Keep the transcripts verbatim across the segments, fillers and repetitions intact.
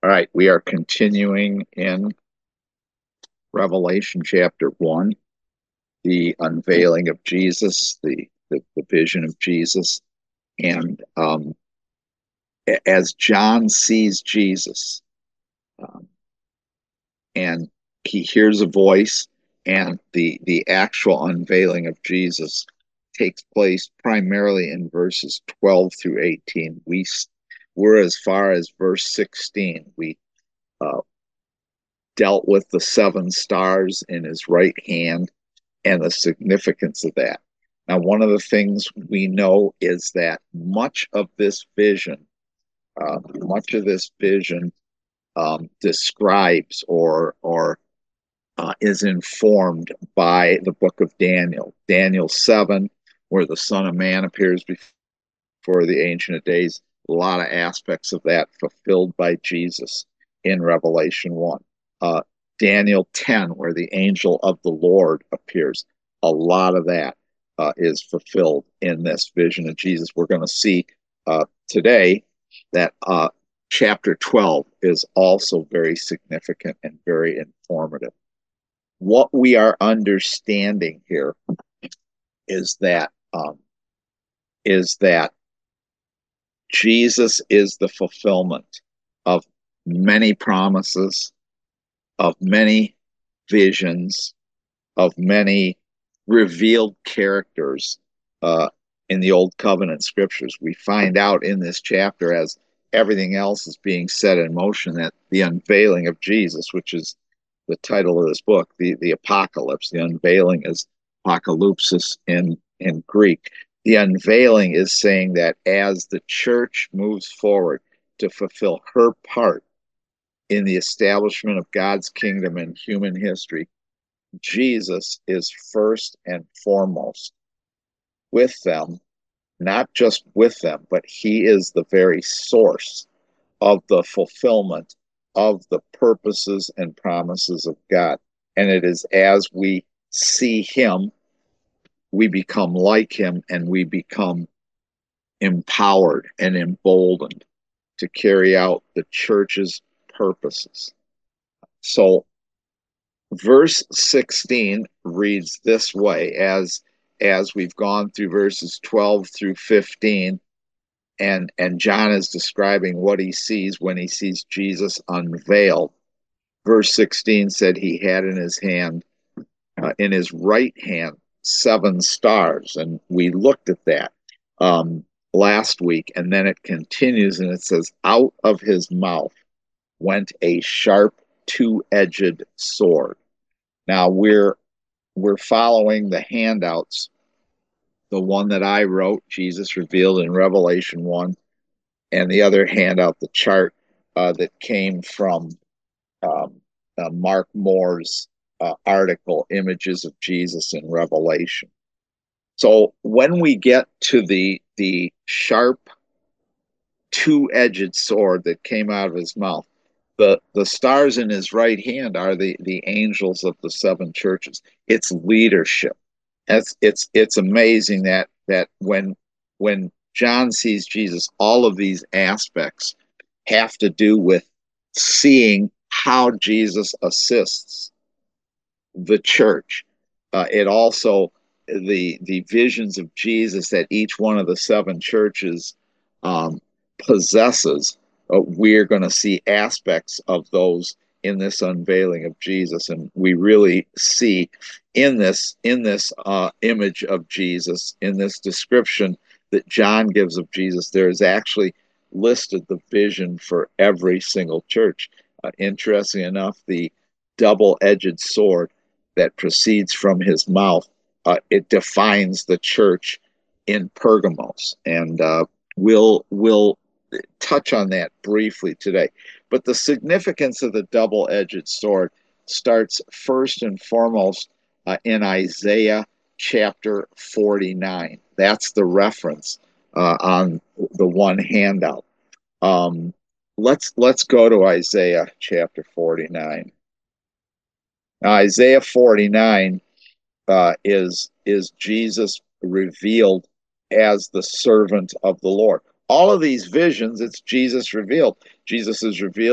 All right, we are continuing in Revelation chapter one, the unveiling of Jesus, the, the, the vision of Jesus. And um, as John sees Jesus, um, and he hears a voice, and the, the actual unveiling of Jesus takes place primarily in verses twelve through eighteen. We, we're as far as verse sixteen. We uh, dealt with the seven stars in his right hand and the significance of that. Now, one of the things we know is that much of this vision, uh, much of this vision um, describes or or uh, is informed by the book of Daniel. Daniel seven, where the Son of Man appears before the Ancient of Days. A lot of aspects of that fulfilled by Jesus in Revelation one. Uh, Daniel ten, where the angel of the Lord appears. A lot of that uh, is fulfilled in this vision of Jesus. We're going to see uh, today that uh, chapter twelve is also very significant and very informative. What we are understanding here is that um, is that Jesus is the fulfillment of many promises, of many visions, of many revealed characters uh, in the Old Covenant scriptures. We find out in this chapter, as everything else is being set in motion, that the unveiling of Jesus, which is the title of this book, the, the apocalypse, the unveiling is apocalypsis in, in Greek. The unveiling is saying that as the church moves forward to fulfill her part in the establishment of God's kingdom in human history, Jesus is first and foremost with them, not just with them, but he is the very source of the fulfillment of the purposes and promises of God. And it is as we see him, we become like him, and we become empowered and emboldened to carry out the church's purposes. So verse sixteen reads this way, as as we've gone through verses twelve through fifteen, and and John is describing what he sees when he sees Jesus unveiled. Verse sixteen said he had in his hand, uh, in his right hand, seven stars, and we looked at that um, last week, and then it continues and it says, out of his mouth went a sharp two-edged sword. Now we're we're following the handouts, the one that I wrote, Jesus revealed in Revelation one, and the other handout, the chart uh, that came from um, uh, Mark Moore's uh, article, Images of Jesus in Revelation. So when we get to the the sharp two-edged sword that came out of his mouth, the the stars in his right hand are the the angels of the seven churches. It's leadership. It's it's it's amazing that that when when John sees Jesus, all of these aspects have to do with seeing how Jesus assists the church. Uh, it also the the visions of Jesus that each one of the seven churches um, possesses. Uh, we're going to see aspects of those in this unveiling of Jesus, and we really see in this in this uh, image of Jesus, in this description that John gives of Jesus, there is actually listed the vision for every single church. Uh, interesting enough, the double-edged sword that proceeds from his mouth, uh, it defines the church in Pergamos, and uh, we'll we'll touch on that briefly today. But the significance of the double-edged sword starts first and foremost uh, in Isaiah chapter forty-nine. That's the reference uh, on the one handout. Um, let's let's go to Isaiah chapter forty-nine. Now, Isaiah forty-nine uh, is is Jesus revealed as the servant of the Lord. All of these visions, it's Jesus revealed. Jesus is revealed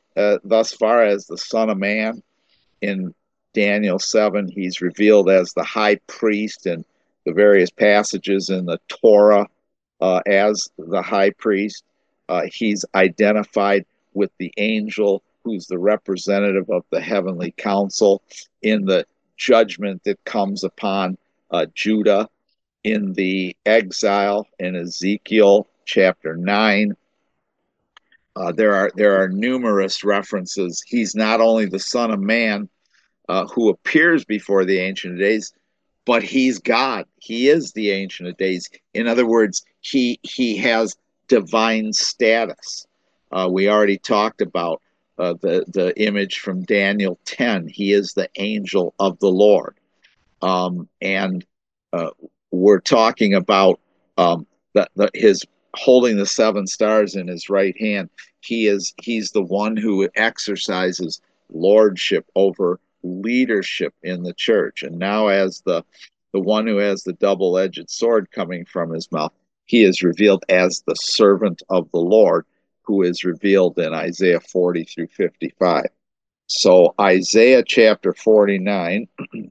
uh, thus far as the Son of Man. In Daniel seven, he's revealed as the high priest in the various passages in the Torah uh, as the high priest. Uh, he's identified with the angel who's the representative of the heavenly council in the judgment that comes upon uh, Judah in the exile in Ezekiel chapter nine. Uh, there are there are numerous references. He's not only the Son of Man uh, who appears before the Ancient of Days, but he's God. He is the Ancient of Days. In other words, he he has divine status. Uh, we already talked about uh, the the image from Daniel ten. He is the angel of the Lord, um, and uh, we're talking about um, the, the, his holding the seven stars in his right hand. He is he's the one who exercises lordship over leadership in the church. And now, as the the one who has the double-edged sword coming from his mouth, he is revealed as the servant of the Lord, who is revealed in Isaiah forty through fifty-five. So Isaiah chapter forty-nine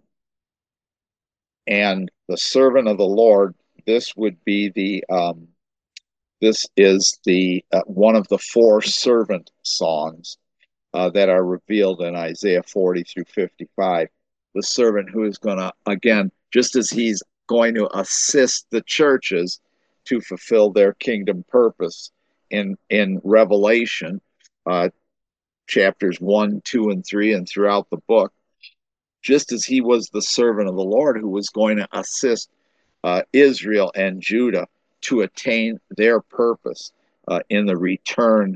and the servant of the Lord, this would be the um, this is the uh, one of the four servant songs uh, that are revealed in Isaiah forty through fifty-five. The servant who is going to, again, just as he's going to assist the churches to fulfill their kingdom purpose in in Revelation, uh, chapters one, two, and three, and throughout the book, just as he was the servant of the Lord who was going to assist uh, Israel and Judah to attain their purpose uh, in the return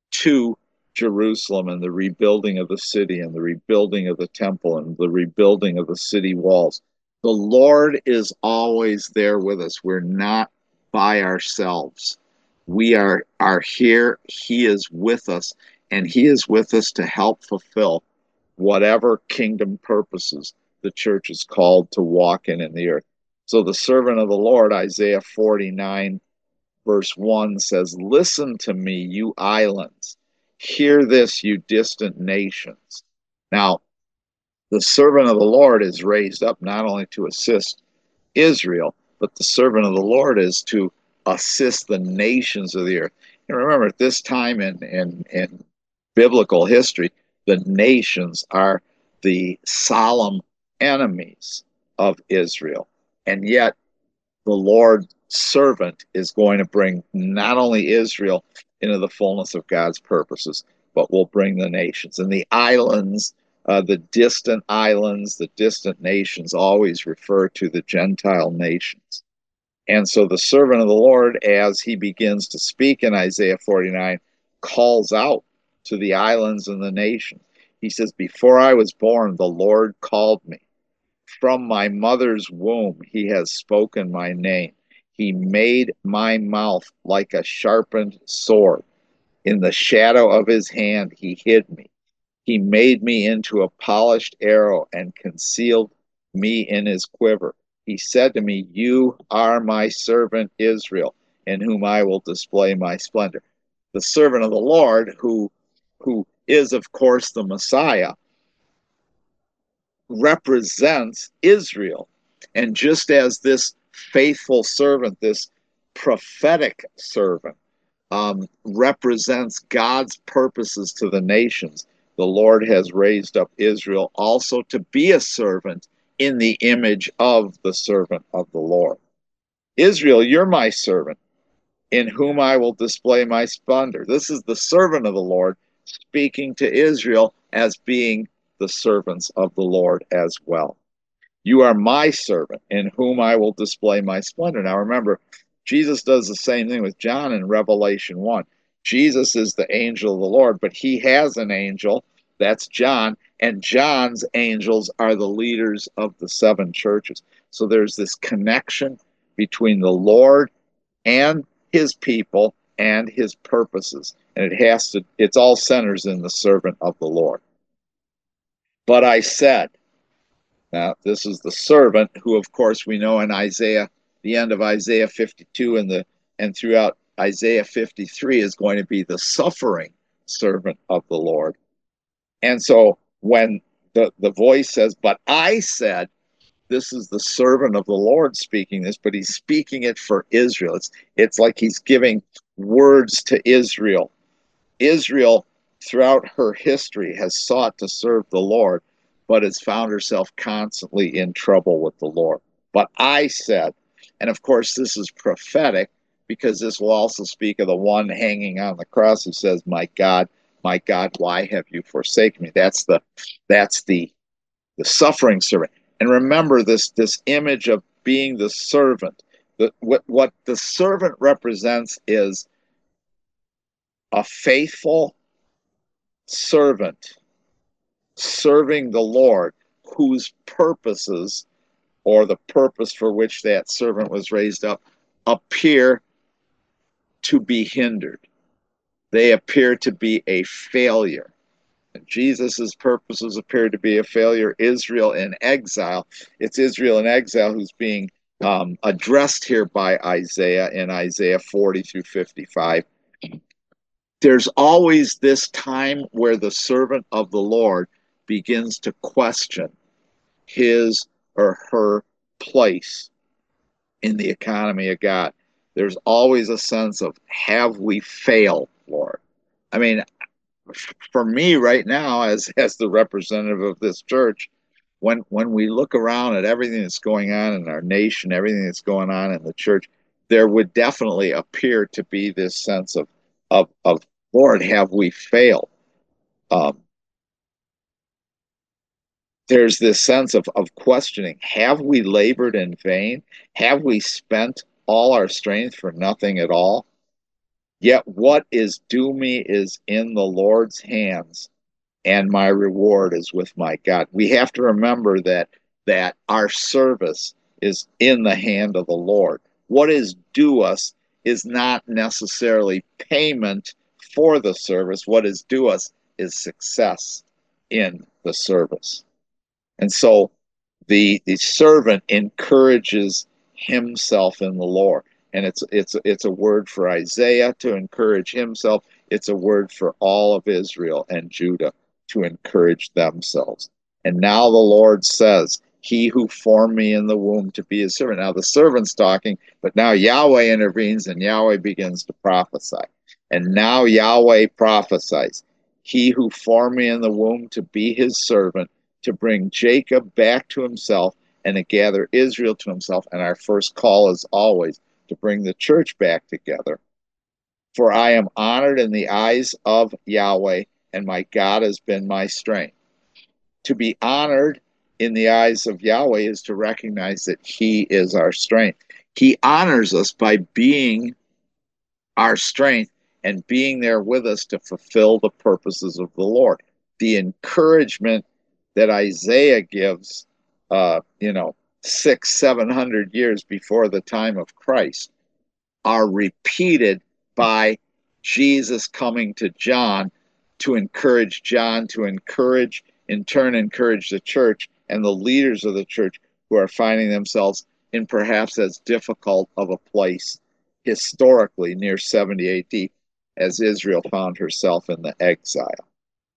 to Jerusalem and the rebuilding of the city and the rebuilding of the temple and the rebuilding of the city walls. The Lord is always there with us. We're not by ourselves. We are, are here. He is with us, and He is with us to help fulfill whatever kingdom purposes the church is called to walk in in the earth. So the servant of the Lord, Isaiah forty-nine, verse one says, "Listen to me, you islands. Hear this, you distant nations." Now, the servant of the Lord is raised up not only to assist Israel, but the servant of the Lord is to assist the nations of the earth. And remember, at this time in, in, in biblical history, the nations are the solemn enemies of Israel. And yet, the Lord's servant is going to bring not only Israel into the fullness of God's purposes, but will bring the nations. And the islands, uh, the distant islands, the distant nations always refer to the Gentile nations. And so the servant of the Lord, as he begins to speak in Isaiah forty-nine, calls out to the islands and the nations. He says, "Before I was born, the Lord called me. From my mother's womb, he has spoken my name. He made my mouth like a sharpened sword. In the shadow of his hand, he hid me. He made me into a polished arrow and concealed me in his quiver. He said to me, 'You are my servant Israel, in whom I will display my splendor.'" The servant of the Lord, who, who is, of course, the Messiah, represents Israel. And just as this faithful servant, this prophetic servant, um, represents God's purposes to the nations, the Lord has raised up Israel also to be a servant in the image of the servant of the Lord. "Israel, you're my servant, in whom I will display my splendor." This is the servant of the Lord speaking to Israel as being the servants of the Lord as well. "You are my servant, in whom I will display my splendor." Now remember, Jesus does the same thing with John in Revelation one. Jesus is the angel of the Lord, but he has an angel, that's John, and John's angels are the leaders of the seven churches. So there's this connection between the Lord and his people and his purposes. And it has to, it's all centers in the servant of the Lord. "But I said," now this is the servant who, of course, we know in Isaiah, the end of Isaiah fifty-two and the and throughout Isaiah fifty-three is going to be the suffering servant of the Lord. And so when the, the voice says, but I said, this is the servant of the Lord speaking this, but he's speaking it for Israel. It's, it's like he's giving words to Israel. Israel, throughout her history, has sought to serve the Lord, but has found herself constantly in trouble with the Lord. But I said, and of course, this is prophetic because this will also speak of the one hanging on the cross who says, my God, my God, why have you forsaken me? That's the that's the the suffering servant. And remember this this image of being the servant. The, what, what the servant represents is a faithful servant serving the Lord whose purposes, or the purpose for which that servant was raised up, appear to be hindered. They appear to be a failure. Jesus's purposes appear to be a failure. Israel in exile. It's Israel in exile who's being um, addressed here by Isaiah in Isaiah forty through fifty-five. There's always this time where the servant of the Lord begins to question his or her place in the economy of God. There's always a sense of, have we failed, Lord? I mean, for me right now, as as the representative of this church, when when we look around at everything that's going on in our nation, everything that's going on in the church, there would definitely appear to be this sense of of of Lord, have we failed? Um, there's this sense of of questioning: have we labored in vain? Have we spent all our strength for nothing at all? Yet what is due me is in the Lord's hands, and my reward is with my God. We have to remember that that our service is in the hand of the Lord. What is due us is not necessarily payment for the service. What is due us is success in the service. And so the the servant encourages himself in the Lord. And it's it's it's a word for Isaiah to encourage himself. It's a word for all of Israel and Judah to encourage themselves. And now the Lord says, he who formed me in the womb to be his servant. Now the servant's talking, but now Yahweh intervenes and Yahweh begins to prophesy. And now Yahweh prophesies, he who formed me in the womb to be his servant, to bring Jacob back to himself and to gather Israel to himself. And our first call is always to bring the church back together. For I am honored in the eyes of Yahweh, and my God has been my strength. To be honored in the eyes of Yahweh is to recognize that he is our strength. He honors us by being our strength and being there with us to fulfill the purposes of the Lord. The encouragement that Isaiah gives, uh, you know, six, seven hundred years before the time of Christ, are repeated by Jesus coming to John to encourage John, to encourage, in turn, encourage the church and the leaders of the church who are finding themselves in perhaps as difficult of a place historically near seventy A D as Israel found herself in the exile.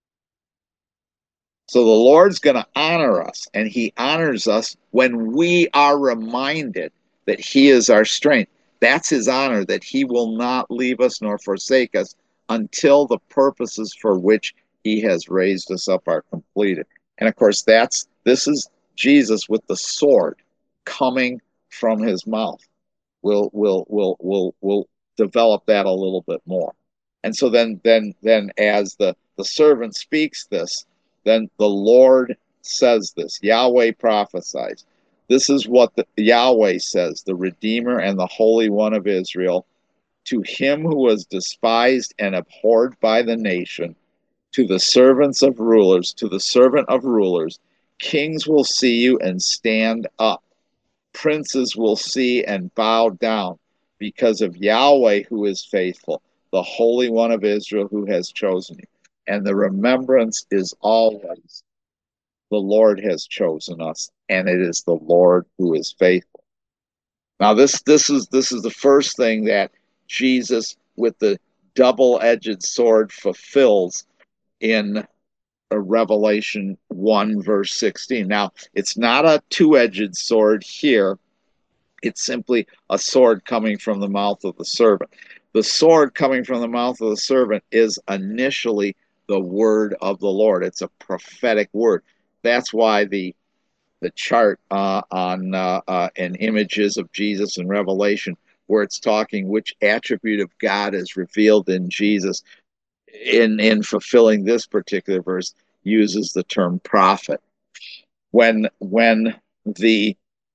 So the Lord's going to honor us, and he honors us when we are reminded that he is our strength. That's his honor, that he will not leave us nor forsake us until the purposes for which he has raised us up are completed. And of course, that's this is Jesus with the sword coming from his mouth. We'll we'll we'll we'll we'll develop that a little bit more. And so then then then as the, the servant speaks this, then the Lord says this. Yahweh prophesies. This is what the, Yahweh says, the Redeemer and the Holy One of Israel, to him who was despised and abhorred by the nation, to the servants of rulers, to the servant of rulers, kings will see you and stand up. Princes will see and bow down because of Yahweh who is faithful, the Holy One of Israel who has chosen you. And the remembrance is always, the Lord has chosen us, and it is the Lord who is faithful. Now, this this is this is the first thing that Jesus, with the double-edged sword fulfills in Revelation one, verse sixteen. Now, it's not a two-edged sword here. It's simply a sword coming from the mouth of the servant. The sword coming from the mouth of the servant is initially the word of the Lord. It's a prophetic word. That's why the the chart uh, on uh, uh, and images of Jesus in Revelation, where it's talking which attribute of God is revealed in Jesus, in in fulfilling this particular verse, uses the term prophet. When when the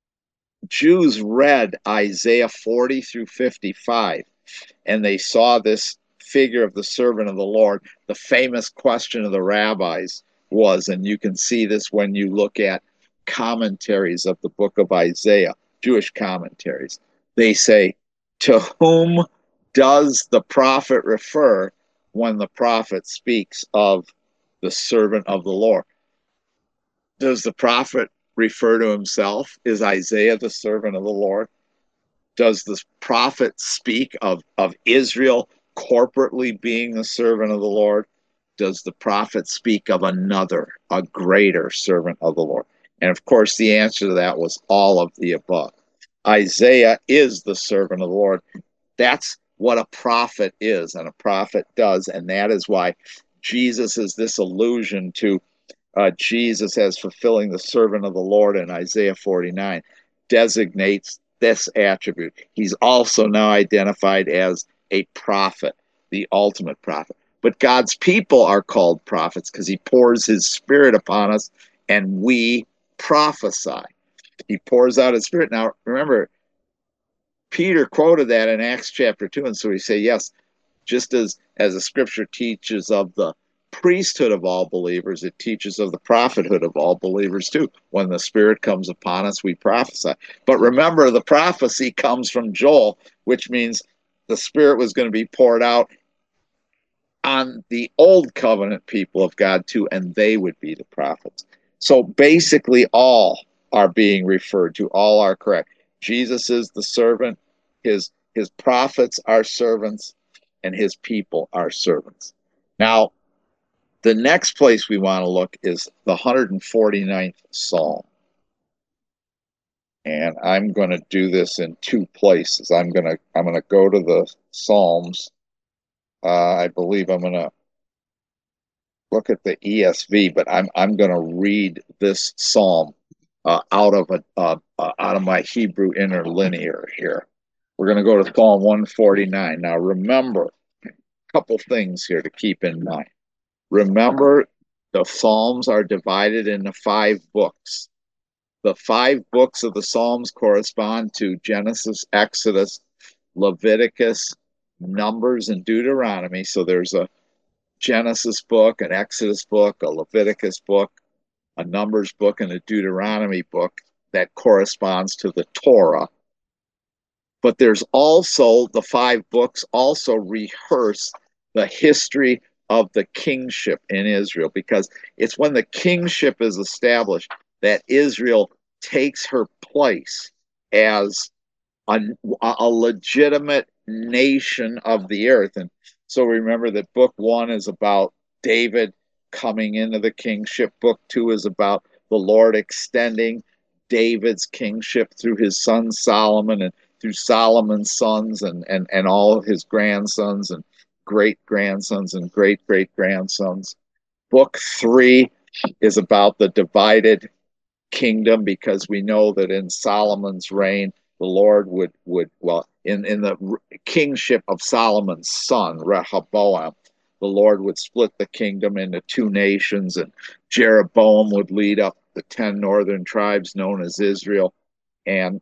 Jews read Isaiah forty through fifty-five, and they saw this figure of the servant of the Lord, the famous question of the rabbis was, and you can see this when you look at commentaries of the book of Isaiah, Jewish commentaries, they say, to whom does the prophet refer when the prophet speaks of the servant of the Lord? Does the prophet refer to himself? Is Isaiah the servant of the Lord? Does the prophet speak of, of Israel corporately being the servant of the Lord? Does the prophet speak of another, a greater servant of the Lord? And of course, the answer to that was all of the above. Isaiah is the servant of the Lord. That's what a prophet is, and a prophet does. And that is why Jesus is this allusion to uh, Jesus as fulfilling the servant of the Lord in Isaiah forty-nine, designates this attribute. He's also now identified as a prophet, the ultimate prophet. But God's people are called prophets because he pours his spirit upon us and we prophesy. He pours out his spirit. Now, remember, Peter quoted that in Acts chapter two, and so we say, yes, just as, as the scripture teaches of the priesthood of all believers, it teaches of the prophethood of all believers too. When the Spirit comes upon us, we prophesy. But remember, the prophecy comes from Joel, which means the Spirit was going to be poured out on the old covenant people of God too, and they would be the prophets. So basically, all are being referred to, all are correct. Jesus is the servant, his, his prophets are servants, and his people are servants. Now, the next place we want to look is the one hundred forty-ninth Psalm. And I'm going to do this in two places. I'm going to I'm going to go to the Psalms. Uh, I believe I'm going to look at the E S V, but I'm I'm going to read this Psalm uh, out of a uh, uh, out of my Hebrew interlinear here. We're going to go to Psalm one forty-nine. Now, remember a couple things here to keep in mind. Remember, the Psalms are divided into five books. The five books of the Psalms correspond to Genesis, Exodus, Leviticus, Numbers, and Deuteronomy. So there's a Genesis book, an Exodus book, a Leviticus book, a Numbers book, and a Deuteronomy book that corresponds to the Torah. But there's also, the five books also rehearse the history of the kingship in Israel, because it's when the kingship is established that Israel takes her place as a, a legitimate nation of the earth. And so remember that book one is about David coming into the kingship. Book two is about the Lord extending David's kingship through his son Solomon, and through Solomon's sons and, and, and all his grandsons and great-grandsons and great-great-grandsons. Book three is about the divided kingdom, because we know that in Solomon's reign, the Lord would, would well, in, in the kingship of Solomon's son, Rehoboam, the Lord would split the kingdom into two nations, and Jeroboam would lead up the ten northern tribes known as Israel, and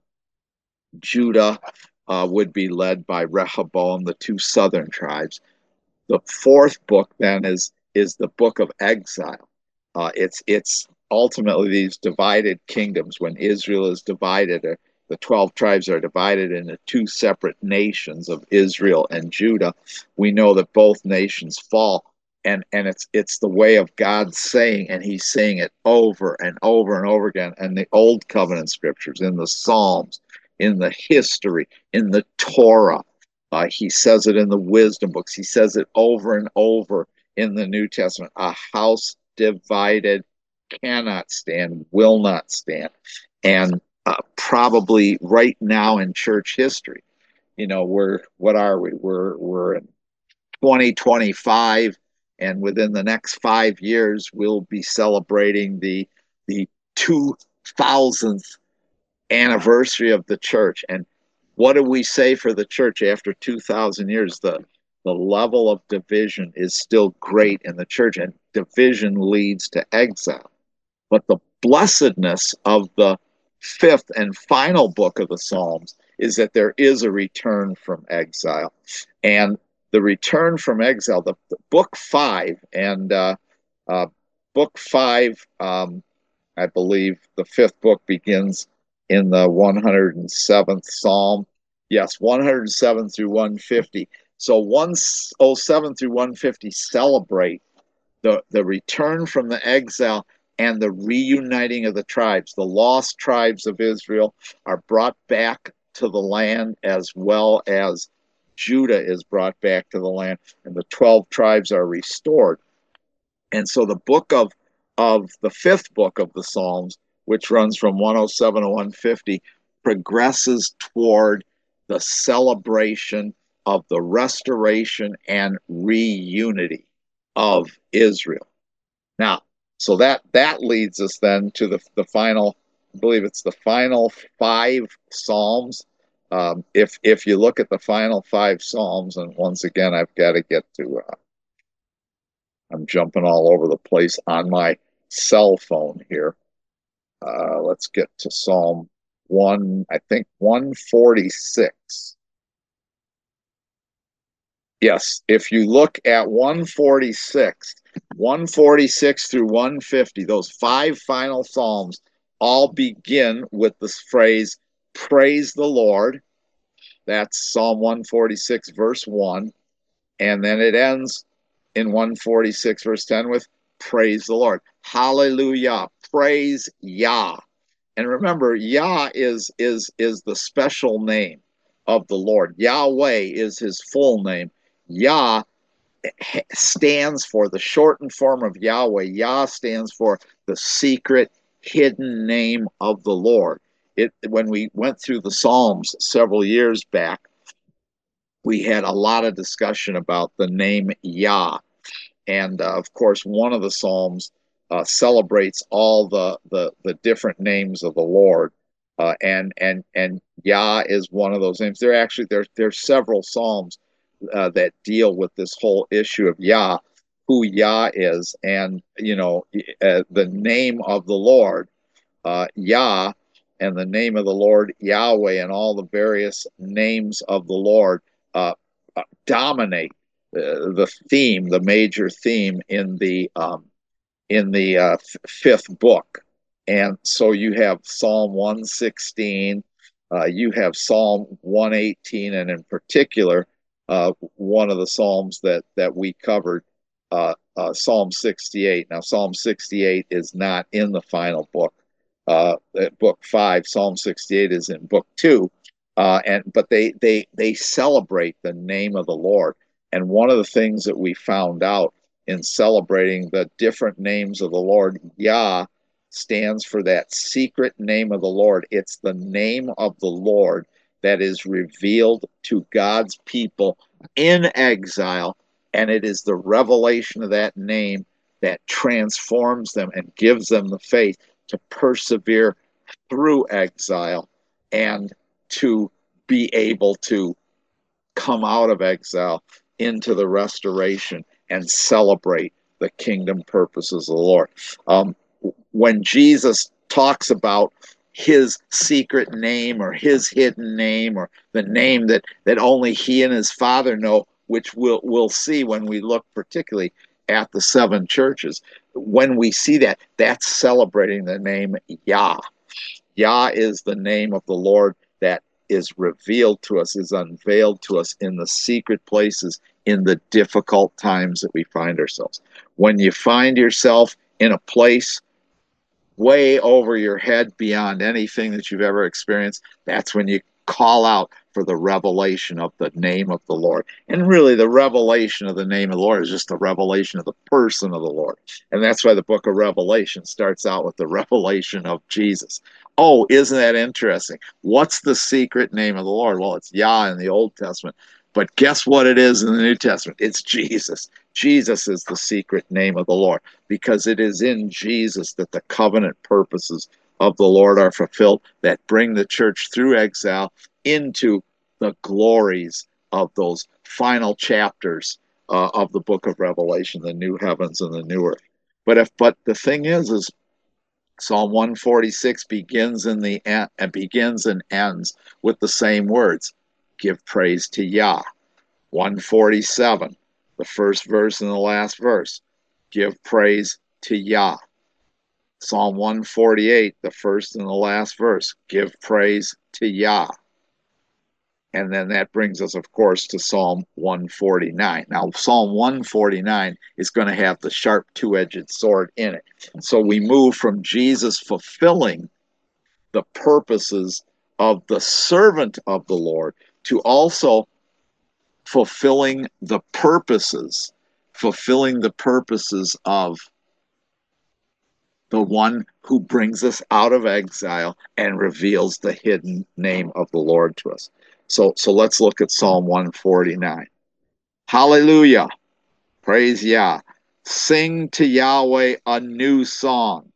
Judah uh, would be led by Rehoboam, the two southern tribes. The fourth book then is is the book of exile. Uh, it's it's ultimately these divided kingdoms. When Israel is divided, or the twelve tribes are divided into two separate nations of Israel and Judah, we know that both nations fall. And, and it's it's the way of God saying, and he's saying it over and over and over again in the Old Covenant scriptures, in the Psalms, in the history, in the Torah. Uh, he says it in the wisdom books. He says it over and over in the New Testament. A house divided cannot stand, will not stand. And uh, probably right now in church history, you know, we're, what are we? We're, we're in twenty twenty-five, and within the next five years, we'll be celebrating the, the two thousandth anniversary of the church. And what do we say for the church after two thousand years? The, the level of division is still great in the church, and division leads to exile. But the blessedness of the fifth and final book of the Psalms is that there is a return from exile. And the return from exile, the, the book five, and uh, uh, book five, um, I believe the fifth book begins in the one hundred seventh Psalm. Yes, one hundred seven through one fifty. So one oh seven through one fifty celebrate the, the return from the exile and the reuniting of the tribes. The lost tribes of Israel are brought back to the land, as well as Judah is brought back to the land, and the twelve tribes are restored. And so the book of, of the fifth book of the Psalms, which runs from one oh seven to one fifty, progresses toward the celebration of the restoration and reunity of Israel. Now, so that that leads us then to the the final, I believe it's the final five Psalms. Um, if if you look at the final five Psalms, and once again, I've got to get to, uh, I'm jumping all over the place on my cell phone here. Uh, let's get to Psalm one, I think one forty-six. Yes, if you look at one forty-six, one forty-six through one fifty, those five final Psalms all begin with this phrase, praise the Lord. That's Psalm one forty-six, verse one. And then it ends in one forty-six, verse ten with praise the Lord. Hallelujah. Praise Yah. And remember, Yah is, is, is the special name of the Lord. Yahweh is his full name. Yah stands for, the shortened form of Yahweh. Yah stands for the secret, hidden name of the Lord. It, when we went through the Psalms several years back, we had a lot of discussion about the name Yah. And uh, of course, one of the Psalms uh, celebrates all the, the, the different names of the Lord. Uh, and and and Yah is one of those names. There actually there there's several Psalms uh, that deal with this whole issue of Yah, who Yah is, and you know uh, the name of the Lord, uh, Yah, and the name of the Lord Yahweh, and all the various names of the Lord uh, uh, dominate uh, the theme, the major theme in the um, in the uh, fifth book. And so you have Psalm one sixteen, uh, you have Psalm one eighteen, and in particular, uh, one of the Psalms that, that we covered, uh, uh, Psalm sixty-eight. Now, Psalm sixty-eight is not in the final book, uh, book five. Psalm sixty-eight is in book two, uh, and but they they they celebrate the name of the Lord. And one of the things that we found out in celebrating the different names of the Lord, Yah stands for that secret name of the Lord. It's the name of the Lord that is revealed to God's people in exile, and it is the revelation of that name that transforms them and gives them the faith to persevere through exile and to be able to come out of exile into the restoration and celebrate the kingdom purposes of the Lord. Um, when Jesus talks about his secret name or his hidden name or the name that, that only he and his Father know, which we'll, we'll see when we look particularly at the seven churches, when we see that, that's celebrating the name Yah. Yah is the name of the Lord that is revealed to us, is unveiled to us in the secret places, in the difficult times that we find ourselves. When you find yourself in a place way over your head beyond anything that you've ever experienced, that's when you call out for the revelation of the name of the Lord. And really, the revelation of the name of the Lord is just the revelation of the person of the Lord. And that's why the book of Revelation starts out with the revelation of Jesus. Oh, isn't that interesting? What's the secret name of the Lord? Well, it's Yah in the Old Testament. But guess what it is in the New Testament? It's Jesus. Jesus is the secret name of the Lord, because it is in Jesus that the covenant purposes of the Lord are fulfilled, that bring the church through exile into the glories of those final chapters uh, of the book of Revelation, the new heavens and the new earth. But if but the thing is, is Psalm one forty-six begins in the end, and begins and ends with the same words: give praise to Yah. one forty-seven, the first verse and the last verse: give praise to Yah. Psalm one forty-eight, the first and the last verse: give praise to Yah. And then that brings us, of course, to Psalm one forty-nine. Now, Psalm one forty-nine is going to have the sharp two-edged sword in it. So we move from Jesus fulfilling the purposes of the servant of the Lord to also fulfilling the purposes, fulfilling the purposes of the one who brings us out of exile and reveals the hidden name of the Lord to us. So, so let's look at Psalm one forty-nine. Hallelujah. Praise Yah. Sing to Yahweh a new song.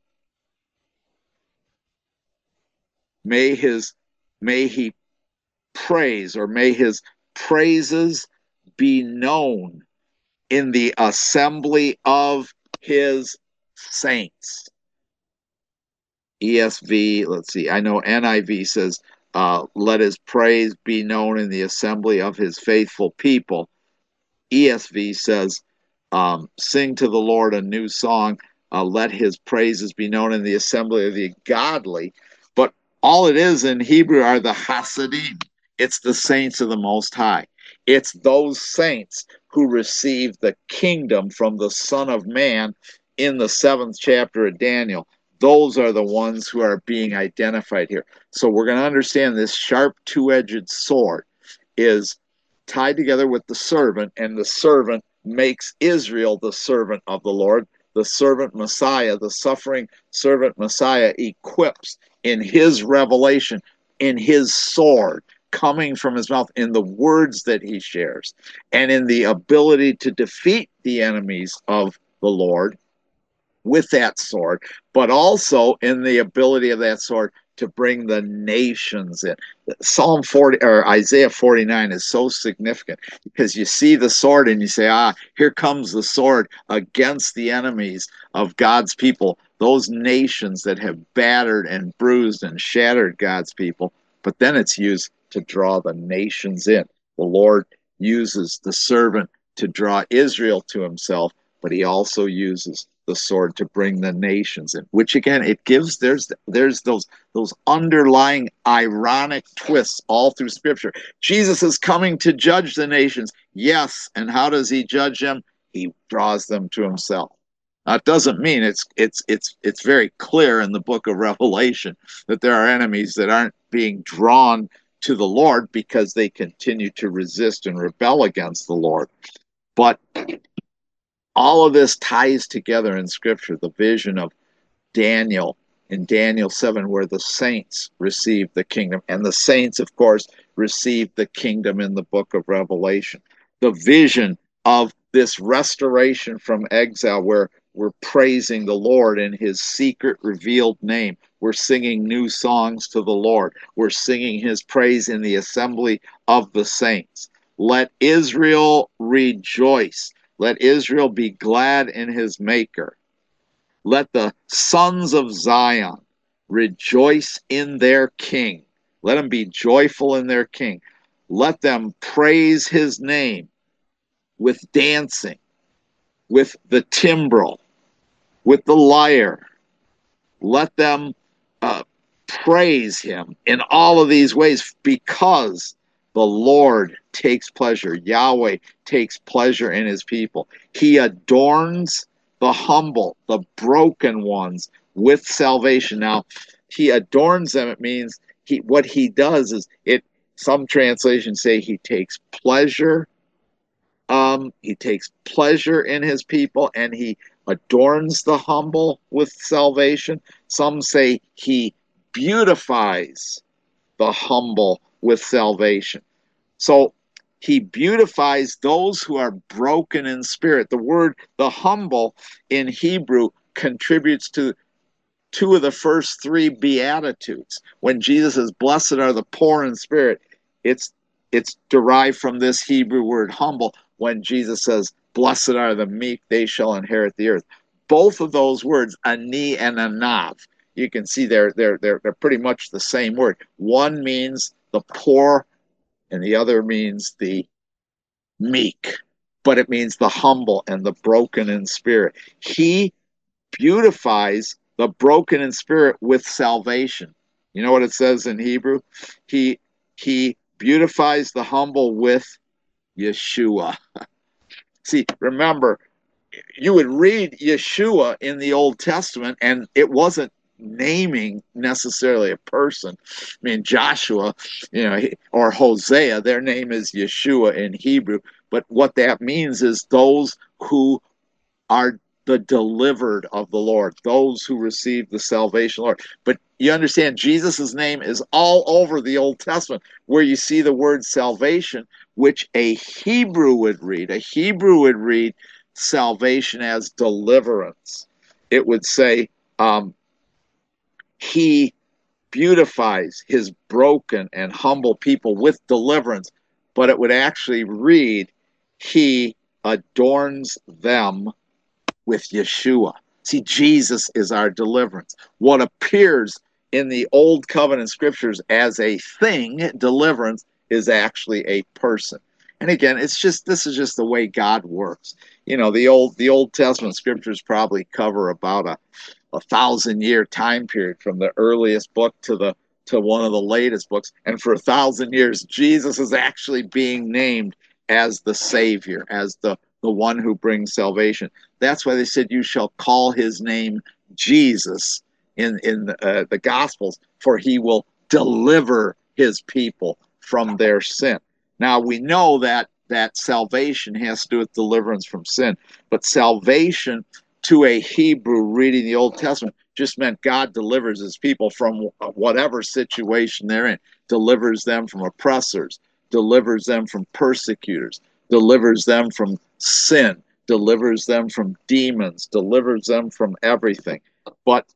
May his, may he praise, or may his praises be known in the assembly of his saints. E S V, let's see, I know N I V says, uh, let his praise be known in the assembly of his faithful people. E S V says, um, sing to the Lord a new song, uh, let his praises be known in the assembly of the godly. But all it is in Hebrew are the Hasidim. It's the saints of the Most High. It's those saints who received the kingdom from the Son of Man in the seventh chapter of Daniel. Those are the ones who are being identified here. So we're going to understand this sharp two-edged sword is tied together with the servant, and the servant makes Israel the servant of the Lord. The servant Messiah, the suffering servant Messiah, equips in his revelation, in his sword coming from his mouth, in the words that he shares, and in the ability to defeat the enemies of the Lord with that sword, but also in the ability of that sword to bring the nations in. Psalm forty or Isaiah forty-nine is so significant because you see the sword and you say, ah, here comes the sword against the enemies of God's people, those nations that have battered and bruised and shattered God's people. But then it's used to draw the nations in. The Lord uses the servant to draw Israel to himself, but he also uses the sword to bring the nations in, which again, it gives, there's there's those those underlying ironic twists all through Scripture. Jesus is coming to judge the nations, yes, and how does he judge them? He draws them to himself. That doesn't mean it's it's it's it's very clear in the book of Revelation that there are enemies that aren't being drawn to the Lord because they continue to resist and rebel against the Lord. But all of this ties together in Scripture, the vision of Daniel in Daniel seven, where the saints received the kingdom. And the saints, of course, received the kingdom in the book of Revelation. The vision of this restoration from exile, where we're praising the Lord in his secret revealed name. We're singing new songs to the Lord. We're singing his praise in the assembly of the saints. Let Israel rejoice. Let Israel be glad in his maker. Let the sons of Zion rejoice in their king. Let them be joyful in their king. Let them praise his name with dancing, with the timbrel, with the lyre. Let them uh, praise him in all of these ways, because the Lord takes pleasure. Yahweh takes pleasure in his people. He adorns the humble, the broken ones with salvation. Now, he adorns them. It means he what he does is it some translations say he takes pleasure. Um, he takes pleasure in his people and he adorns the humble with salvation. Some say he beautifies the humble with salvation. So he beautifies those who are broken in spirit. The word, the humble in Hebrew, contributes to two of the first three Beatitudes. When Jesus says, blessed are the poor in spirit, it's it's derived from this Hebrew word humble. When Jesus says, blessed are the meek, they shall inherit the earth. Both of those words, ani and anav, you can see they're, they're, they're, they're pretty much the same word. One means the poor, and the other means the meek, but it means the humble and the broken in spirit. He beautifies the broken in spirit with salvation. You know what it says in Hebrew? He he beautifies the humble with Yeshua. See, remember, you would read Yeshua in the Old Testament, and it wasn't naming necessarily a person. I mean, Joshua, you know, or Hosea, their name is Yeshua in Hebrew. But what that means is those who are the delivered of the Lord, those who receive the salvation of the Lord. But you understand, Jesus' name is all over the Old Testament, where you see the word salvation, which a Hebrew would read. A Hebrew would read salvation as deliverance. It would say, um, he beautifies his broken and humble people with deliverance, but it would actually read, he adorns them with Yeshua. See, Jesus is our deliverance. What appears in the Old Covenant scriptures as a thing, deliverance, is actually a person. And again, it's just, this is just the way God works. You know, the old the Old Testament scriptures probably cover about a, a thousand year time period from the earliest book to the to one of the latest books. And for a thousand years, Jesus is actually being named as the Savior, as the the one who brings salvation. That's why they said, you shall call his name Jesus in, in uh, the Gospels, for he will deliver his people from their sin. Now, we know that, that salvation has to do with deliverance from sin, but salvation to a Hebrew reading the Old Testament just meant God delivers his people from whatever situation they're in, delivers them from oppressors, delivers them from persecutors, delivers them from sin, delivers them from demons, delivers them from everything. But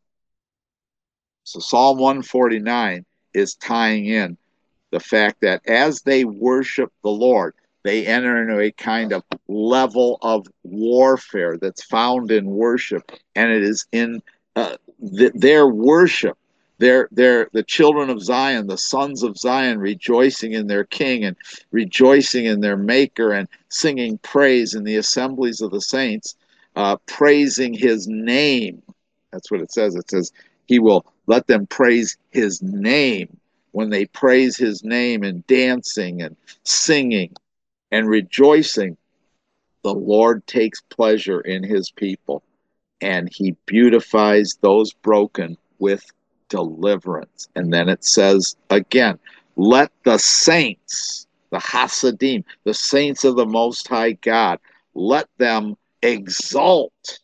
so Psalm one forty-nine is tying in the fact that as they worship the Lord, they enter into a kind of level of warfare that's found in worship, and it is in uh, th- their worship. They're, they're the children of Zion, the sons of Zion, rejoicing in their king and rejoicing in their maker and singing praise in the assemblies of the saints, uh, praising his name. That's what it says. It says, he will let them praise his name. When they praise his name and dancing and singing and rejoicing, the Lord takes pleasure in his people, and he beautifies those broken with deliverance. And then it says again, let the saints, the Hasidim, the saints of the Most High God, let them exalt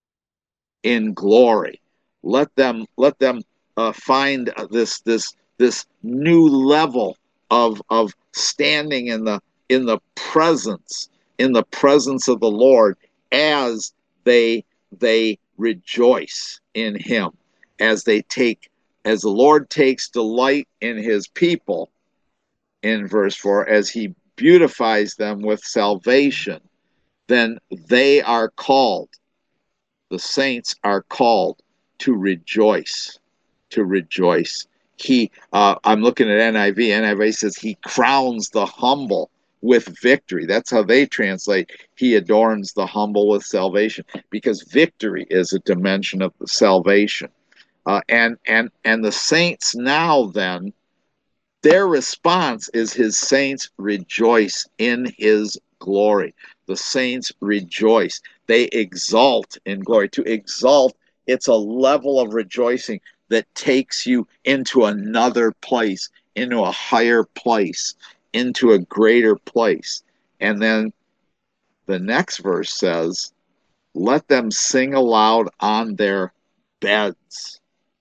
in glory. Let them let them uh, find this this this new level of of standing in the in the presence in the presence of the Lord as they they rejoice in him, as they take as the Lord takes delight in his people in verse four, as he beautifies them with salvation, then they are called, the saints are called to rejoice, to rejoice. He, uh, I'm looking at N I V. N I V says he crowns the humble with victory. That's how they translate. He adorns the humble with salvation, because victory is a dimension of the salvation. Uh, and and and the saints now then, their response is his saints rejoice in his glory. The saints rejoice. They exalt in glory. To exalt, it's a level of rejoicing that takes you into another place, into a higher place, into a greater place. And then the next verse says, let them sing aloud on their beds.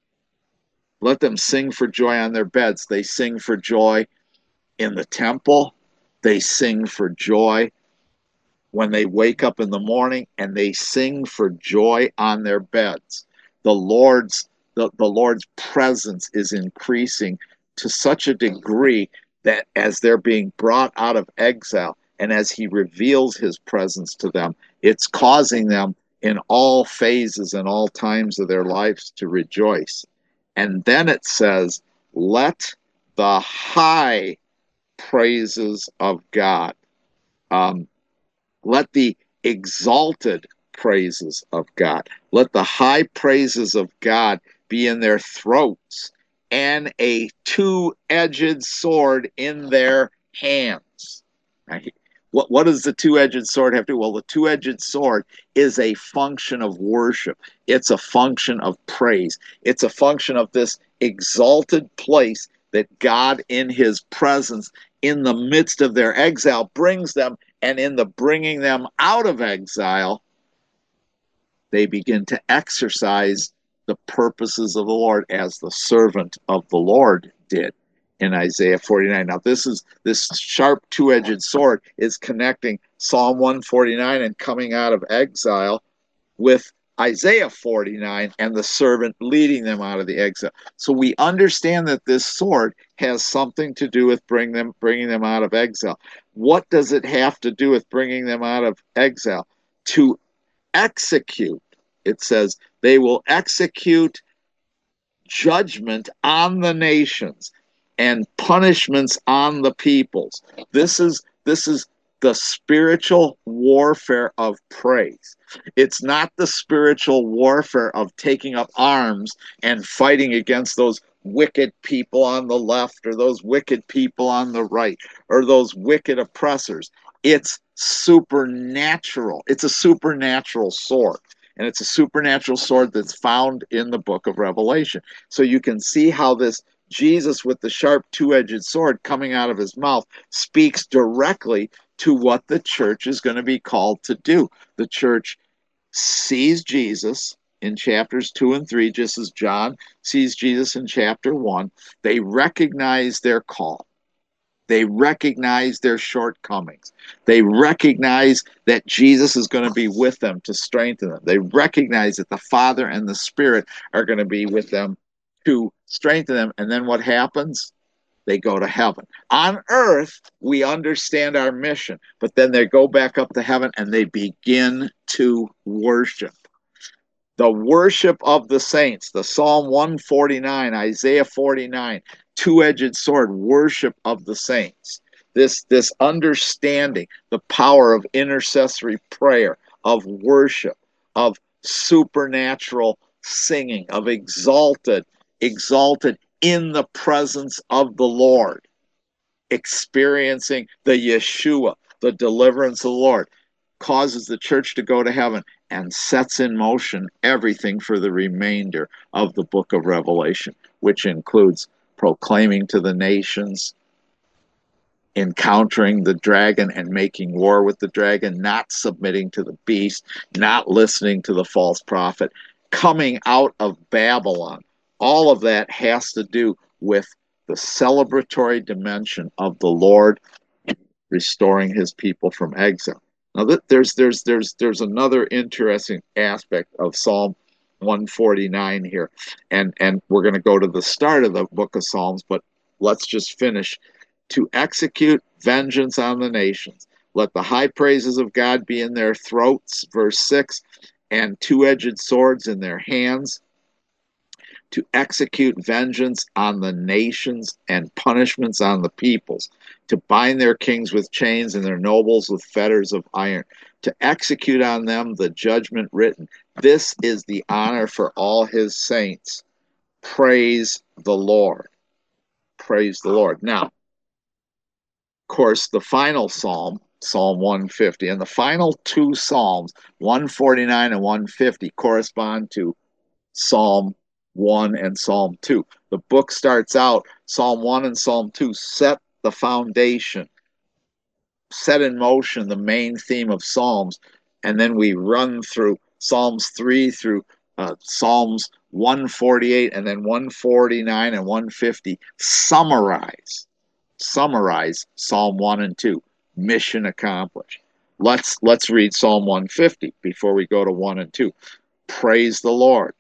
Let them sing for joy on their beds. They sing for joy in the temple. They sing for joy when they wake up in the morning, and they sing for joy on their beds. The Lord's the, the Lord's presence is increasing to such a degree that as they're being brought out of exile and as he reveals his presence to them, it's causing them in all phases and all times of their lives to rejoice. And then it says, let the high praises of God, um, let the exalted praises of God, let the high praises of God be in their throats and a two-edged sword in their hands. Right? What, what does the two-edged sword have to do? Well, the two-edged sword is a function of worship. It's a function of praise. It's a function of this exalted place that God in his presence in the midst of their exile brings them, and in the bringing them out of exile, they begin to exercise the purposes of the Lord as the servant of the Lord did in Isaiah forty-nine. Now, this is this sharp two-edged sword is connecting Psalm one forty-nine and coming out of exile with Isaiah forty-nine and the servant leading them out of the exile. So we understand that this sword has something to do with bring them, bringing them out of exile. What does it have to do with bringing them out of exile? To execute, it says, they will execute judgment on the nations and punishments on the peoples. This is this is the spiritual warfare of praise. It's not the spiritual warfare of taking up arms and fighting against those wicked people on the left or those wicked people on the right or those wicked oppressors. It's supernatural. It's a supernatural sword. And it's a supernatural sword that's found in the book of Revelation. So you can see how this Jesus with the sharp two-edged sword coming out of his mouth speaks directly to what the church is going to be called to do. The church sees Jesus in chapters two and three, just as John sees Jesus in chapter one. They recognize their call. They recognize their shortcomings. They recognize that Jesus is going to be with them to strengthen them. They recognize that the Father and the Spirit are going to be with them to strengthen them. And then what happens? They go to heaven. On earth, we understand our mission, but then they go back up to heaven and they begin to worship. The worship of the saints, the Psalm one forty-nine, Isaiah forty-nine, two-edged sword, worship of the saints. This, this understanding the power of intercessory prayer, of worship, of supernatural singing, of exalted, exalted in the presence of the Lord, experiencing the Yeshua, the deliverance of the Lord, causes the church to go to heaven and sets in motion everything for the remainder of the book of Revelation, which includes proclaiming to the nations, encountering the dragon and making war with the dragon, not submitting to the beast, not listening to the false prophet, coming out of Babylon. All of that has to do with the celebratory dimension of the Lord restoring his people from exile. Now, there's there's there's there's another interesting aspect of Psalm one forty-nine here, and and we're going to go to the start of the book of Psalms, but let's just finish. To execute vengeance on the nations, let the high praises of God be in their throats, verse six, and two-edged swords in their hands, to execute vengeance on the nations and punishments on the peoples, to bind their kings with chains and their nobles with fetters of iron, to execute on them the judgment written. This is the honor for all his saints. Praise the Lord. Praise the Lord. Now, of course, the final psalm, Psalm one fifty, and the final two psalms, one forty-nine and one fifty, correspond to Psalm one and Psalm two. The book starts out, Psalm one and Psalm two set the foundation, set in motion the main theme of Psalms, and then we run through Psalms three through uh, Psalms one forty-eight, and then one forty-nine and one fifty summarize summarize Psalm one and two. Mission accomplished. Let's let's read Psalm one fifty before we go to one and two. Praise the Lord.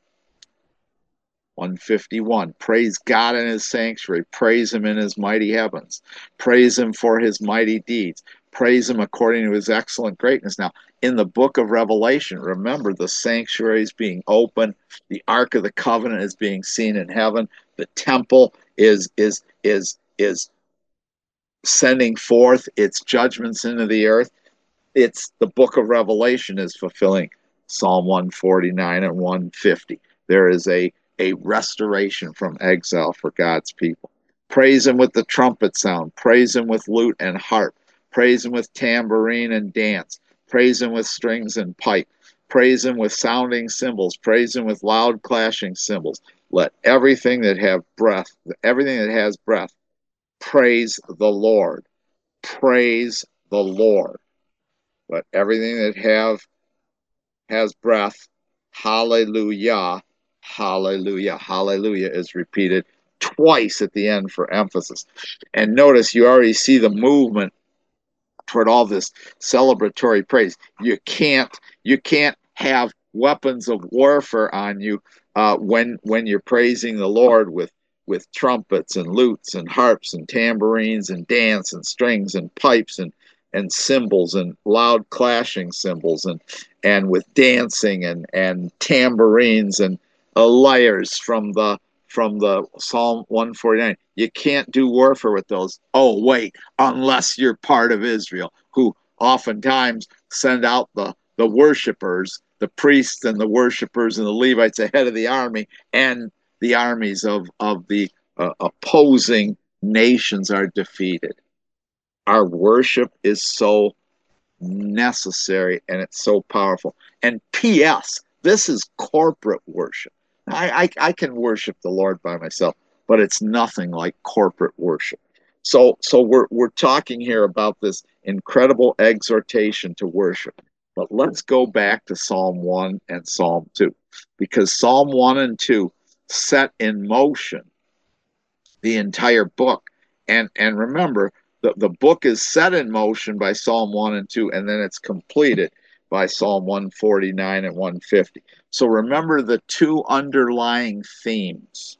one fifty-one. Praise God in his sanctuary. Praise him in his mighty heavens. Praise him for his mighty deeds. Praise him according to his excellent greatness. Now, in the book of Revelation, remember the sanctuary is being opened. The Ark of the Covenant is being seen in heaven. The temple is is is is sending forth its judgments into the earth. It's the book of Revelation is fulfilling Psalm one forty-nine and one fifty. There is a a restoration from exile for God's people. Praise him with the trumpet sound. Praise him with lute and harp. Praise him with tambourine and dance. Praise him with strings and pipe. Praise him with sounding cymbals. Praise him with loud clashing cymbals. Let everything that have breath, everything that has breath, praise the Lord. Praise the Lord. Let everything that have has breath, hallelujah, hallelujah. Hallelujah is repeated twice at the end for emphasis. And notice you already see the movement toward all this celebratory praise. You can't you can't have weapons of warfare on you uh, when when you're praising the Lord with with trumpets and lutes and harps and tambourines and dance and strings and pipes and and cymbals and loud clashing cymbals and and with dancing and and tambourines and uh, lyres from the from the Psalm one forty-nine. You can't do warfare with those. Oh, wait, unless you're part of Israel, who oftentimes send out the, the worshipers, the priests and the worshipers and the Levites ahead of the army, and the armies of, of the uh, opposing nations are defeated. Our worship is so necessary and it's so powerful. And P S, this is corporate worship. I, I, I can worship the Lord by myself, but it's nothing like corporate worship. So so we're we're talking here about this incredible exhortation to worship. But let's go back to Psalm one and Psalm two, because Psalm one and two set in motion the entire book. And and remember, the, the book is set in motion by Psalm one and two, and then it's completed by Psalm one forty-nine and one fifty. So remember the two underlying themes.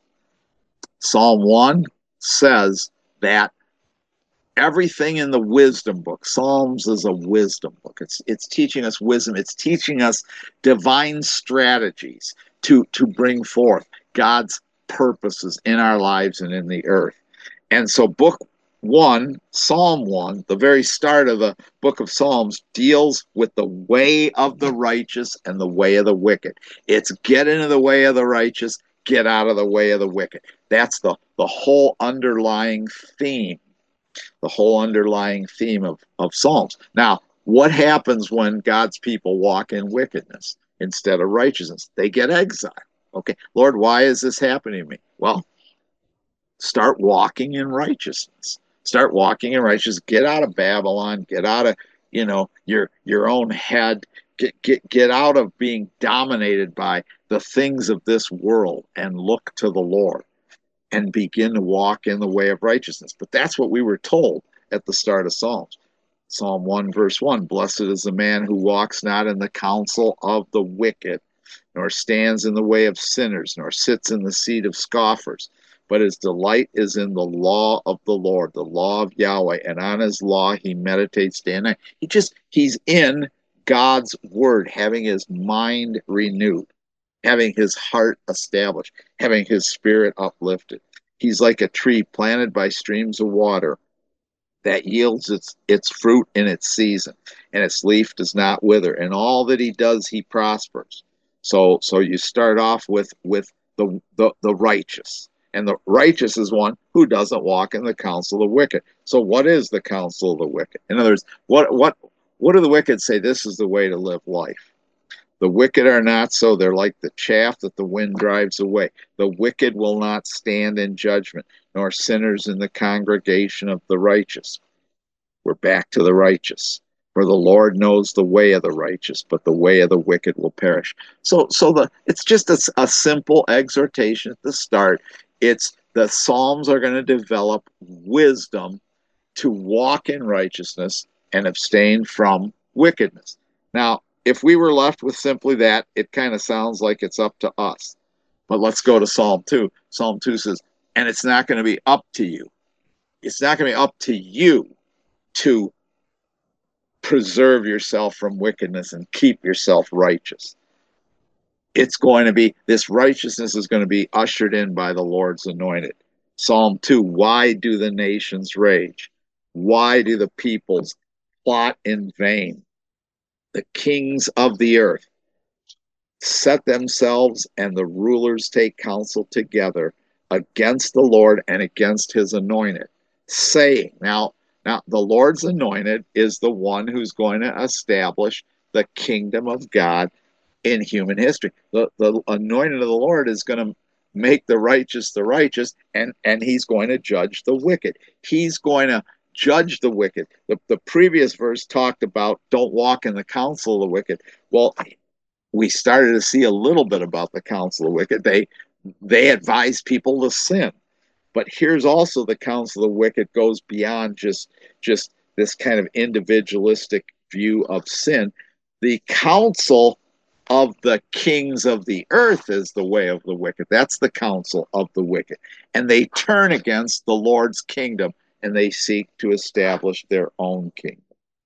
Psalm one says that everything in the wisdom book, Psalms is a wisdom book. It's it's teaching us wisdom. It's teaching us divine strategies to, to bring forth God's purposes in our lives and in the earth. And so book one, Psalm one, the very start of the book of Psalms, deals with the way of the righteous and the way of the wicked. It's get into the way of the righteous, get out of the way of the wicked. That's the, the whole underlying theme, the whole underlying theme of, of Psalms. Now, what happens when God's people walk in wickedness instead of righteousness? They get exiled. Okay, Lord, why is this happening to me? Well, start walking in righteousness. Start walking in righteousness. Get out of Babylon. Get out of, you know, your your own head. Get get get out of being dominated by the things of this world and look to the Lord and begin to walk in the way of righteousness. But that's what we were told at the start of Psalms. Psalm one, verse one, blessed is the man who walks not in the counsel of the wicked, nor stands in the way of sinners, nor sits in the seat of scoffers. But his delight is in the law of the Lord, the law of Yahweh, and on his law he meditates day and night. He just, he's in God's word, having his mind renewed, having his heart established, having his spirit uplifted. He's like a tree planted by streams of water that yields its, its fruit in its season, and its leaf does not wither. And all that he does, he prospers. So, so you start off with, with the, the, the righteous. And the righteous is one who doesn't walk in the counsel of the wicked. So what is the counsel of the wicked? In other words, what what what do the wicked say? This is the way to live life. The wicked are not so. They're like the chaff that the wind drives away. The wicked will not stand in judgment, nor sinners in the congregation of the righteous. We're back to the righteous. For the Lord knows the way of the righteous, but the way of the wicked will perish. So, so the it's just a, a simple exhortation at the start. It's the Psalms are going to develop wisdom to walk in righteousness and abstain from wickedness. Now, if we were left with simply that, it kind of sounds like it's up to us. But let's go to Psalm two. Psalm two says, and it's not going to be up to you. It's not going to be up to you to preserve yourself from wickedness and keep yourself righteous. It's going to be, this righteousness is going to be ushered in by the Lord's anointed. Psalm two, why do the nations rage? Why do the peoples plot in vain? The kings of the earth set themselves, and the rulers take counsel together against the Lord and against his anointed, saying, now, now the Lord's anointed is the one who's going to establish the kingdom of God in human history. The, the anointed of the Lord is going to make the righteous the righteous, and, and he's going to judge the wicked. He's going to judge the wicked. The, the previous verse talked about don't walk in the counsel of the wicked. Well, we started to see a little bit about the counsel of the wicked. They they advise people to sin. But here's also the counsel of the wicked goes beyond just, just this kind of individualistic view of sin. The counsel of the kings of the earth is the way of the wicked. That's the counsel of the wicked. And they turn against the Lord's kingdom, and they seek to establish their own kingdom.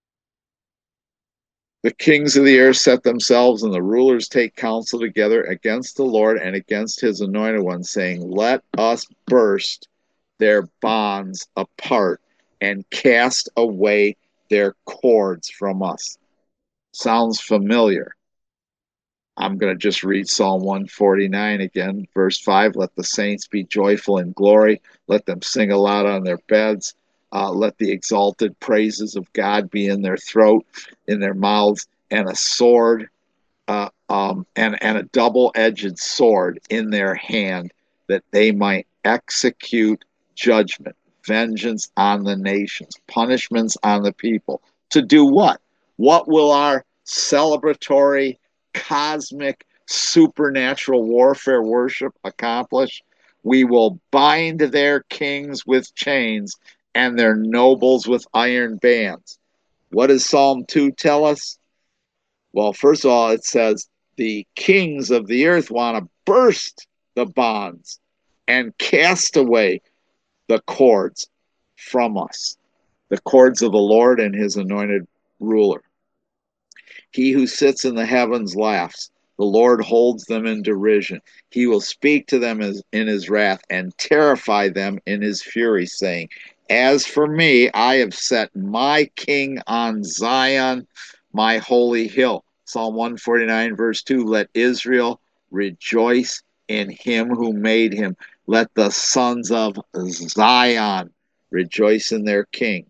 The kings of the earth set themselves, and the rulers take counsel together against the Lord and against his anointed one, saying, let us burst their bonds apart and cast away their cords from us. Sounds familiar. I'm going to just read Psalm one forty-nine again, verse five. Let the saints be joyful in glory. Let them sing aloud on their beds. Uh, let the exalted praises of God be in their throat, in their mouths, and a sword, uh, um, and, and a double-edged sword in their hand, that they might execute judgment, vengeance on the nations, punishments on the people. To do what? What will our celebratory, cosmic, supernatural warfare worship accomplish? We will bind their kings with chains and their nobles with iron bands. What does Psalm two tell us? Well, first of all, it says the kings of the earth want to burst the bonds and cast away the cords from us, the cords of the Lord and his anointed ruler. He who sits in the heavens laughs. The Lord holds them in derision. He will speak to them as, in his wrath and terrify them in his fury, saying, as for me, I have set my king on Zion, my holy hill. Psalm one forty-nine, verse two, let Israel rejoice in him who made him. Let the sons of Zion rejoice in their king.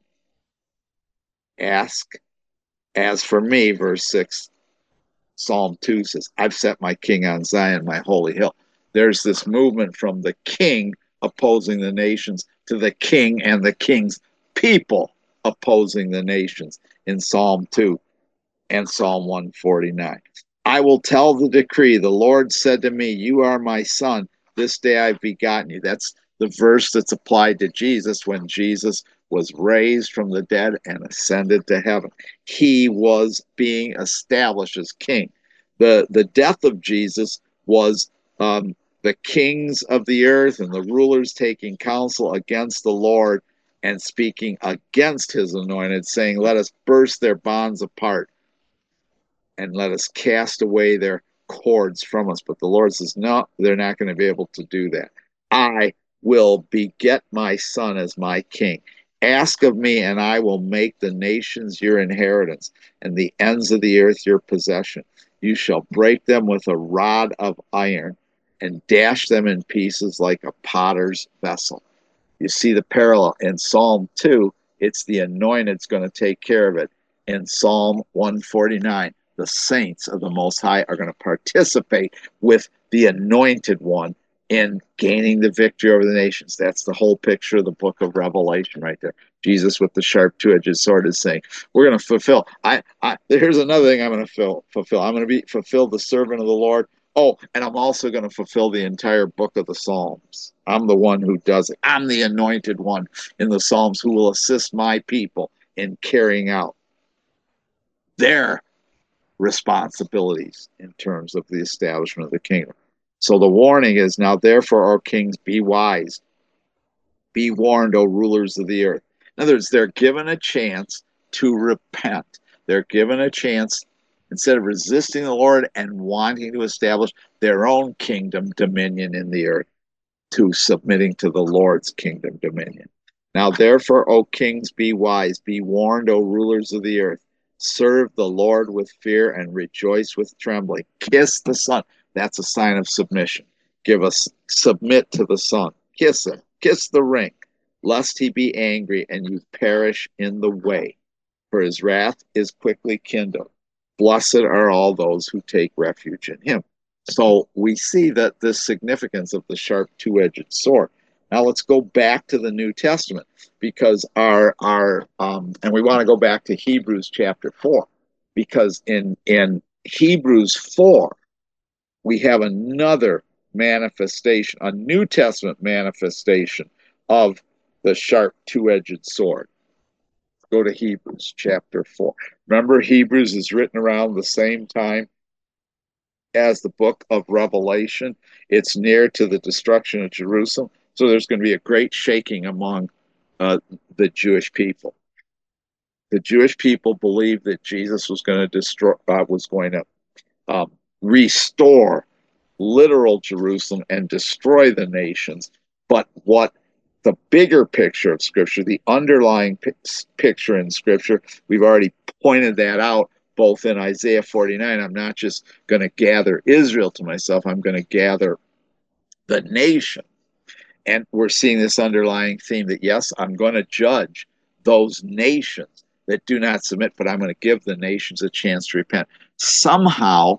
Ask, as for me, verse six, Psalm two says, I've set my king on Zion, my holy hill. There's this movement from the king opposing the nations to the king and the king's people opposing the nations in Psalm two and Psalm one forty-nine. I will tell the decree. The Lord said to me, you are my son. This day I've begotten you. That's the verse that's applied to Jesus when Jesus was raised from the dead and ascended to heaven. He was being established as king. The, the death of Jesus was um, the kings of the earth and the rulers taking counsel against the Lord and speaking against his anointed, saying, let us burst their bonds apart and let us cast away their cords from us. But the Lord says, no, they're not going to be able to do that. I will beget my son as my king. Ask of me, and I will make the nations your inheritance, and the ends of the earth your possession. You shall break them with a rod of iron, and dash them in pieces like a potter's vessel. You see the parallel in Psalm two. It's the anointed's going to take care of it. In Psalm one forty-nine, the saints of the Most High are going to participate with the Anointed One in gaining the victory over the nations. That's the whole picture of the book of Revelation right there. Jesus with the sharp two-edged sword is saying, we're going to fulfill. I, I, here's another thing I'm going to fill, fulfill. I'm going to be fulfill the servant of the Lord. Oh, and I'm also going to fulfill the entire book of the Psalms. I'm the one who does it. I'm the anointed one in the Psalms who will assist my people in carrying out their responsibilities in terms of the establishment of the kingdom. So the warning is now, therefore, O kings, be wise. Be warned, O rulers of the earth. In other words, they're given a chance to repent. They're given a chance, instead of resisting the Lord and wanting to establish their own kingdom dominion in the earth, to submitting to the Lord's kingdom dominion. Now, therefore, O kings, be wise. Be warned, O rulers of the earth. Serve the Lord with fear and rejoice with trembling. Kiss the Son. That's a sign of submission. Give us, submit to the Son. Kiss him. Kiss the ring, lest he be angry and you perish in the way, for his wrath is quickly kindled. Blessed are all those who take refuge in him. So we see that the significance of the sharp two-edged sword. Now let's go back to the New Testament, because our our um, and we want to go back to Hebrews chapter four, because in in Hebrews four we have another manifestation, a New Testament manifestation of the sharp two-edged sword. Go to Hebrews chapter four. Remember, Hebrews is written around the same time as the book of Revelation. It's near to the destruction of Jerusalem, so there's going to be a great shaking among uh, the Jewish people. The Jewish people believed that Jesus was going to destroy, uh, was going to um, restore literal Jerusalem and destroy the nations. But what the bigger picture of Scripture, the underlying p- picture in Scripture, we've already pointed that out both in Isaiah forty-nine. I'm not just going to gather Israel to myself, I'm going to gather the nation. And we're seeing this underlying theme that, yes, I'm going to judge those nations that do not submit, but I'm going to give the nations a chance to repent. Somehow,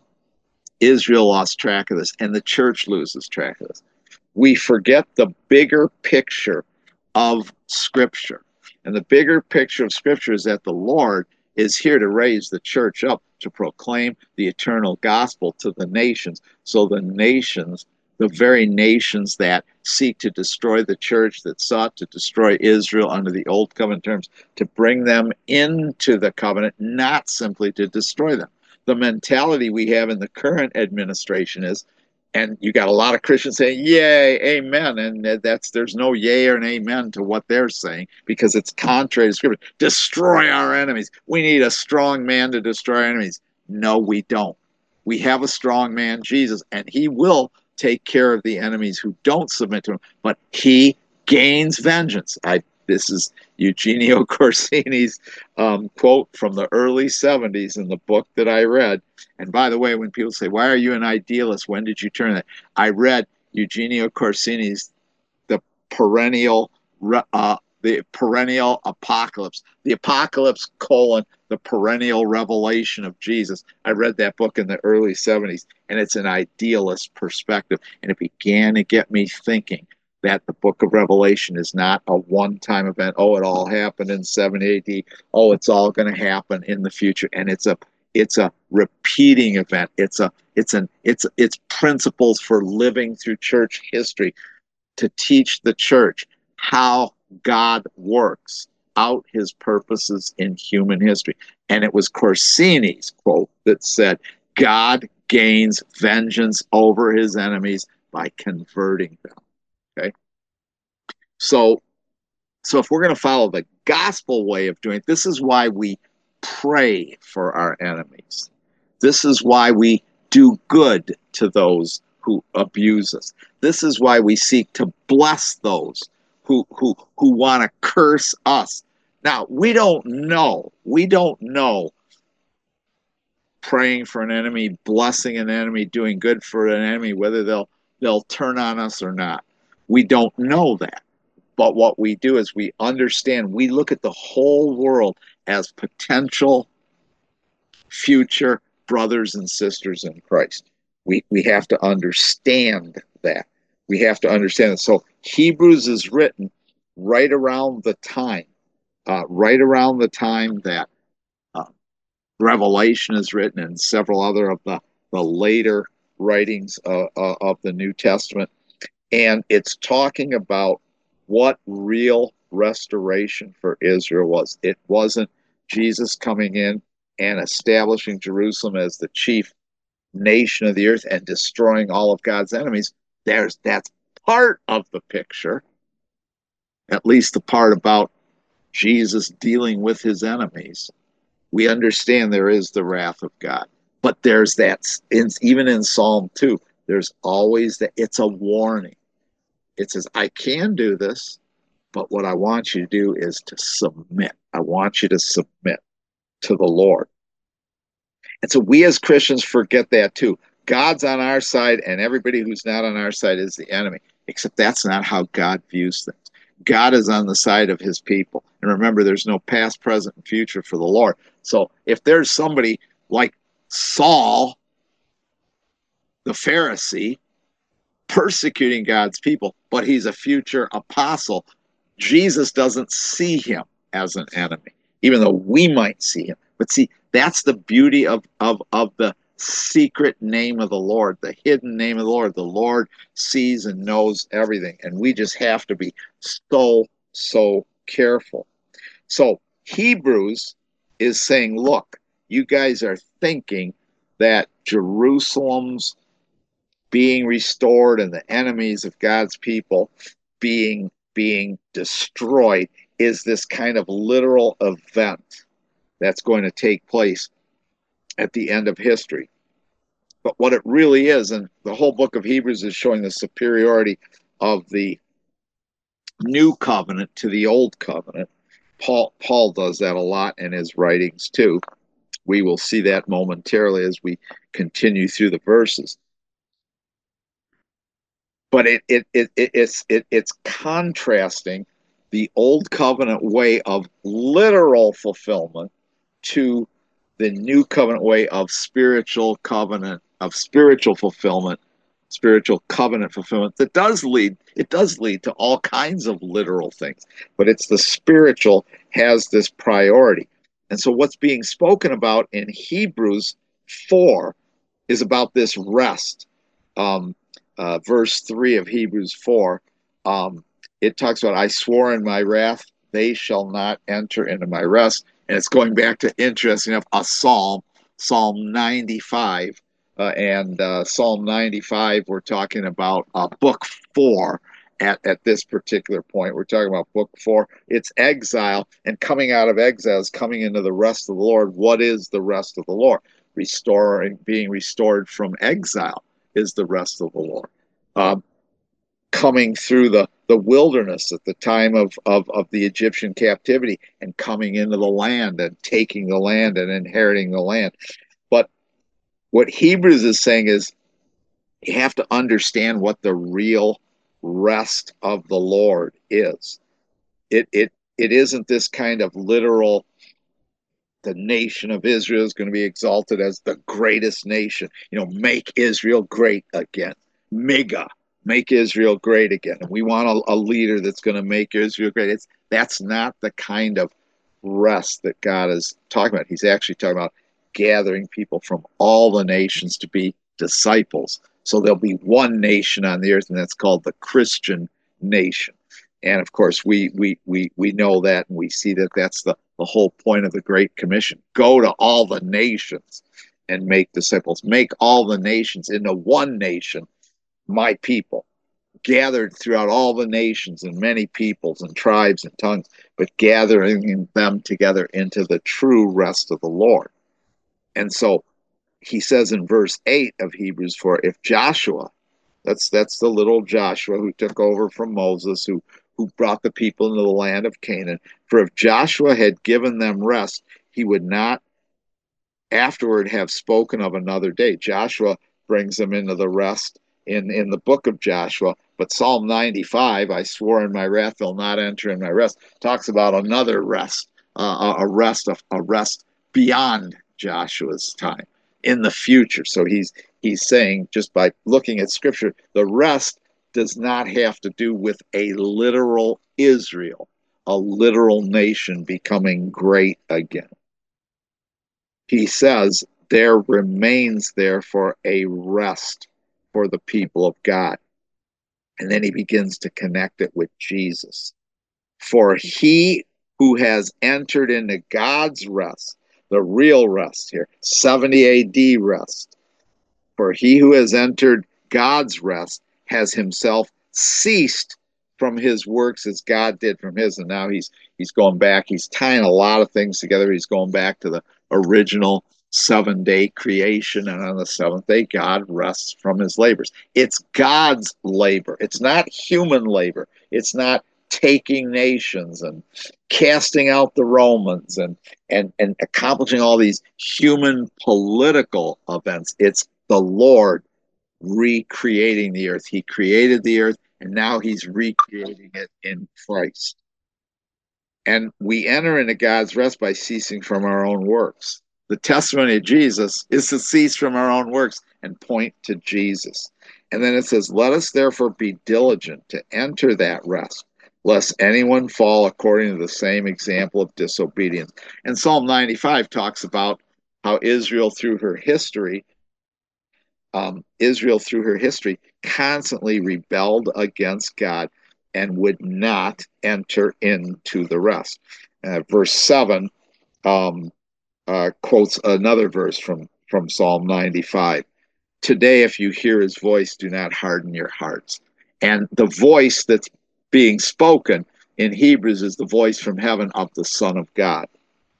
Israel lost track of this, and the church loses track of this. We forget the bigger picture of Scripture. And the bigger picture of Scripture is that the Lord is here to raise the church up to proclaim the eternal gospel to the nations. So the nations, the very nations that seek to destroy the church, that sought to destroy Israel under the old covenant terms, to bring them into the covenant, not simply to destroy them. The mentality we have in the current administration is, and you got a lot of Christians saying, yay, amen. And that's, there's no yay or an amen to what they're saying, because it's contrary to Scripture. Destroy our enemies. We need a strong man to destroy our enemies. No, we don't. We have a strong man, Jesus, and he will take care of the enemies who don't submit to him, but he gains vengeance. I This is Eugenio Corsini's um, quote from the early seventies in the book that I read. And by the way, when people say, why are you an idealist? When did you turn that? I read Eugenio Corsini's The Perennial uh, the Perennial Apocalypse, the Apocalypse colon, the Perennial Revelation of Jesus. I read that book in the early seventies, and it's an idealist perspective. And it began to get me thinking that the book of Revelation is not a one-time event. Oh, it all happened in seventy A D. Oh, it's all going to happen in the future. And it's a it's a repeating event. It's a it's an it's it's principles for living through church history to teach the church how God works out his purposes in human history. And it was Corsini's quote that said, God gains vengeance over his enemies by converting them. Okay. So, so if we're going to follow the gospel way of doing it, this is why we pray for our enemies. This is why we do good to those who abuse us. This is why we seek to bless those who who who want to curse us. Now, we don't know. We don't know praying for an enemy, blessing an enemy, doing good for an enemy, whether they'll they'll turn on us or not. We don't know that. But what we do is we understand, we look at the whole world as potential future brothers and sisters in Christ. We, we have to understand that. We have to understand it. So Hebrews is written right around the time, uh, right around the time that uh, Revelation is written and several other of the, the later writings uh, uh, of the New Testament. And it's talking about what real restoration for Israel was. It wasn't Jesus coming in and establishing Jerusalem as the chief nation of the earth and destroying all of God's enemies. There's that's part of the picture, at least the part about Jesus dealing with his enemies. We understand there is the wrath of God, but there's that, even in Psalm two, there's always that. It's a warning. It says, I can do this, but what I want you to do is to submit. I want you to submit to the Lord. And so we as Christians forget that too. God's on our side, and everybody who's not on our side is the enemy, except that's not how God views things. God is on the side of his people. And remember, there's no past, present, and future for the Lord. So if there's somebody like Saul, the Pharisee, persecuting God's people, but he's a future apostle, Jesus doesn't see him as an enemy, even though we might see him. But see, that's the beauty of, of, of the secret name of the Lord, the hidden name of the Lord. The Lord sees and knows everything, and we just have to be so, so careful. So Hebrews is saying, look, you guys are thinking that Jerusalem's being restored and the enemies of God's people being being destroyed is this kind of literal event that's going to take place at the end of history. But what it really is, and the whole book of Hebrews is showing the superiority of the new covenant to the old covenant. Paul Paul does that a lot in his writings too. We will see that momentarily as we continue through the verses. But it, it, it, it, it's, it, it's contrasting the old covenant way of literal fulfillment to the new covenant way of spiritual covenant, of spiritual fulfillment, spiritual covenant fulfillment that does lead, it does lead to all kinds of literal things, but it's the spiritual has this priority. And so what's being spoken about in Hebrews four is about this rest. Um, Uh, verse three of Hebrews four, um, it talks about, I swore in my wrath, they shall not enter into my rest. And it's going back to, interesting enough, a psalm, Psalm ninety-five. Uh, and uh, Psalm ninety-five, we're talking about uh, book four at, at this particular point. We're talking about book four. It's exile, and coming out of exile is coming into the rest of the Lord. What is the rest of the Lord? Restoring, being restored from exile is the rest of the Lord. Um, coming through the, the wilderness at the time of, of, of the Egyptian captivity and coming into the land and taking the land and inheriting the land. But what Hebrews is saying is you have to understand what the real rest of the Lord is. It, it, it isn't this kind of literal, the nation of Israel is going to be exalted as the greatest nation. You know, make Israel great again. Mega, make Israel great again. And we want a, a leader that's going to make Israel great. It's, that's not the kind of rest that God is talking about. He's actually talking about gathering people from all the nations to be disciples. So there'll be one nation on the earth, and that's called the Christian nation. And of course, we we we we know that, and we see that that's the, the whole point of the Great Commission. Go to all the nations and make disciples. Make all the nations into one nation, my people, gathered throughout all the nations and many peoples and tribes and tongues, but gathering them together into the true rest of the Lord. And so he says in verse eight of Hebrews four, if Joshua, that's that's the little Joshua who took over from Moses, who who brought the people into the land of Canaan. For if Joshua had given them rest, he would not afterward have spoken of another day. Joshua brings them into the rest in, in the book of Joshua. But Psalm ninety-five, I swore in my wrath, they'll not enter in my rest, talks about another rest, uh, a rest, of, a rest beyond Joshua's time. in the future. So he's he's saying, just by looking at Scripture, the rest does not have to do with a literal Israel, a literal nation becoming great again. He says there remains therefore a rest for the people of God. And then he begins to connect it with Jesus. For he who has entered into God's rest, the real rest here, seventy A D rest, for he who has entered God's rest has himself ceased from his works as God did from his. And now he's he's going back. He's tying a lot of things together. He's going back to the original seven-day creation, and on the seventh day, God rests from his labors. It's God's labor. It's not human labor. It's not taking nations and casting out the Romans and and and accomplishing all these human political events. It's the Lord recreating the earth. He created the earth, and now he's recreating it in Christ. And we enter into God's rest by ceasing from our own works. The testimony of Jesus is to cease from our own works and point to Jesus. And then it says, let us therefore be diligent to enter that rest, lest anyone fall according to the same example of disobedience. And Psalm ninety-five talks about how Israel through her history Um, Israel, through her history, constantly rebelled against God and would not enter into the rest. Uh, verse seven um, uh, quotes another verse from, from Psalm ninety-five. Today, if you hear his voice, do not harden your hearts. And the voice that's being spoken in Hebrews is the voice from heaven of the Son of God.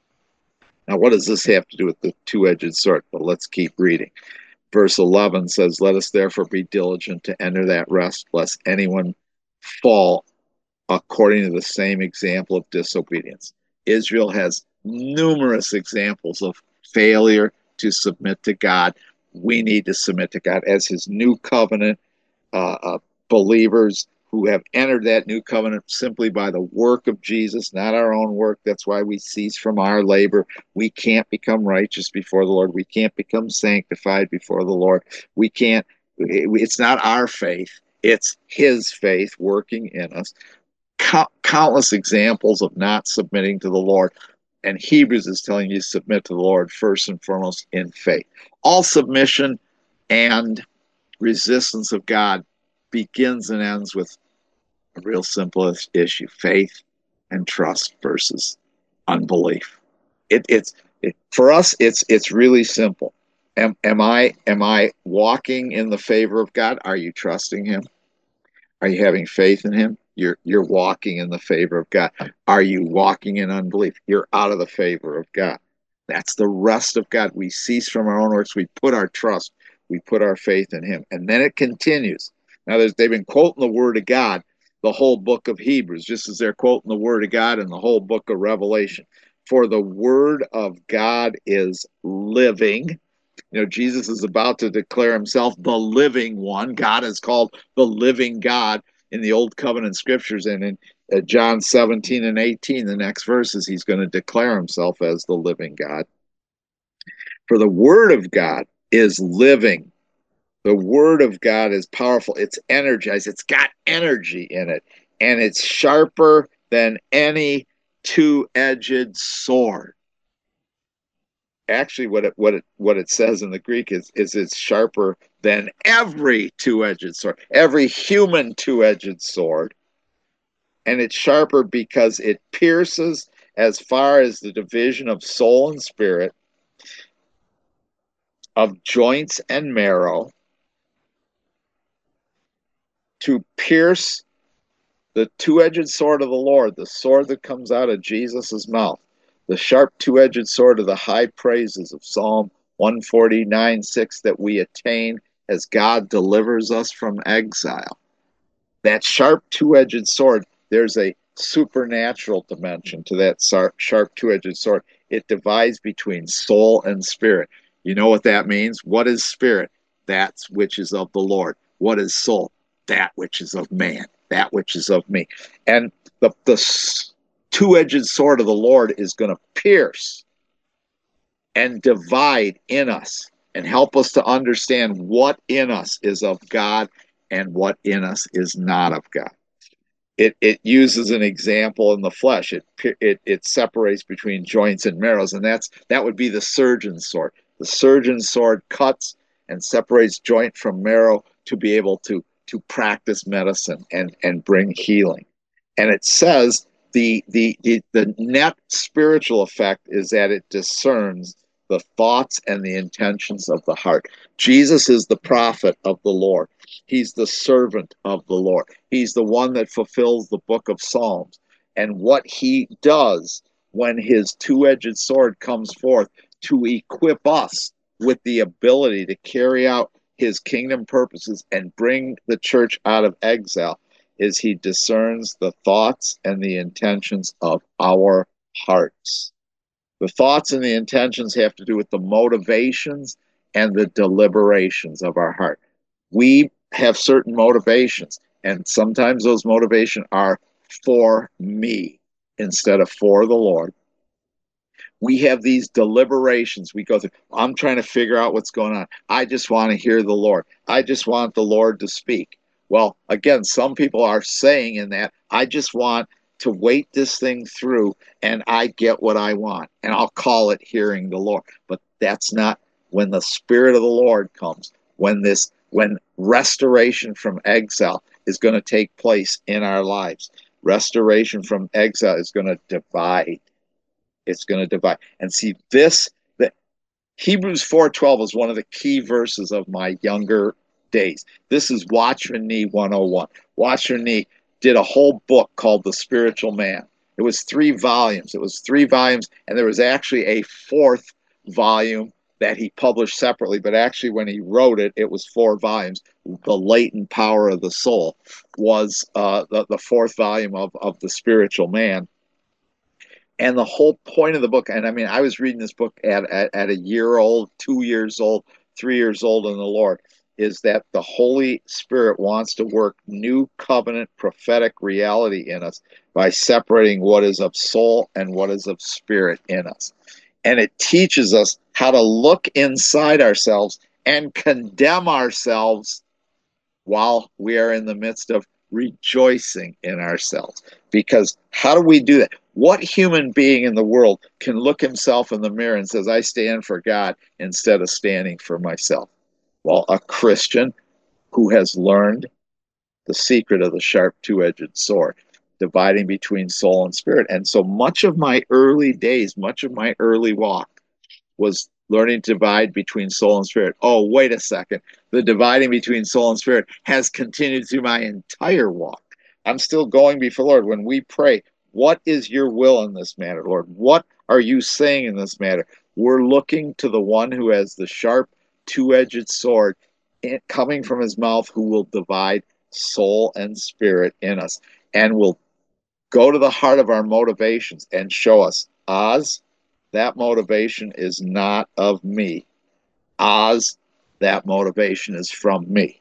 Now, what does this have to do with the two-edged sword? Well, let's keep reading. Verse eleven says, let us therefore be diligent to enter that rest, lest anyone fall according to the same example of disobedience. Israel has numerous examples of failure to submit to God. We need to submit to God as his new covenant uh, uh, believers who have entered that new covenant simply by the work of Jesus, not our own work. That's why we cease from our labor. We can't become righteous before the Lord. We can't become sanctified before the Lord. We can't, it's not our faith, it's his faith working in us. Countless examples of not submitting to the Lord. And Hebrews is telling you to submit to the Lord first and foremost in faith. All submission and resistance of God begins and ends with a real simple issue: faith and trust versus unbelief. It, it's it, for us. It's it's really simple. Am, am I am I walking in the favor of God? Are you trusting him? Are you having faith in him? You're you're walking in the favor of God. Are you walking in unbelief? You're out of the favor of God. That's the rest of God. We cease from our own works. We put our trust, we put our faith in him. And then it continues. Now, they've been quoting the word of God the whole book of Hebrews, just as they're quoting the word of God in the whole book of Revelation. For the word of God is living. You know, Jesus is about to declare himself the living one. God is called the living God in the Old Covenant scriptures. And in uh, John seventeen and eighteen, the next verses, he's going to declare himself as the living God. For the word of God is living. The word of God is powerful. It's energized. It's got energy in it. And it's sharper than any two-edged sword. Actually, what it what it what it says in the Greek is is it's sharper than every two-edged sword, every human two-edged sword. And it's sharper because it pierces as far as the division of soul and spirit, of joints and marrow, to pierce the two-edged sword of the Lord, the sword that comes out of Jesus's mouth, the sharp two-edged sword of the high praises of Psalm one forty-nine six that we attain as God delivers us from exile. That sharp two-edged sword, there's a supernatural dimension to that sharp two-edged sword. It divides between soul and spirit. You know what that means? What is spirit? That which is of the Lord. What is soul? That which is of man. That which is of me. And the, the two-edged sword of the Lord is going to pierce and divide in us and help us to understand what in us is of God and what in us is not of God. It, it uses an example in the flesh. It, it it separates between joints and marrows, and that's that would be the surgeon's sword. The surgeon's sword cuts and separates joint from marrow to be able to to practice medicine and and bring healing. And it says the the the, the net spiritual effect is that it discerns the thoughts and the intentions of the heart. Jesus is the prophet of the Lord. He's the servant of the Lord. He's the one that fulfills the book of Psalms. And what he does when his two-edged sword comes forth to equip us with the ability to carry out his kingdom purposes and bring the church out of exile is he discerns the thoughts and the intentions of our hearts. The thoughts and the intentions have to do with the motivations and the deliberations of our heart. We have certain motivations, and sometimes those motivations are for me instead of for the Lord. We have these deliberations. We go through, I'm trying to figure out what's going on. I just want to hear the Lord. I just want the Lord to speak. Well, again, some people are saying in that, I just want to wait this thing through and I get what I want. And I'll call it hearing the Lord. But that's not when the Spirit of the Lord comes, when this, when restoration from exile is going to take place in our lives. Restoration from exile is going to divide. It's going to divide. And see, this, the Hebrews four twelve is one of the key verses of my younger days. This is Watchman Nee one oh one. Watchman Nee did a whole book called The Spiritual Man. It was three volumes. It was three volumes, and there was actually a fourth volume that he published separately, but actually when he wrote it, it was four volumes. The Latent Power of the Soul was uh, the, the fourth volume of, of The Spiritual Man. And the whole point of the book, and I mean, I was reading this book at, at, at a year old, two years old, three years old in the Lord, is that the Holy Spirit wants to work new covenant prophetic reality in us by separating what is of soul and what is of spirit in us. And it teaches us how to look inside ourselves and condemn ourselves while we are in the midst of rejoicing in ourselves. Because how do we do that? What human being in the world can look himself in the mirror and says, I stand for God instead of standing for myself? Well, a Christian who has learned the secret of the sharp two-edged sword, dividing between soul and spirit. And so much of my early days, much of my early walk was learning to divide between soul and spirit. Oh, wait a second. The dividing between soul and spirit has continued through my entire walk. I'm still going before Lord. When we pray, what is your will in this matter, Lord? What are you saying in this matter? We're looking to the one who has the sharp two-edged sword coming from his mouth, who will divide soul and spirit in us and will go to the heart of our motivations and show us, Oz, that motivation is not of me. Oz, that motivation is from me.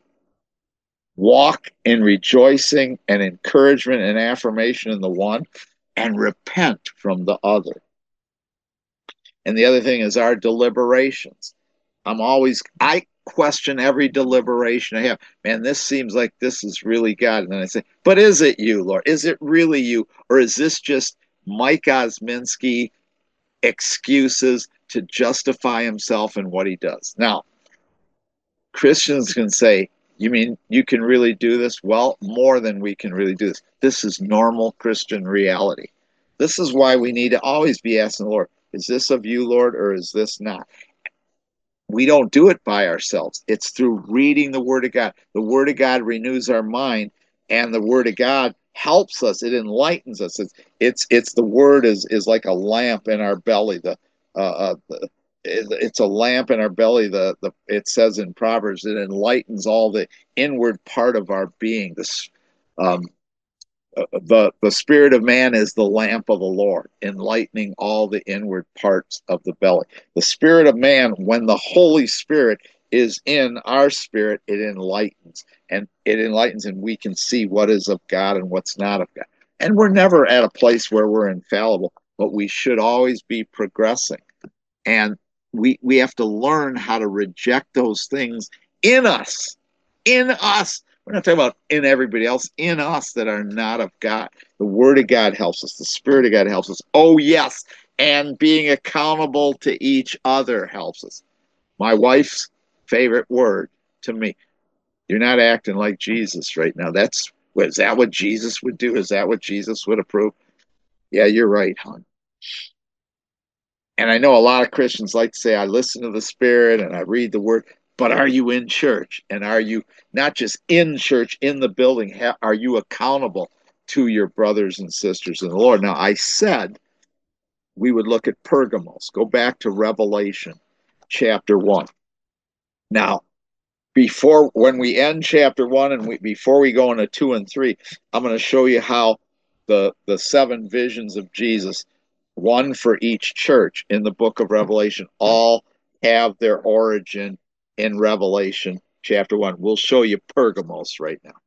Walk in rejoicing and encouragement and affirmation in the one and repent from the other. And the other thing is our deliberations. I'm always, I question every deliberation I have. Man, this seems like this is really God. And then I say, but is it you, Lord? Is it really you? Or is this just Mike Osminski excuses to justify himself and what he does? Now, Christians can say, you mean you can really do this? Well, more than we can really do this. This is normal Christian reality. This is why we need to always be asking the Lord, is this of you, Lord, or is this not? We don't do it by ourselves. It's through reading the Word of God. The Word of God renews our mind, and the Word of God helps us. It enlightens us. It's it's, it's the Word is is like a lamp in our belly. The uh, uh the, it's a lamp in our belly. The the it says in Proverbs, it enlightens all the inward part of our being. This um, the the spirit of man is the lamp of the Lord, enlightening all the inward parts of the belly. The spirit of man, when the Holy Spirit is in our spirit, it enlightens, and it enlightens, and we can see what is of God and what's not of God. And we're never at a place where we're infallible, but we should always be progressing. And we we have to learn how to reject those things in us, in us. We're not talking about in everybody else, in us that are not of God. The Word of God helps us. The Spirit of God helps us. Oh, yes. And being accountable to each other helps us. My wife's favorite word to me. You're not acting like Jesus right now. That's, is that what Jesus would do? Is that what Jesus would approve? Yeah, you're right, hon. And I know a lot of Christians like to say, I listen to the Spirit and I read the Word, but are you in church? And are you not just in church, in the building? Are you accountable to your brothers and sisters in the Lord? Now, I said we would look at Pergamos. Go back to Revelation chapter one. Now, before, when we end chapter one and we, before we go into two and three, I'm going to show you how the, the seven visions of Jesus, one for each church in the book of Revelation, all have their origin in Revelation chapter one. We'll show you Pergamos right now.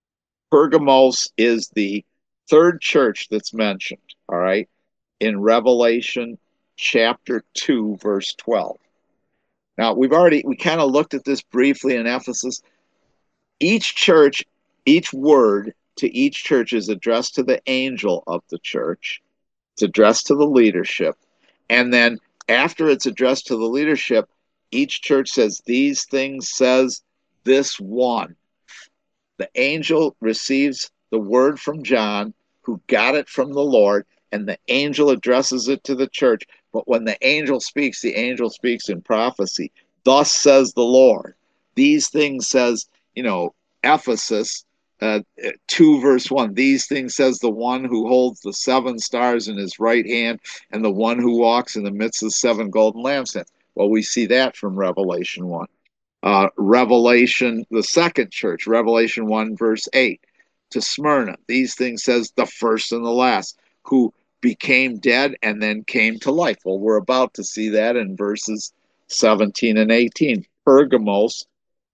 Pergamos is the third church that's mentioned, all right, in Revelation chapter two, verse twelve. Now, we've already, we kind of looked at this briefly in Ephesus. Each church, each word to each church is addressed to the angel of the church. It's addressed to the leadership. And then after it's addressed to the leadership, each church says, these things says this one. The angel receives the word from John, who got it from the Lord, and the angel addresses it to the church. But when the angel speaks, the angel speaks in prophecy. Thus says the Lord. These things says, you know, Ephesus uh, two verse one. These things says the one who holds the seven stars in his right hand and the one who walks in the midst of the seven golden lampstands. Well, we see that from Revelation one. Uh, Revelation, the second church, Revelation one verse eight, to Smyrna. These things says the first and the last, who became dead and then came to life. Well, we're about to see that in verses seventeen and eighteen. Pergamos,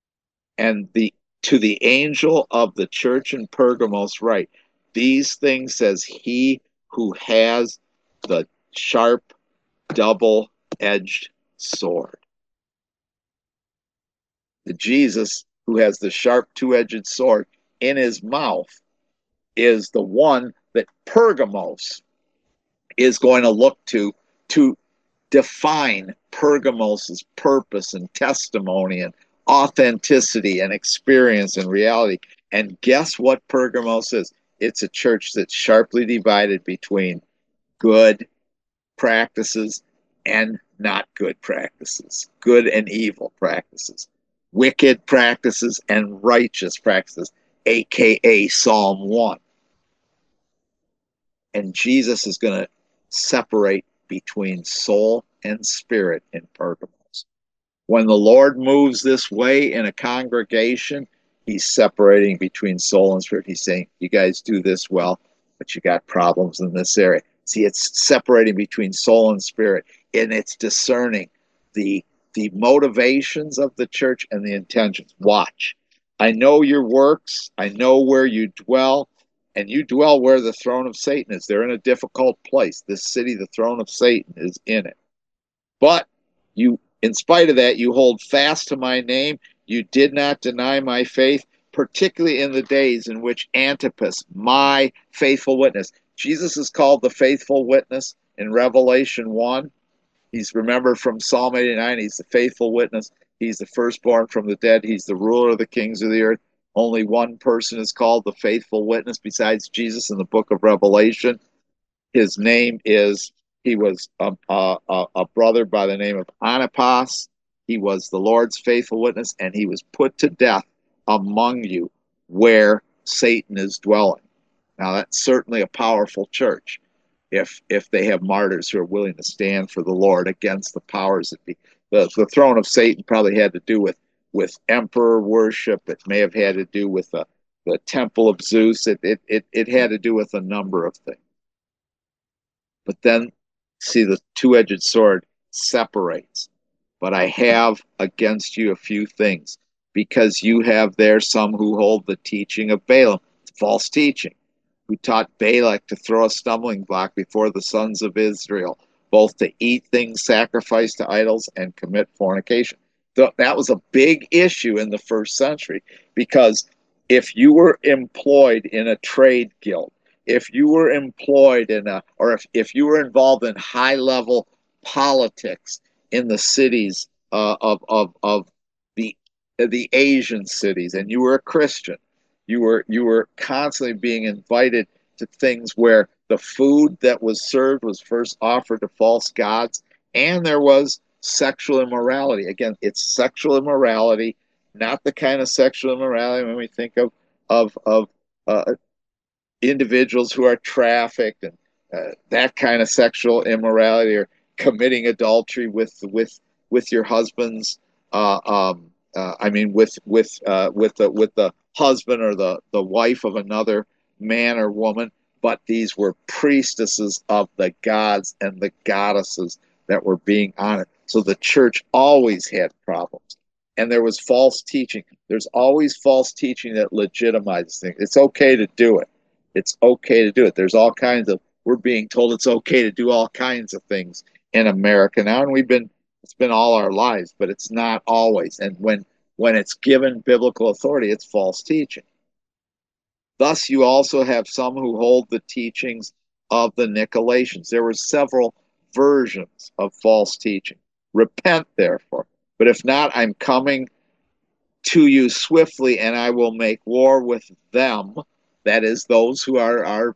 and the to the angel of the church in Pergamos write, these things says he who has the sharp double-edged sword. The Jesus who has the sharp two-edged sword in his mouth is the one that Pergamos is going to look to to define Pergamos's purpose and testimony and authenticity and experience and reality. And guess what Pergamos is? It's a church that's sharply divided between good practices and not good practices, good and evil practices, wicked practices and righteous practices, aka Psalm one. And Jesus is going to separate between soul and spirit in Pergamos. When the Lord moves this way in a congregation, he's separating between soul and spirit. He's saying, you guys do this well, but you got problems in this area. See, it's separating between soul and spirit, and it's discerning the, the motivations of the church and the intentions. Watch. I know your works. I know where you dwell. And you dwell where the throne of Satan is. They're in a difficult place. This city, the throne of Satan, is in it. But you, in spite of that, you hold fast to my name. You did not deny my faith, particularly in the days in which Antipas, my faithful witness, Jesus is called the faithful witness in Revelation one. He's remembered from Psalm eighty-nine. He's the faithful witness. He's the firstborn from the dead. He's the ruler of the kings of the earth. Only one person is called the faithful witness besides Jesus in the book of Revelation. His name is, he was a, a, a brother by the name of Antipas. He was the Lord's faithful witness, and he was put to death among you where Satan is dwelling. Now, that's certainly a powerful church if if they have martyrs who are willing to stand for the Lord against the powers that be. The, the throne of Satan probably had to do with with emperor worship. It may have had to do with the, the temple of Zeus. It, it, it, it had to do with a number of things. But then, see, the two-edged sword separates. But I have against you a few things, because you have there some who hold the teaching of Balaam, false teaching, who taught Balak to throw a stumbling block before the sons of Israel, both to eat things sacrificed to idols and commit fornication. That was a big issue in the first century, because if you were employed in a trade guild, if you were employed in a, or if, if you were involved in high level politics in the cities uh, of, of, of the, the Asian cities, and you were a Christian, you were, you were constantly being invited to things where the food that was served was first offered to false gods, and there was sexual immorality. Again, it's sexual immorality, not the kind of sexual immorality when we think of of of uh, individuals who are trafficked and uh, that kind of sexual immorality, or committing adultery with with with your husband's. Uh, um, uh, I mean, with with uh, with the with the husband or the the wife of another man or woman. But these were priestesses of the gods and the goddesses that were being honored. So the church always had problems. And there was false teaching. There's always false teaching that legitimizes things. It's okay to do it. It's okay to do it. There's all kinds of, we're being told it's okay to do all kinds of things in America now. And we've been, it's been all our lives, but it's not always. And when, when it's given biblical authority, it's false teaching. Thus, you also have some who hold the teachings of the Nicolaitans. There were several versions of false teaching. Repent, therefore. But if not, I'm coming to you swiftly, and I will make war with them, that is, those who are, are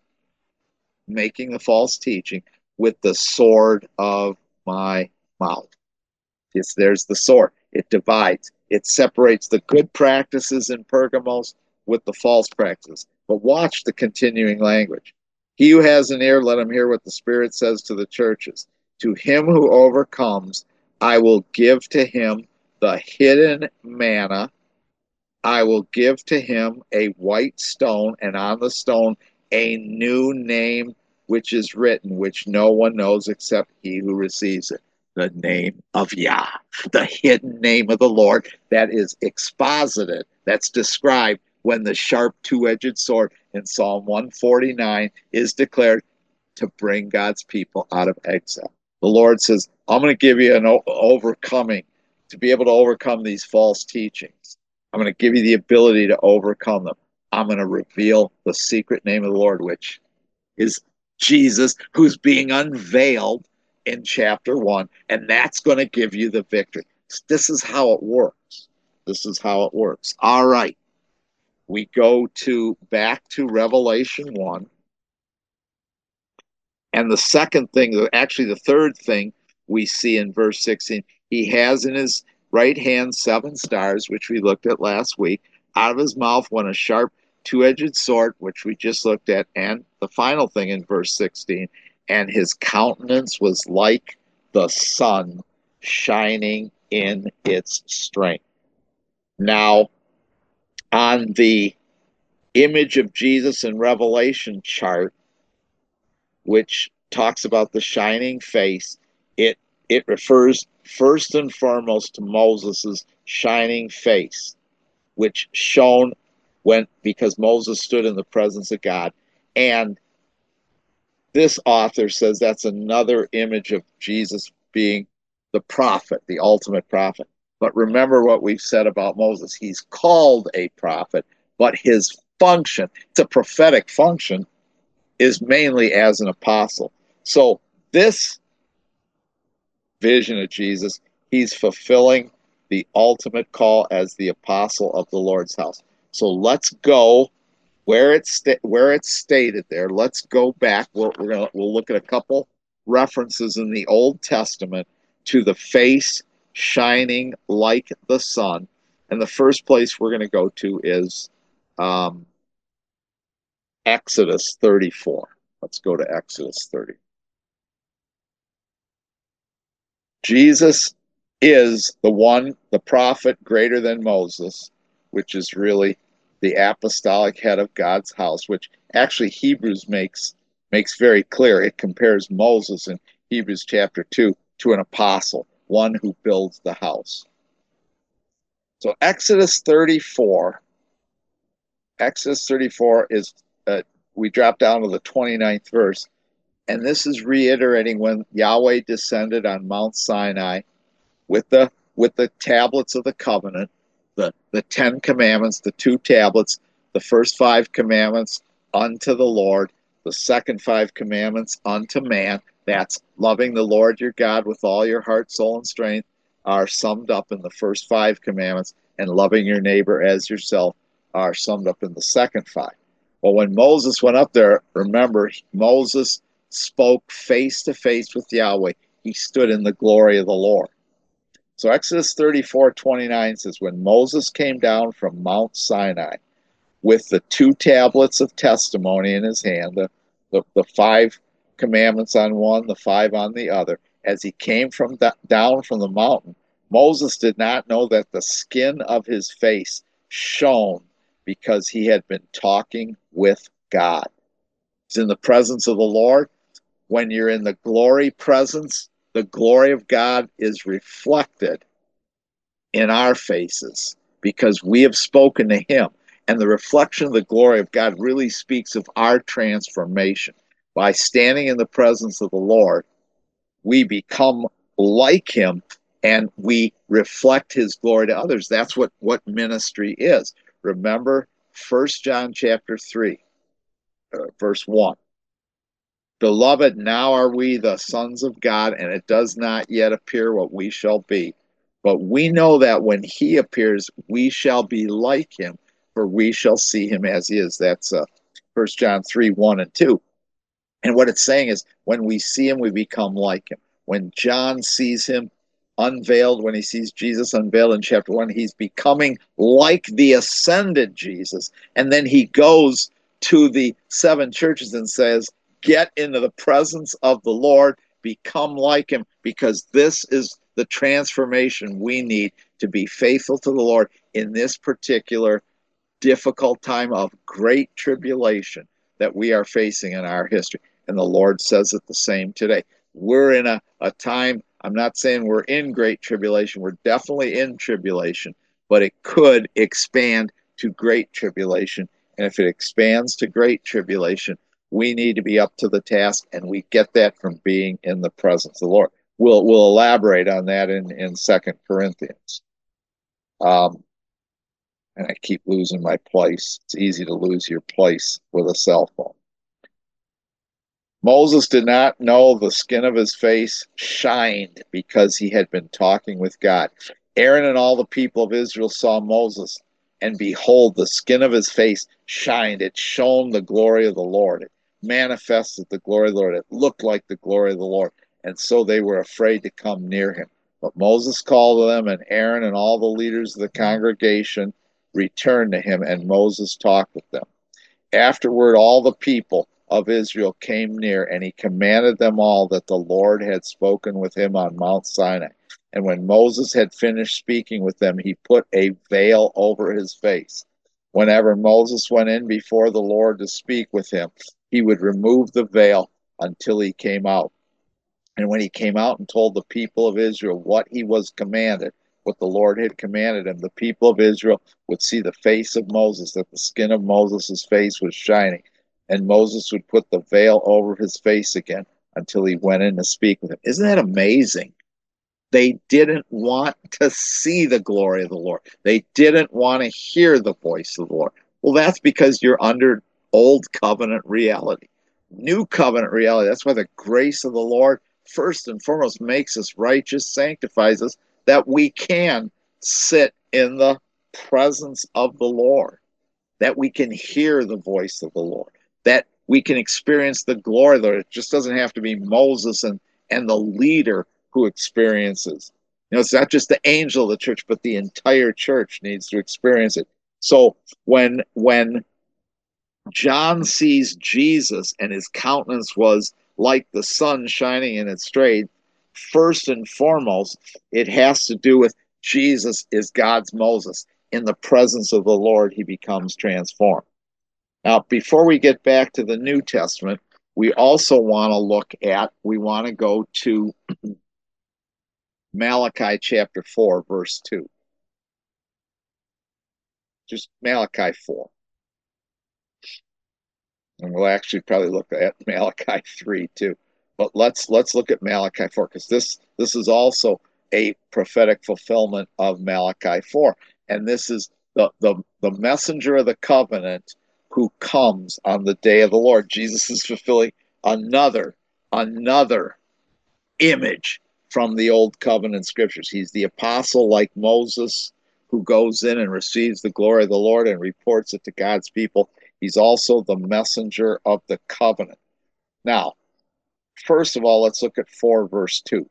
making the false teaching, with the sword of my mouth. It's, there's the sword. It divides. It separates the good practices in Pergamos with the false practices. But watch the continuing language. He who has an ear, let him hear what the Spirit says to the churches. To him who overcomes, I will give to him the hidden manna. I will give to him a white stone, and on the stone a new name which is written, which no one knows except he who receives it. The name of Yah, the hidden name of the Lord that is exposited, that's described when the sharp two-edged sword in Psalm one forty-nine is declared to bring God's people out of exile. The Lord says, I'm going to give you an overcoming, to be able to overcome these false teachings. I'm going to give you the ability to overcome them. I'm going to reveal the secret name of the Lord, which is Jesus, who's being unveiled in chapter one, and that's going to give you the victory. This is how it works. This is how it works. All right. We go to back to Revelation one. And the second thing, actually the third thing we see in verse sixteen, he has in his right hand seven stars, which we looked at last week. Out of his mouth went a sharp two-edged sword, which we just looked at. And the final thing in verse sixteen, and his countenance was like the sun shining in its strength. Now, on the image of Jesus in Revelation chart, which talks about the shining face, it it refers first and foremost to Moses's shining face, which shone when because Moses stood in the presence of God. And this author says that's another image of Jesus being the prophet, the ultimate prophet. But remember what we've said about Moses. He's called a prophet, but his function, it's a prophetic function, is mainly as an apostle. So this vision of Jesus, he's fulfilling the ultimate call as the apostle of the Lord's house. So let's go where it's sta- where it's stated there. Let's go back. We're, we're gonna we'll look at a couple references in the Old Testament to the face shining like the sun. And the first place we're going to go to is um, Exodus thirty-four. Let's go to Exodus thirty. Jesus is the one, the prophet greater than Moses, which is really the apostolic head of God's house, which actually Hebrews makes makes very clear. It compares Moses in Hebrews chapter two to an apostle, one who builds the house. So Exodus thirty-four, Exodus thirty-four is, uh, we drop down to the twenty-ninth verse. And this is reiterating when Yahweh descended on Mount Sinai with the with the tablets of the covenant, the, the Ten Commandments, the two tablets, the first five commandments unto the Lord, the second five commandments unto man. That's loving the Lord your God with all your heart, soul, and strength, are summed up in the first five commandments, and loving your neighbor as yourself are summed up in the second five. Well, when Moses went up there, remember, Moses spoke face to face with Yahweh. He stood in the glory of the Lord. So Exodus thirty-four twenty-nine says, when Moses came down from Mount Sinai with the two tablets of testimony in his hand, the, the, the five commandments on one, the five on the other, as he came from the, down from the mountain, Moses did not know that the skin of his face shone because he had been talking with God. He's in the presence of the Lord. When you're in the glory presence, the glory of God is reflected in our faces because we have spoken to him. And the reflection of the glory of God really speaks of our transformation. By standing in the presence of the Lord, we become like him and we reflect his glory to others. That's what, what ministry is. Remember First John chapter three, uh, verse one. Beloved, now are we the sons of God, and it does not yet appear what we shall be. But we know that when he appears, we shall be like him, for we shall see him as he is. That's uh, First John three, one and two. And what it's saying is, when we see him, we become like him. When John sees him unveiled, when he sees Jesus unveiled in chapter one, he's becoming like the ascended Jesus. And then he goes to the seven churches and says, get into the presence of the Lord, become like him, because this is the transformation we need to be faithful to the Lord in this particular difficult time of great tribulation that we are facing in our history. And the Lord says it the same today. We're in a, a time, I'm not saying we're in great tribulation, we're definitely in tribulation, but it could expand to great tribulation. And if it expands to great tribulation, we need to be up to the task, and we get that from being in the presence of the Lord. We'll, we'll elaborate on that in, in Second Corinthians. Um, and I keep losing my place. It's easy to lose your place with a cell phone. Moses did not know the skin of his face shined because he had been talking with God. Aaron and all the people of Israel saw Moses, and behold, the skin of his face shined. It shone the glory of the Lord. It manifested the glory of the Lord. It looked like the glory of the Lord. And so they were afraid to come near him. But Moses called them, and Aaron and all the leaders of the congregation returned to him, and Moses talked with them. Afterward, all the people of Israel came near, and he commanded them all that the Lord had spoken with him on Mount Sinai. And when Moses had finished speaking with them, he put a veil over his face. Whenever Moses went in before the Lord to speak with him, he would remove the veil until he came out. And when he came out and told the people of Israel what he was commanded, what the Lord had commanded him, the people of Israel would see the face of Moses, that the skin of Moses' face was shining. And Moses would put the veil over his face again until he went in to speak with him. Isn't that amazing? They didn't want to see the glory of the Lord. They didn't want to hear the voice of the Lord. Well, that's because you're under old covenant reality. New covenant reality, that's why the grace of the Lord first and foremost makes us righteous, sanctifies us, that we can sit in the presence of the Lord, that we can hear the voice of the Lord, that we can experience the glory of the Lord. It just doesn't have to be Moses and, and the leader who experiences. You know, it's not just the angel of the church, but the entire church needs to experience it. So when when John sees Jesus and his countenance was like the sun shining in its straight, first and foremost, it has to do with Jesus is God's Moses. In the presence of the Lord, he becomes transformed. Now, before we get back to the New Testament, we also want to look at, we want to go to Malachi chapter four, verse two. Just Malachi four. and we'll actually probably look at Malachi three too. But let's let's look at Malachi four, because this this is also a prophetic fulfillment of Malachi four. And this is the, the, the messenger of the covenant who comes on the day of the Lord. Jesus is fulfilling another, another image from the old covenant scriptures. He's the apostle like Moses who goes in and receives the glory of the Lord and reports it to God's people. He's also the messenger of the covenant. Now, first of all, let's look at four verse two.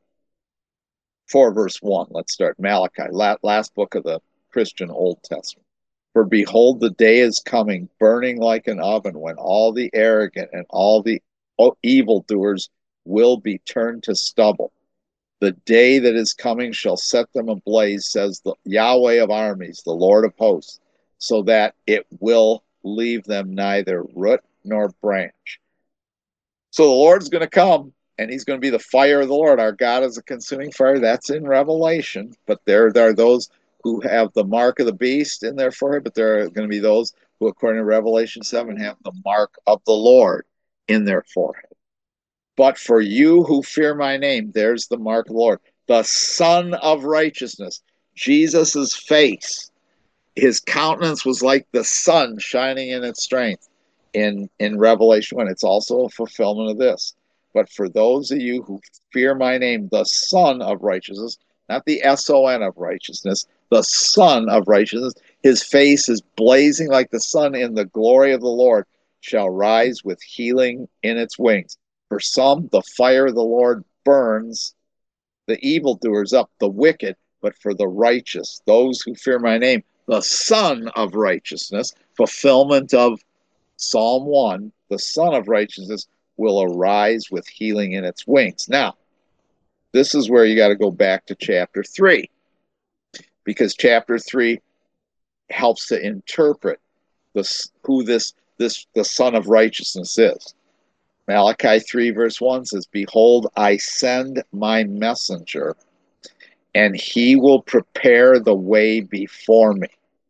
four verse one. Let's start. Malachi, last book of the Christian Old Testament. For behold, the day is coming, burning like an oven, when all the arrogant and all the evildoers will be turned to stubble. The day that is coming shall set them ablaze, says the Yahweh of armies, the Lord of hosts, so that it will leave them neither root nor branch. So the Lord's going to come, and he's going to be the fire of the Lord. Our God is a consuming fire. That's in Revelation. But there, there are those who have the mark of the beast in their forehead, but there are going to be those who, according to Revelation seven, have the mark of the Lord in their forehead. But for you who fear my name, there's the mark of the Lord, the Son of Righteousness. Jesus's face, his countenance was like the sun shining in its strength in, in Revelation one. It's also a fulfillment of this. But for those of you who fear my name, the Son of Righteousness, not the S O N of righteousness, the Son of Righteousness, his face is blazing like the sun in the glory of the Lord, shall rise with healing in its wings. For some, the fire of the Lord burns the evildoers up, the wicked, but for the righteous, those who fear my name, the Son of Righteousness, fulfillment of Psalm one, the Son of Righteousness will arise with healing in its wings. Now, this is where you got to go back to chapter three, because chapter three helps to interpret this, who this, this the Son of Righteousness is. Malachi three verse one says, behold, I send my messenger, and he will prepare the way before me.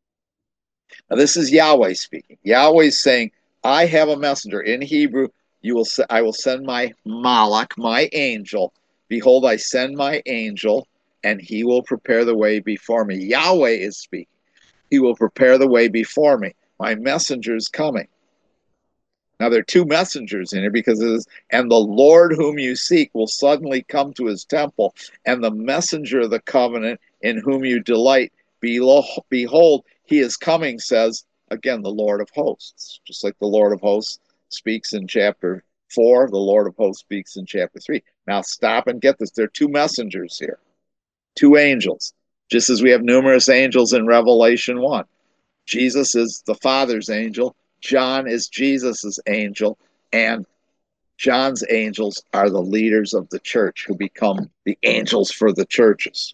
Now this is Yahweh speaking. Yahweh is saying, I have a messenger. In Hebrew, you will say, I will send my malach, my angel. Behold, I send my angel, and he will prepare the way before me. Yahweh is speaking. He will prepare the way before me. My messenger is coming. Now, there are two messengers in here, because it is, and the Lord whom you seek will suddenly come to his temple, and the messenger of the covenant in whom you delight, behold, he is coming, says, again, the Lord of hosts. Just like the Lord of hosts speaks in chapter four, the Lord of hosts speaks in chapter three. Now, stop and get this. There are two messengers here, two angels, just as we have numerous angels in Revelation one. Jesus is the Father's angel. John is Jesus's angel, and John's angels are the leaders of the church who become the angels for the churches.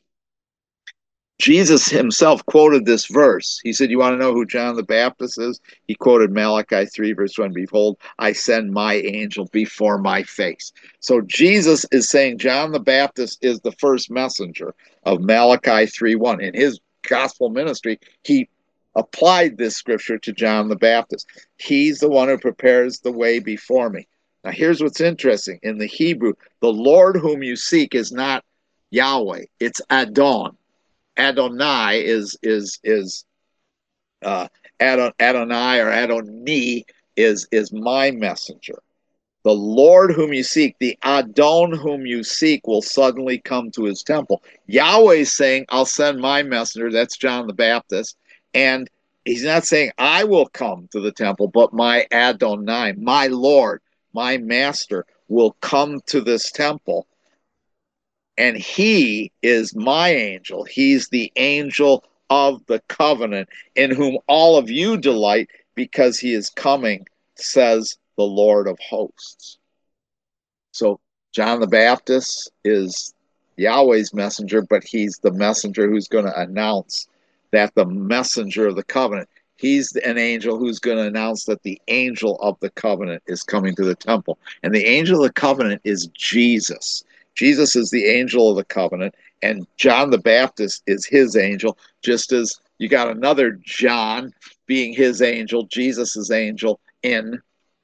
Jesus himself quoted this verse. He said, you want to know who John the Baptist is? He quoted Malachi three verse one, behold, I send my angel before my face. So Jesus is saying John the Baptist is the first messenger of Malachi three one. In his gospel ministry, he applied this scripture to John the Baptist. He's the one who prepares the way before me. Now here's what's interesting. In the Hebrew, the Lord whom you seek is not Yahweh, it's Adon. Adonai is is is uh, Adon, Adonai or Adoni is is my messenger. The Lord whom you seek, the Adon whom you seek, will suddenly come to his temple. Yahweh is saying, I'll send my messenger. That's John the Baptist. And he's not saying I will come to the temple, but my Adonai, my Lord, my master will come to this temple. And he is my angel. He's the angel of the covenant in whom all of you delight, because he is coming, says the Lord of hosts. So John the Baptist is Yahweh's messenger, but he's the messenger who's going to announce that the messenger of the covenant, he's an angel who's going to announce that the angel of the covenant is coming to the temple. And the angel of the covenant is Jesus. Jesus is the angel of the covenant, and John the Baptist is his angel, just as you got another John being his angel, Jesus's angel in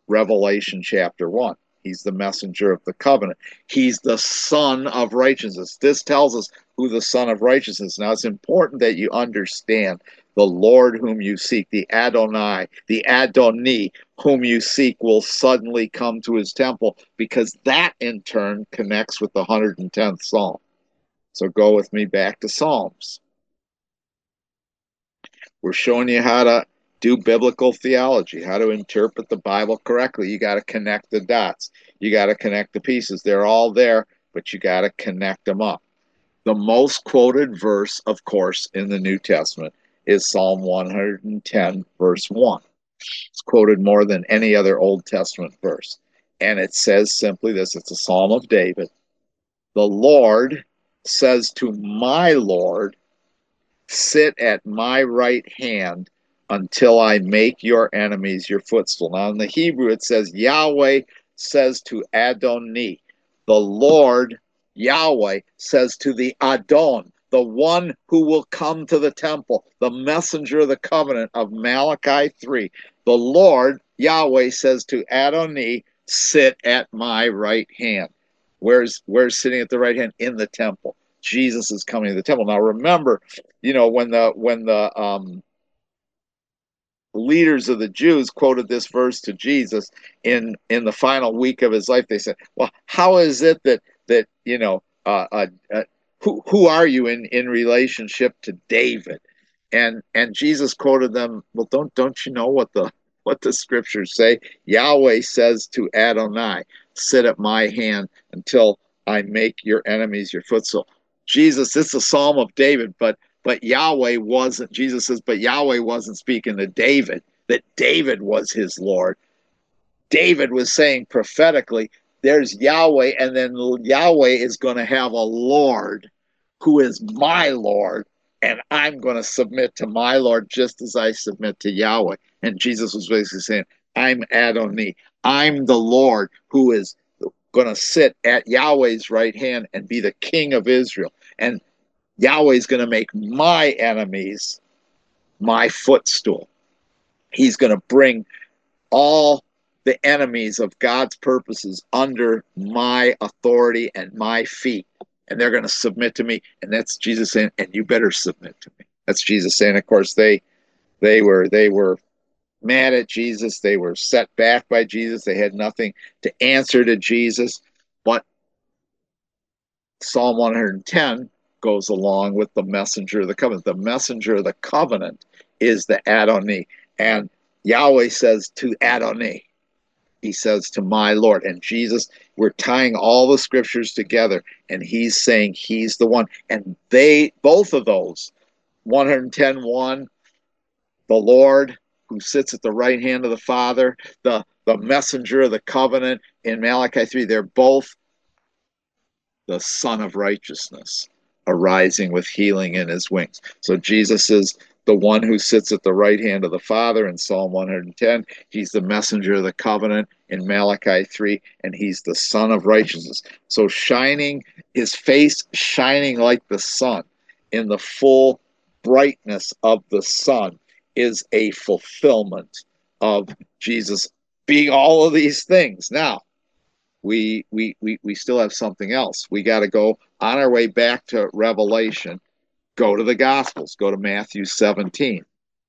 Revelation chapter one. He's the messenger of the covenant. He's the Son of righteousness. This tells us who the Son of righteousness is. Now, it's important that you understand the Lord whom you seek, the Adonai, the Adoni, whom you seek will suddenly come to his temple, because that in turn connects with the one hundred tenth Psalm. So go with me back to Psalms. We're showing you how to do biblical theology, how to interpret the Bible correctly. You got to connect the dots. You got to connect the pieces. They're all there, but you got to connect them up. The most quoted verse, of course, in the New Testament is Psalm one hundred ten, verse one. It's quoted more than any other Old Testament verse. And it says simply this, it's a Psalm of David. The Lord says to my Lord, sit at my right hand until I make your enemies your footstool. Now in the Hebrew it says Yahweh says to Adoni. The Lord, Yahweh, says to the Adon, the one who will come to the temple, the messenger of the covenant of Malachi three. The Lord, Yahweh, says to Adoni, sit at my right hand. Where's, where's sitting at the right hand? In the temple. Jesus is coming to the temple. Now remember, you know, when the when the um, leaders of the Jews quoted this verse to Jesus in in the final week of his life, they said, "Well, how is it that that you know uh, uh, uh, who who are you in in relationship to David?" And and Jesus quoted them. Well, don't don't you know what the what the scriptures say? Yahweh says to Adonai, "Sit at my hand until I make your enemies your footstool." Jesus, it's a Psalm of David, but but Yahweh wasn't, Jesus says, but Yahweh wasn't speaking to David, that David was his Lord. David was saying prophetically, there's Yahweh, and then Yahweh is going to have a Lord who is my Lord, and I'm going to submit to my Lord just as I submit to Yahweh. And Jesus was basically saying, I'm Adoni. I'm the Lord who is going to sit at Yahweh's right hand and be the king of Israel. And Yahweh's going to make my enemies my footstool. He's going to bring all the enemies of God's purposes under my authority and my feet. And they're going to submit to me. And that's Jesus saying, and you better submit to me. That's Jesus saying, of course, they they were they were mad at Jesus. They were set back by Jesus. They had nothing to answer to Jesus. But Psalm one hundred ten goes along with the messenger of the covenant. The messenger of the covenant is the Adoni. And Yahweh says to Adoni, he says to my Lord. And Jesus, we're tying all the scriptures together, and he's saying he's the one. And they, both of those, one hundred ten one, the Lord who sits at the right hand of the Father, the, the messenger of the covenant in Malachi three, they're both the Son of righteousness, arising with healing in his wings. So Jesus is the one who sits at the right hand of the Father in Psalm one hundred ten. He's the messenger of the covenant in Malachi three, and he's the Son of righteousness. So shining, his face shining like the sun in the full brightness of the sun is a fulfillment of Jesus being all of these things. Now, we we we, we still have something else. We got to go on our way back to Revelation. Go to the Gospels. Go to Matthew seventeen.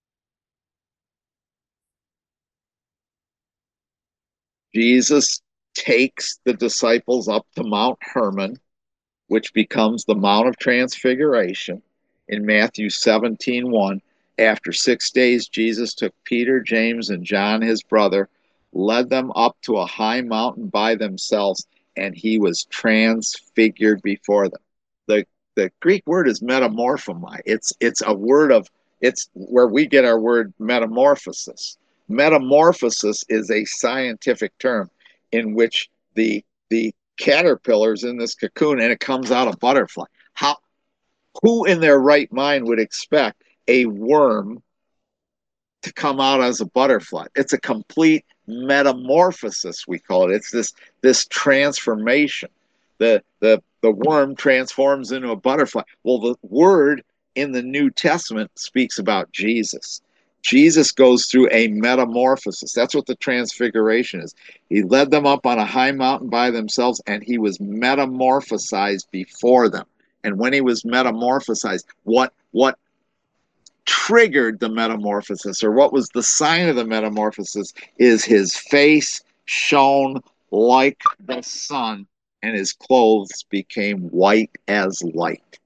Jesus takes the disciples up to Mount Hermon, which becomes the Mount of Transfiguration in Matthew seventeen one. After six days, Jesus took Peter, James, and John, his brother, led them up to a high mountain by themselves, and he was transfigured before them. The the Greek word is metamorphomai. It's it's a word of it's where we get our word metamorphosis. Metamorphosis is a scientific term in which the the caterpillar's in this cocoon and it comes out a butterfly. How who in their right mind would expect a worm to come out as a butterfly? It's a complete metamorphosis, we call it. It's this this transformation. The the the worm transforms into a butterfly. Well, the word in the New Testament speaks about Jesus. Jesus goes through a metamorphosis. That's what the transfiguration is. He led them up on a high mountain by themselves, and he was metamorphosized before them. And when he was metamorphosized, what what triggered the metamorphosis, or what was the sign of the metamorphosis, is his face shone like the sun, and his clothes became white as light.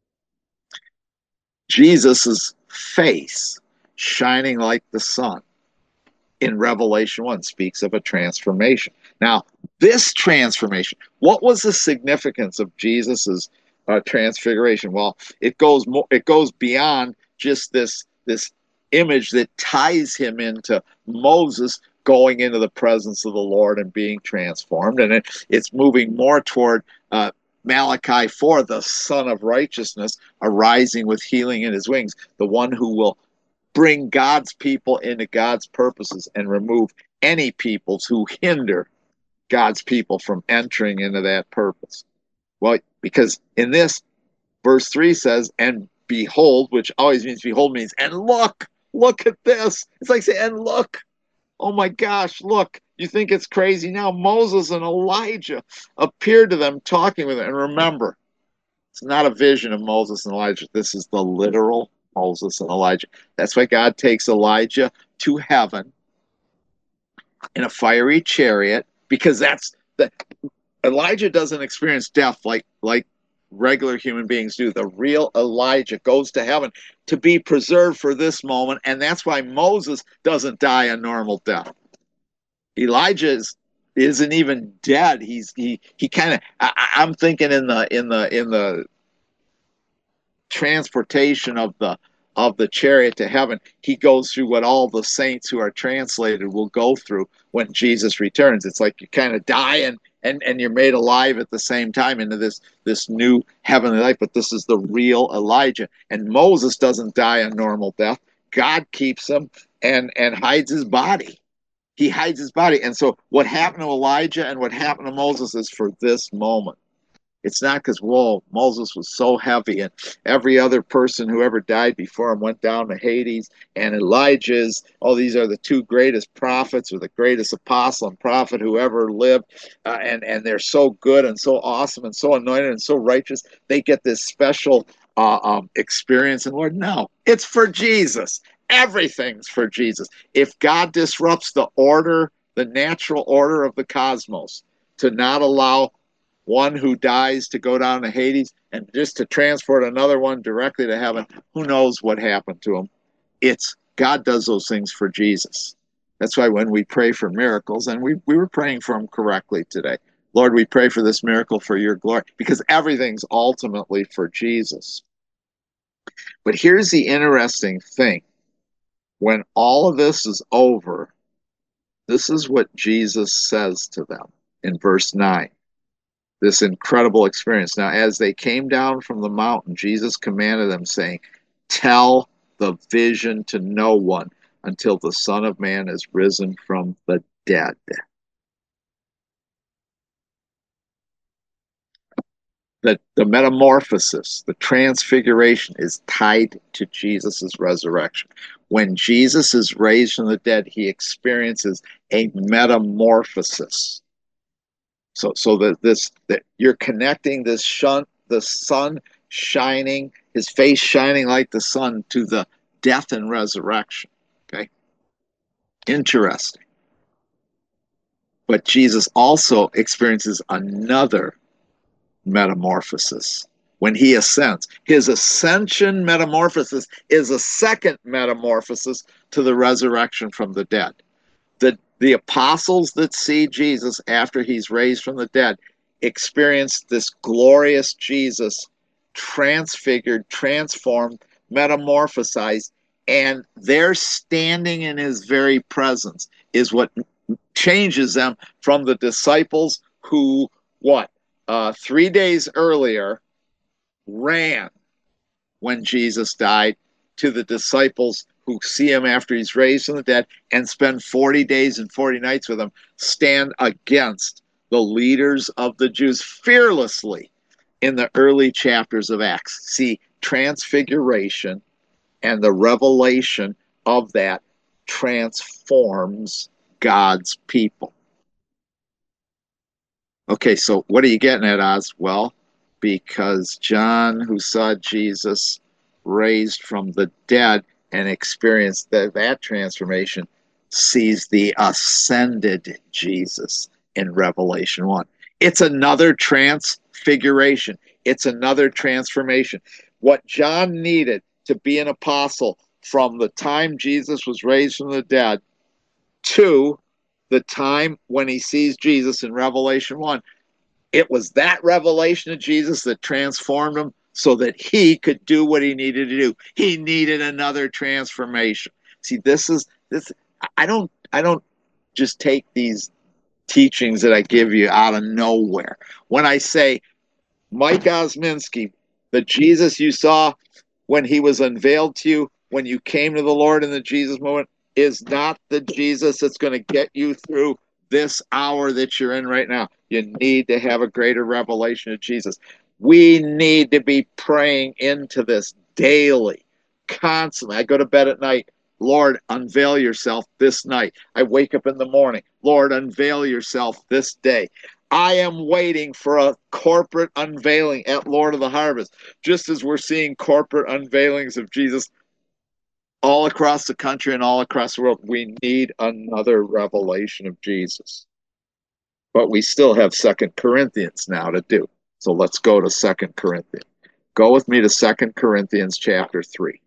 Jesus's face shining like the sun in Revelation one speaks of a transformation. Now, this transformation, what was the significance of Jesus's uh, transfiguration? Well, it goes more, it goes beyond just this this image that ties him into Moses going into the presence of the Lord and being transformed, and it, it's moving more toward uh, Malachi four, the Son of Righteousness, arising with healing in his wings, the one who will bring God's people into God's purposes and remove any peoples who hinder God's people from entering into that purpose. Well, because in this, verse three says, and behold, which always means behold, means, and look, look at this. It's like saying, and look, oh my gosh, look. You think it's crazy now? Moses and Elijah appeared to them talking with them. And remember, it's not a vision of Moses and Elijah. This is the literal Moses and Elijah. That's why God takes Elijah to heaven in a fiery chariot, because that's the Elijah doesn't experience death like like regular human beings do. The real Elijah goes to heaven to be preserved for this moment, and that's why Moses doesn't die a normal death. Elijah is, isn't even dead. He's he he kind of. I'm thinking in the in the in the transportation of the of the chariot to heaven, he goes through what all the saints who are translated will go through when Jesus returns. It's like you kind of die and and and you're made alive at the same time into this this new heavenly life. But this is the real Elijah, and Moses doesn't die a normal death. God keeps him and and hides his body. He hides his body. And so what happened to Elijah and what happened to Moses is for this moment. It's not because, whoa, Moses was so heavy and every other person who ever died before him went down to Hades, and Elijah's, oh, these are the two greatest prophets, or the greatest apostle and prophet who ever lived, uh, and, and they're so good and so awesome and so anointed and so righteous, they get this special uh, um, experience. And Lord, no, it's for Jesus. Everything's for Jesus. If God disrupts the order, the natural order of the cosmos, to not allow one who dies to go down to Hades and just to transport another one directly to heaven, who knows what happened to him? It's God does those things for Jesus. That's why when we pray for miracles, and we, we were praying for them correctly today, Lord, we pray for this miracle for your glory, because everything's ultimately for Jesus. But here's the interesting thing. When all of this is over, this is what Jesus says to them in verse nine. This incredible experience. Now, as they came down from the mountain, Jesus commanded them, saying, tell the vision to no one until the Son of Man is risen from the dead. The, the metamorphosis, the transfiguration is tied to Jesus's resurrection. When Jesus is raised from the dead, he experiences a metamorphosis. So, so that this that you're connecting this shun, the sun shining, his face shining like the sun, to the death and resurrection. Okay, interesting. But Jesus also experiences another metamorphosis when he ascends. His ascension metamorphosis is a second metamorphosis to the resurrection from the dead. The, the apostles that see Jesus after he's raised from the dead experience this glorious Jesus transfigured, transformed, metamorphosized, and their standing in his very presence is what changes them from the disciples who, what, uh, three days earlier ran when Jesus died, to the disciples who see him after he's raised from the dead and spend forty days and forty nights with him, stand against the leaders of the Jews fearlessly in the early chapters of Acts. See, transfiguration and the revelation of that transforms God's people. Okay, so what are you getting at, Oz? Well, because John, who saw Jesus raised from the dead and experienced that, that transformation, sees the ascended Jesus in Revelation one. It's another transfiguration. It's another transformation. What John needed to be an apostle from the time Jesus was raised from the dead to the time when he sees Jesus in Revelation one, it was that revelation of Jesus that transformed him so that he could do what he needed to do. He needed another transformation. See, this is this I don't I don't just take these teachings that I give you out of nowhere. When I say, Mike Osminski, the Jesus you saw when he was unveiled to you, when you came to the Lord in the Jesus moment, is not the Jesus that's going to get you through this hour that you're in right now. You need to have a greater revelation of Jesus. We need to be praying into this daily, constantly. I go to bed at night. Lord, unveil yourself this night. I wake up in the morning. Lord, unveil yourself this day. I am waiting for a corporate unveiling at Lord of the Harvest, just as we're seeing corporate unveilings of Jesus all across the country and all across the world. We need another revelation of Jesus. But we still have Second Corinthians now to do. So let's go to Second Corinthians. Go with me to Second Corinthians chapter three.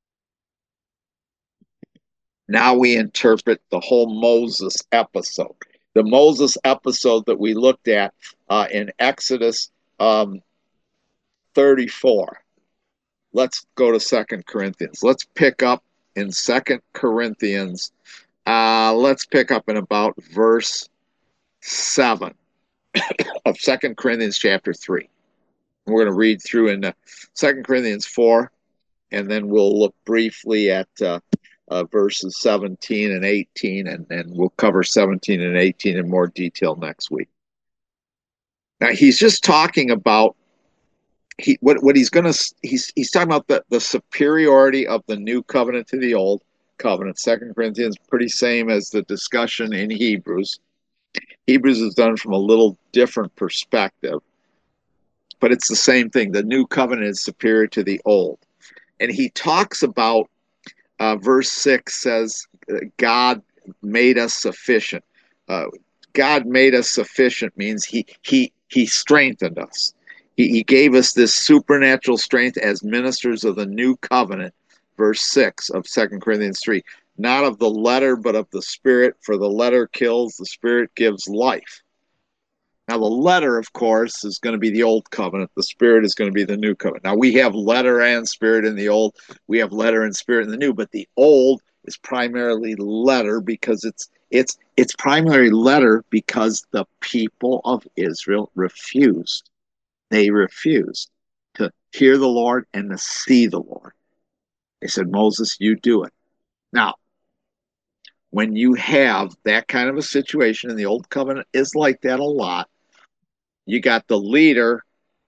Now we interpret the whole Moses episode. The Moses episode that we looked at uh, in Exodus um, thirty-four. Let's go to Second Corinthians. Let's pick up in Second Corinthians. Uh, let's pick up in about verse seven of Second Corinthians chapter three. We're going to read through in uh, Second Corinthians four, and then we'll look briefly at uh, uh, verses seventeen and eighteen, and, and we'll cover seventeen and eighteen in more detail next week. Now, he's just talking about he what what he's going to he's he's talking about the, the superiority of the new covenant to the old covenant. Second Corinthians, pretty same as the discussion in Hebrews. Hebrews is done from a little different perspective, but it's the same thing. The new covenant is superior to the old. And he talks about, uh, verse six says, God made us sufficient. Uh, God made us sufficient means he he he strengthened us. He, he gave us this supernatural strength as ministers of the new covenant, verse six of Second Corinthians three. Not of the letter, but of the Spirit, for the letter kills, the Spirit gives life. Now, the letter, of course, is going to be the old covenant. The Spirit is going to be the new covenant. Now, we have letter and Spirit in the old. We have letter and Spirit in the new. But the old is primarily letter because it's it's it's primary letter because the people of Israel refused. They refused to hear the Lord and to see the Lord. They said, Moses, you do it. Now, when you have that kind of a situation, and the old covenant is like that a lot, you got the leader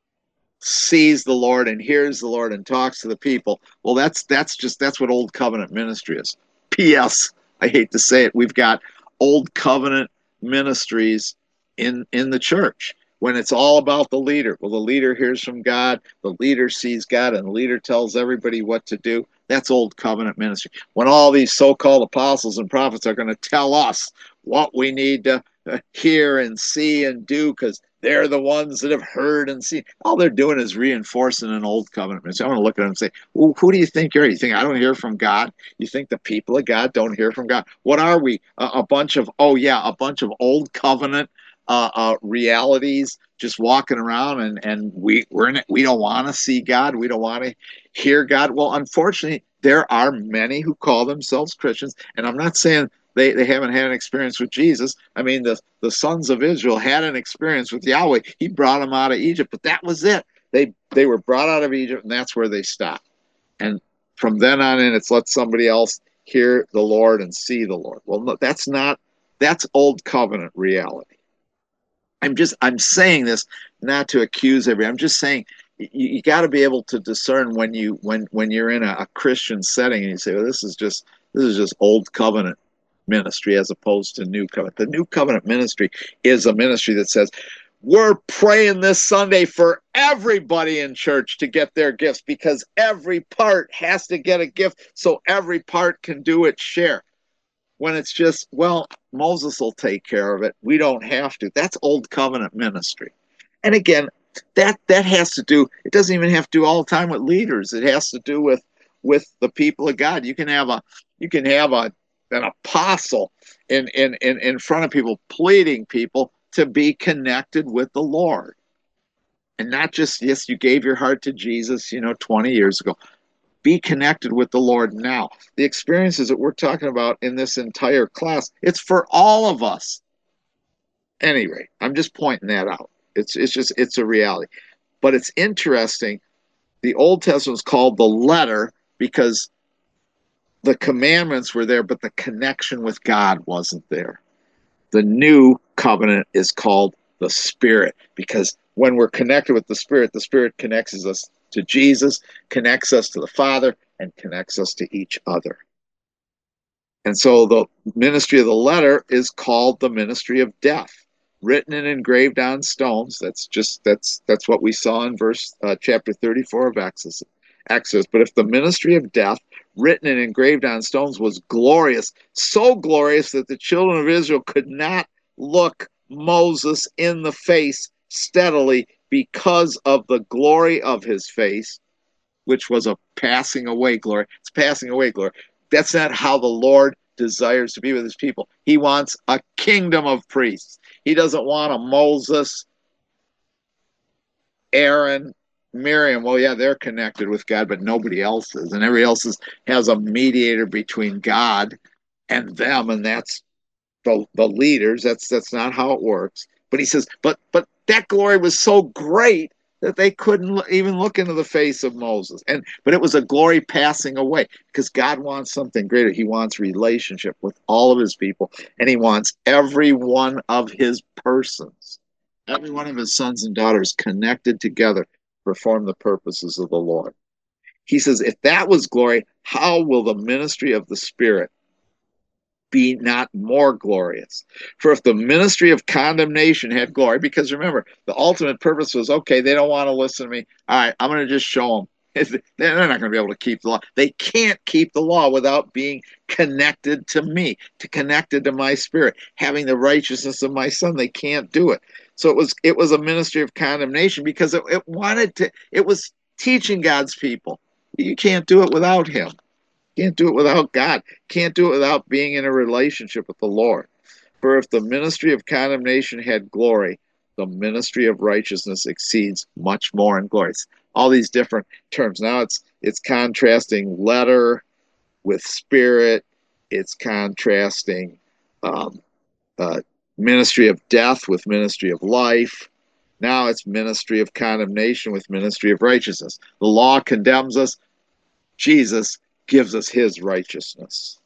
sees the Lord and hears the Lord and talks to the people. Well, that's that's just that's what old covenant ministry is. P S. I hate to say it, we've got old covenant ministries in in the church when it's all about the leader. Well, the leader hears from God, the leader sees God, and the leader tells everybody what to do. That's old covenant ministry. When all these so-called apostles and prophets are going to tell us what we need to hear and see and do because they're the ones that have heard and seen. All they're doing is reinforcing an old covenant ministry. I want to look at them and say, well, who do you think you're? You think I don't hear from God? You think the people of God don't hear from God? What are we? A, a bunch of, oh yeah, a bunch of old covenant uh, uh, realities just walking around and, and we, we're in it. We don't want to see God. We don't want to hear God. Well, unfortunately, there are many who call themselves Christians, and I'm not saying They, they haven't had an experience with Jesus. I mean, the, the sons of Israel had an experience with Yahweh. He brought them out of Egypt, but that was it. They they were brought out of Egypt, and that's where they stopped. And from then on in, it's let somebody else hear the Lord and see the Lord. Well, no, that's not, that's old covenant reality. I'm just, I'm saying this not to accuse everybody. I'm just saying you, you got to be able to discern when you when when you're in a, a Christian setting and you say, well, this is just This is just old covenant ministry as opposed to new covenant. The new covenant ministry is a ministry that says, we're praying this Sunday for everybody in church to get their gifts, because every part has to get a gift so every part can do its share. When it's just, well, Moses will take care of it, we don't have to. That's old covenant ministry. And again, that that has to do, it doesn't even have to do all the time with leaders. It has to do with with the people of God. You can have a you can have a an apostle in in in, in front of people, pleading people to be connected with the Lord. And not just, yes, you gave your heart to Jesus, you know, twenty years ago. Be connected with the Lord now. The experiences that we're talking about in this entire class, it's for all of us. Anyway, I'm just pointing that out. It's it's just it's a reality. But it's interesting. The Old Testament is called the letter because the commandments were there, but the connection with God wasn't there. The new covenant is called the Spirit, because when we're connected with the Spirit, the Spirit connects us to Jesus, connects us to the Father, and connects us to each other. And so the ministry of the letter is called the ministry of death, written and engraved on stones. That's just that's that's what we saw in verse uh, chapter thirty-four of Exodus. Exodus. But if the ministry of death, written and engraved on stones, was glorious, so glorious that the children of Israel could not look Moses in the face steadily because of the glory of his face, which was a passing away glory. It's passing away glory. That's not how the Lord desires to be with his people. He wants a kingdom of priests. He doesn't want a Moses, Aaron, Miriam. Well, yeah, they're connected with God, but nobody else is. And everybody else is, has a mediator between God and them, and that's the, the leaders. That's that's not how it works. But he says, but but that glory was so great that they couldn't even look into the face of Moses. And but it was a glory passing away, because God wants something greater. He wants relationship with all of his people, and he wants every one of his persons, every one of his sons and daughters connected together to perform the purposes of the Lord. He says, if that was glory, how will the ministry of the Spirit be not more glorious? For if the ministry of condemnation had glory, because remember, the ultimate purpose was, okay, they don't want to listen to me. All right, I'm going to just show them. They're not going to be able to keep the law. They can't keep the law without being connected to me, to connected to my Spirit, having the righteousness of my Son. They can't do it. So it was it was a ministry of condemnation, because it, it wanted to, it was teaching God's people, you can't do it without him. Can't do it without God. Can't do it without being in a relationship with the Lord. For if the ministry of condemnation had glory, the ministry of righteousness exceeds much more in glory. It's all these different terms. Now it's it's contrasting letter with spirit. It's contrasting um, uh, ministry of death with ministry of life. Now it's ministry of condemnation with ministry of righteousness. The law condemns us. Jesus gives us his righteousness.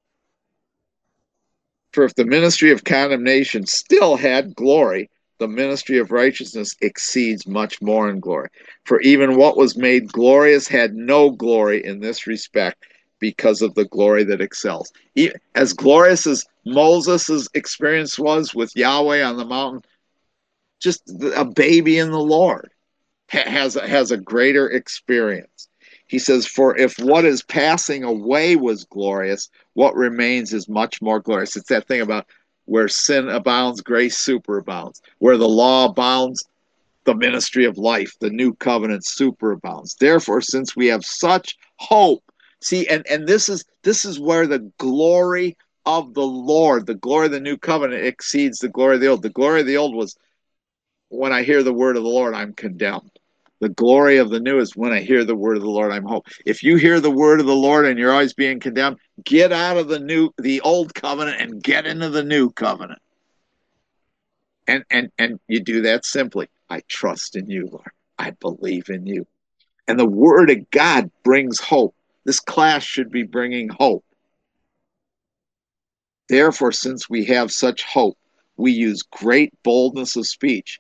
For if the ministry of condemnation still had glory, the ministry of righteousness exceeds much more in glory. For even what was made glorious had no glory in this respect, because of the glory that excels. As glorious as Moses' experience was with Yahweh on the mountain, just a baby in the Lord has, has a greater experience. He says, for if what is passing away was glorious, what remains is much more glorious. It's that thing about where sin abounds, grace superabounds. Where the law abounds, the ministry of life, the new covenant superabounds. Therefore, since we have such hope, see, and, and this is this is where the glory of the Lord, the glory of the new covenant exceeds the glory of the old. The glory of the old was, when I hear the word of the Lord, I'm condemned. The glory of the new is, when I hear the word of the Lord, I'm hope. If you hear the word of the Lord and you're always being condemned, get out of the new, the old covenant and get into the new covenant. And and and you do that simply. I trust in you, Lord. I believe in you. And the word of God brings hope. This class should be bringing hope. Therefore, since we have such hope, we use great boldness of speech.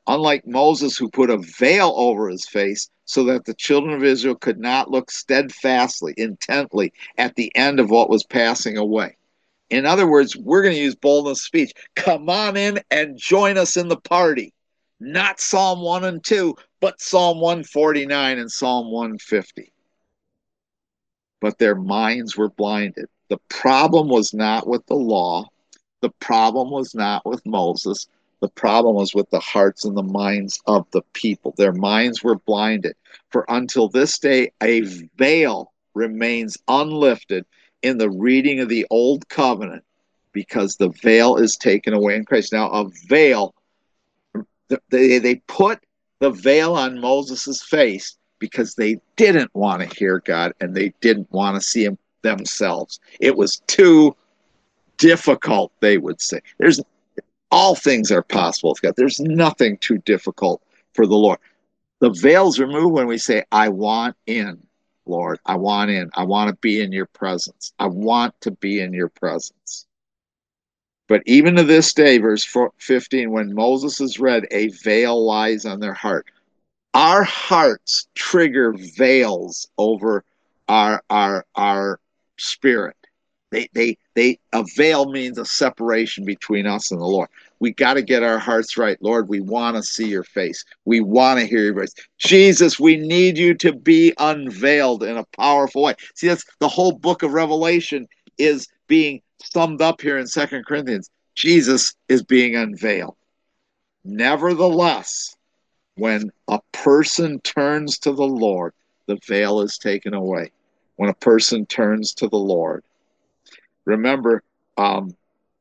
Unlike Moses, who put a veil over his face so that the children of Israel could not look steadfastly, intently at the end of what was passing away. In other words, we're going to use boldness of speech. Come on in and join us in the party. Not Psalm one and two, but Psalm one forty-nine and Psalm one fifty. But their minds were blinded. The problem was not with the law. The problem was not with Moses. The problem was with the hearts and the minds of the people. Their minds were blinded. For until this day, a veil remains unlifted in the reading of the Old Covenant, because the veil is taken away in Christ. Now, a veil, they, they put the veil on Moses' face because they didn't want to hear God and they didn't want to see him themselves. It was too difficult, they would say. There's all things are possible with God. There's nothing too difficult for the Lord. The veil's removed when we say, I want in, Lord. I want in. I want to be in your presence. I want to be in your presence. But even to this day, verse fifteen, when Moses is read, a veil lies on their heart. Our hearts trigger veils over our, our, our spirit. They, they, they, a veil means a separation between us and the Lord. We got to get our hearts right. Lord, we want to see your face. We want to hear your voice. Jesus, we need you to be unveiled in a powerful way. See, that's the whole book of Revelation is being summed up here in Second Corinthians. Jesus is being unveiled. Nevertheless, when a person turns to the Lord, the veil is taken away. When a person turns to the Lord, remember, um,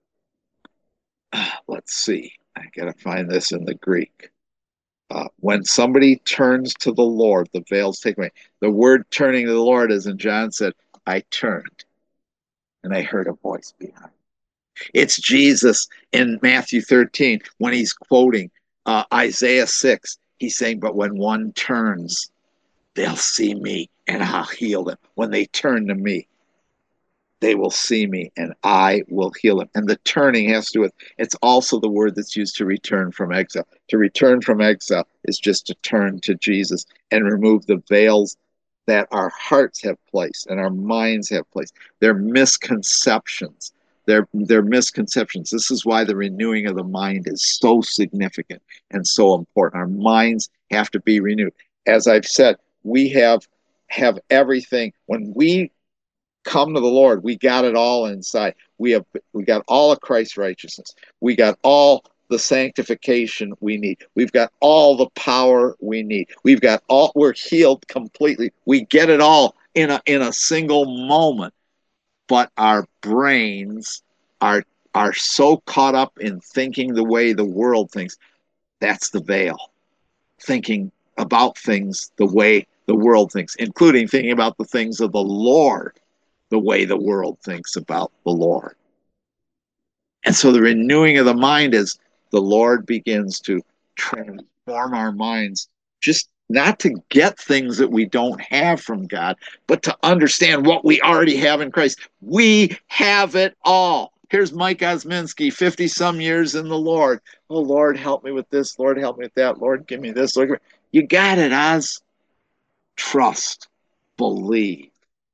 let's see, I gotta find this in the Greek. Uh, when somebody turns to the Lord, the veil's taken away. The word turning to the Lord, as in John said, I turned and I heard a voice behind. It's Jesus in Matthew thirteen when he's quoting uh, Isaiah six. He's saying, but when one turns, they'll see me and I'll heal them. When they turn to me, they will see me and I will heal them. And the turning has to do with, it's also the word that's used to return from exile. To return from exile is just to turn to Jesus and remove the veils that our hearts have placed and our minds have placed. They're misconceptions. They're, they're misconceptions. This is why the renewing of the mind is so significant and so important. Our minds have to be renewed. As I've said, we have have everything. When we come to the Lord, we got it all inside. We have we got all of Christ's righteousness. We got all the sanctification we need. We've got all the power we need. We've got all, we're healed completely. We get it all in a in a single moment. But our brains are are so caught up in thinking the way the world thinks. That's the veil. Thinking about things the way the world thinks, including thinking about the things of the Lord the way the world thinks about the Lord. And so the renewing of the mind is the Lord begins to transform our minds, just not to get things that we don't have from God, but to understand what we already have in Christ. We have it all. Here's Mike Osminski, fifty some years in the Lord. Oh, Lord, help me with this. Lord, help me with that. Lord, give me this. Lord, you got it, Oz. Trust, believe.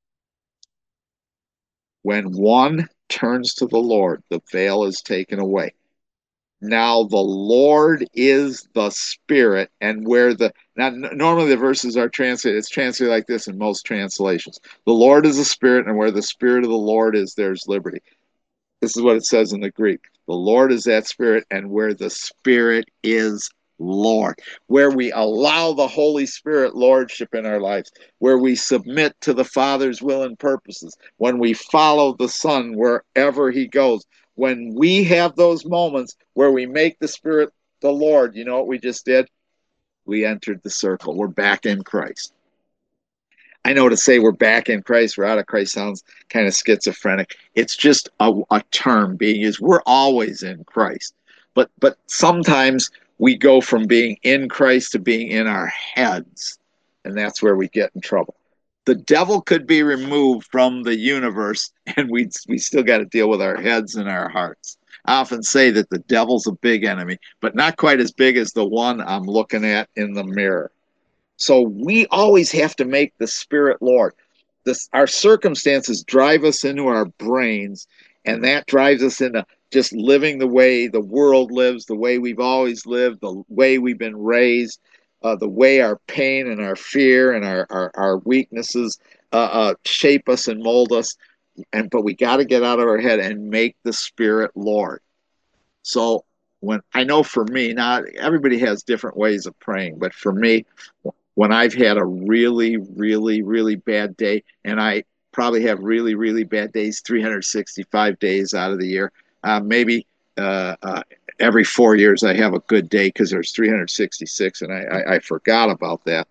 When one turns to the Lord, the veil is taken away. Now the Lord is the Spirit, and where the now normally the verses are translated, it's translated like this in most translations. The Lord is the Spirit, and where the Spirit of the Lord is, there's liberty. This is what it says in the Greek. The Lord is that Spirit, and where the Spirit is, Lord, where we allow the Holy Spirit lordship in our lives, where we submit to the Father's will and purposes, when we follow the Son wherever he goes, when we have those moments where we make the Spirit the Lord, you know what we just did? We entered the circle. We're back in Christ. I know to say we're back in Christ, we're out of Christ sounds kind of schizophrenic. It's just a, a term being used. We're always in Christ. But but sometimes we go from being in Christ to being in our heads, and that's where we get in trouble. The devil could be removed from the universe, and we we still got to deal with our heads and our hearts. often say that the devil's a big enemy, but not quite as big as the one I'm looking at in the mirror. So we always have to make the Spirit Lord. This, our circumstances drive us into our brains, and that drives us into just living the way the world lives, the way we've always lived, the way we've been raised, uh, the way our pain and our fear and our, our, our weaknesses uh, uh, shape us and mold us. And but we got to get out of our head and make the Spirit Lord. So when I know for me, not everybody has different ways of praying, but for me, when I've had a really, really, really bad day, and I probably have really, really bad days three hundred sixty-five days out of the year, uh, maybe uh, uh, every four years I have a good day because there's three hundred sixty-six, and I, I, I forgot about that.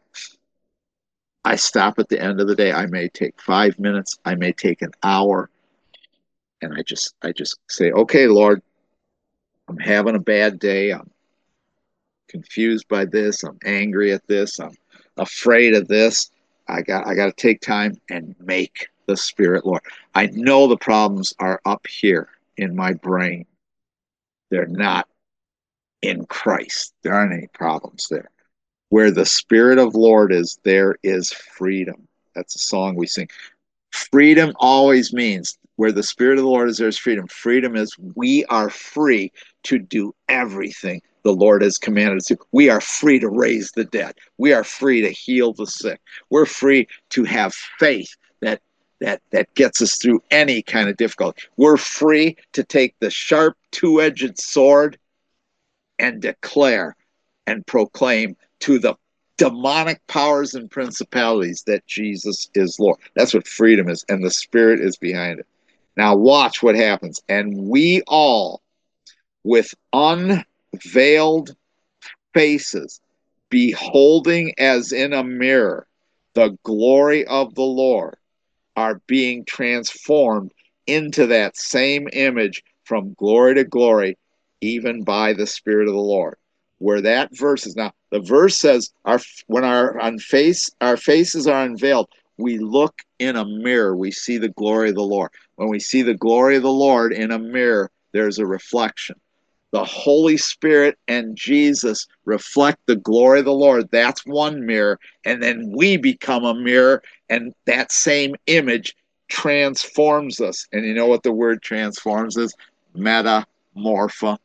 I stop at the end of the day. I may take five minutes, I may take an hour, and I just I just say, okay, Lord, I'm having a bad day. I'm confused by this. I'm angry at this. I'm afraid of this. I got I got to take time and make the Spirit Lord. I know the problems are up here in my brain. They're not in Christ. There aren't any problems there. Where the Spirit of Lord is, there is freedom. That's a song we sing. Freedom always means where the Spirit of the Lord is, there's freedom. Freedom is we are free to do everything the Lord has commanded us to. We are free to raise the dead. We are free to heal the sick. We're free to have faith that that that gets us through any kind of difficulty. We're free to take the sharp two-edged sword and declare and proclaim to the demonic powers and principalities that Jesus is Lord. That's what freedom is, and the Spirit is behind it. Now watch what happens. And we all, with unveiled faces, beholding as in a mirror the glory of the Lord, are being transformed into that same image from glory to glory, even by the Spirit of the Lord. Where that verse is now, the verse says, "Our when our on face our faces are unveiled, we look in a mirror. We see the glory of the Lord. When we see the glory of the Lord in a mirror, there's a reflection. The Holy Spirit and Jesus reflect the glory of the Lord. That's one mirror, and then we become a mirror, and that same image transforms us. And you know what the word transforms is? Metamorphomai.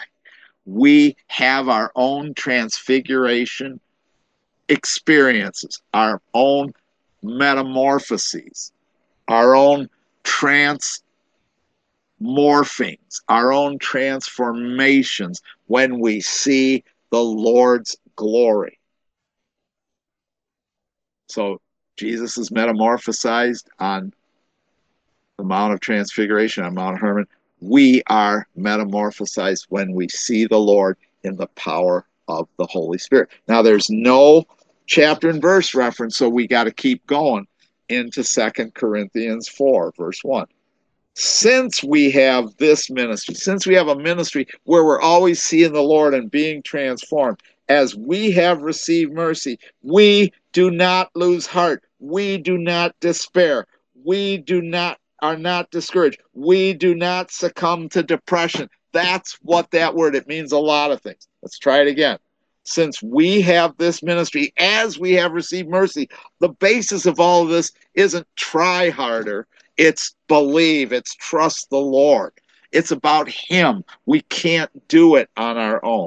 We have our own transfiguration experiences, our own metamorphoses, our own transmorphings, our own transformations when we see the Lord's glory. So Jesus is metamorphosized on the Mount of Transfiguration, on Mount Hermon. We are metamorphosized when we see the Lord in the power of the Holy Spirit. Now, there's no chapter and verse reference, so we got to keep going into Second Corinthians four, verse one. Since we have this ministry, since we have a ministry where we're always seeing the Lord and being transformed, as we have received mercy, we do not lose heart. We do not despair. We do not are not discouraged. We do not succumb to depression. That's what that word, it means a lot of things. Let's try it again. Since we have this ministry, as we have received mercy, the basis of all of this isn't try harder. It's believe. It's trust the Lord. It's about Him. We can't do it on our own.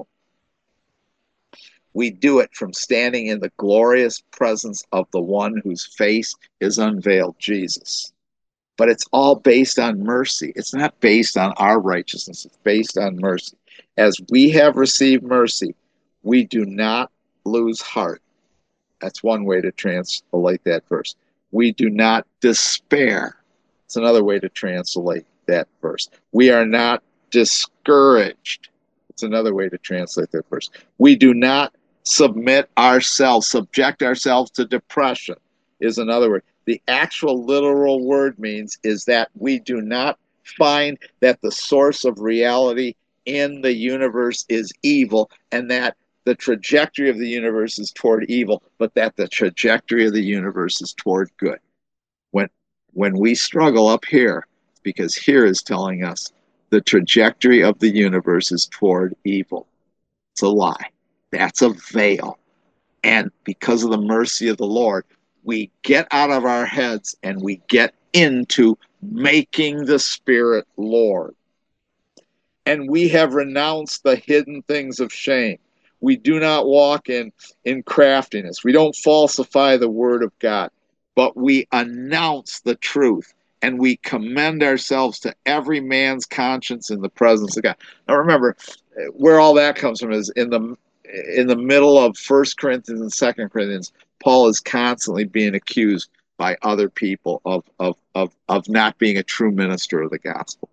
We do it from standing in the glorious presence of the one whose face is unveiled, Jesus. But it's all based on mercy. It's not based on our righteousness. It's based on mercy. As we have received mercy, we do not lose heart. That's one way to translate that verse. We do not despair. It's another way to translate that verse. We are not discouraged. It's another way to translate that verse. We do not submit ourselves, subject ourselves to depression is another word. The actual literal word means is that we do not find that the source of reality in the universe is evil and that the trajectory of the universe is toward evil, but that the trajectory of the universe is toward good. When when we struggle up here, because here is telling us the trajectory of the universe is toward evil. It's a lie. That's a veil. And because of the mercy of the Lord, we get out of our heads and we get into making the Spirit Lord. And we have renounced the hidden things of shame. We do not walk in, in craftiness. We don't falsify the word of God, but we announce the truth and we commend ourselves to every man's conscience in the presence of God. Now remember, where all that comes from is in the in the middle of First Corinthians and Second Corinthians, Paul is constantly being accused by other people of, of, of, of not being a true minister of the gospel.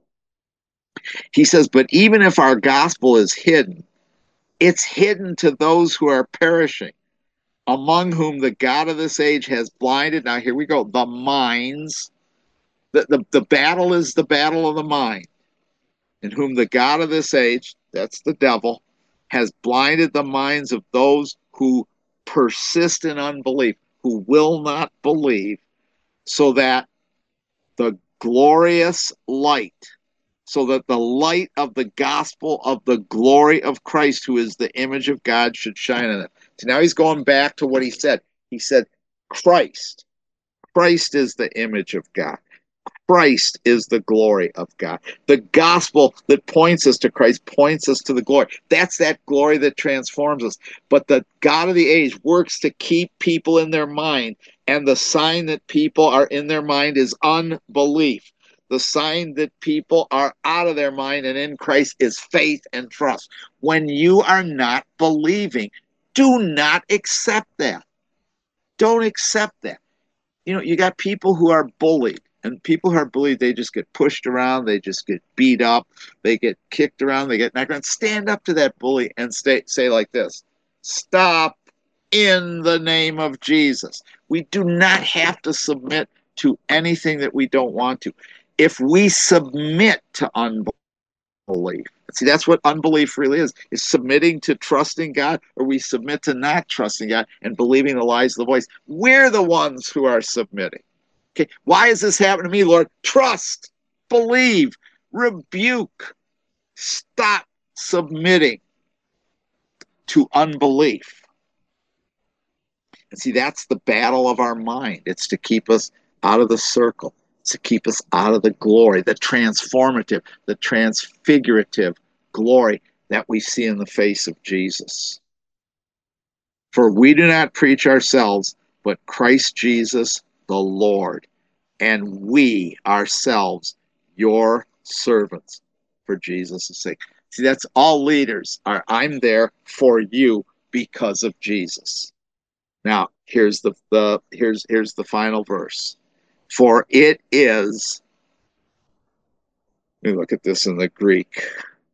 He says, but even if our gospel is hidden, it's hidden to those who are perishing, among whom the God of this age has blinded. Now, here we go. The minds. The, the, the battle is the battle of the mind, in whom the God of this age, that's the devil, has blinded the minds of those who persist in unbelief, who will not believe, so that the glorious light, so that the light of the gospel of the glory of Christ, who is the image of God, should shine on them. So now he's going back to what he said. He said, Christ. Christ is the image of God. Christ is the glory of God. The gospel that points us to Christ points us to the glory. That's that glory that transforms us. But the God of the age works to keep people in their mind, and the sign that people are in their mind is unbelief. The sign that people are out of their mind and in Christ is faith and trust. When you are not believing, do not accept that. Don't accept that. You know, you got people who are bullied. And people who are bullied, they just get pushed around, they just get beat up, they get kicked around, they get knocked around. Stand up to that bully and stay, say like this, stop in the name of Jesus. We do not have to submit to anything that we don't want to. If we submit to unbelief, see, that's what unbelief really is, is submitting to trusting God, or we submit to not trusting God and believing the lies of the voice. We're the ones who are submitting. Okay, why is this happening to me, Lord? Trust, believe, rebuke, stop submitting to unbelief. And see, that's the battle of our mind. It's to keep us out of the circle. It's to keep us out of the glory, the transformative, the transfigurative glory that we see in the face of Jesus. For we do not preach ourselves, but Christ Jesus the Lord, and we ourselves your servants for Jesus' sake. See, that's all leaders are. I'm there for you because of Jesus. Now, here's the, the here's here's the final verse. For it is, let me look at this in the Greek.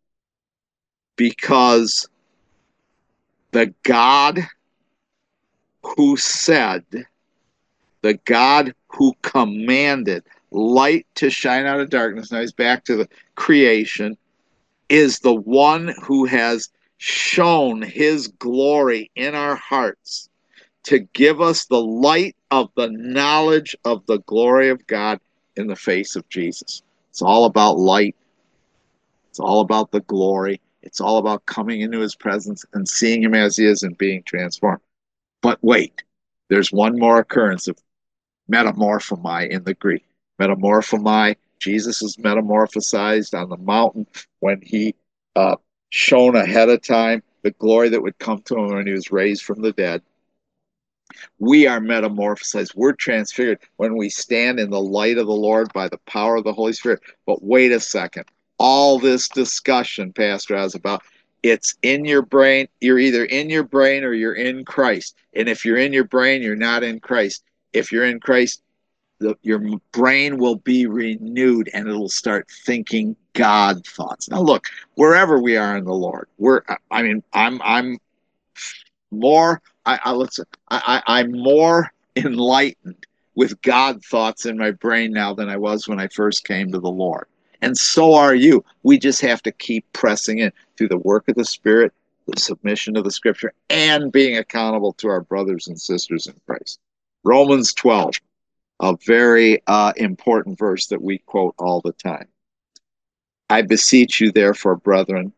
Because the God who said, the God who commanded light to shine out of darkness, now he's back to the creation, is the one who has shown his glory in our hearts to give us the light of the knowledge of the glory of God in the face of Jesus. It's all about light. It's all about the glory. It's all about coming into his presence and seeing him as he is and being transformed. But wait, there's one more occurrence of metamorphomai in the Greek. Metamorphomai, Jesus is metamorphosized on the mountain when he uh, shown ahead of time the glory that would come to him when he was raised from the dead. We are metamorphosized. We're transfigured when we stand in the light of the Lord by the power of the Holy Spirit. But wait a second. All this discussion, Pastor, is about it's in your brain. You're either in your brain or you're in Christ. And if you're in your brain, you're not in Christ. If you're in Christ, the, your brain will be renewed and it'll start thinking God thoughts. Now, look, wherever we are in the Lord, we're. I mean, I'm. I'm more. I, I let's. I, I, I'm more enlightened with God thoughts in my brain now than I was when I first came to the Lord. And so are you. We just have to keep pressing in through the work of the Spirit, the submission of the Scripture, and being accountable to our brothers and sisters in Christ. Romans twelve, a very uh, important verse that we quote all the time. I beseech you, therefore, brethren,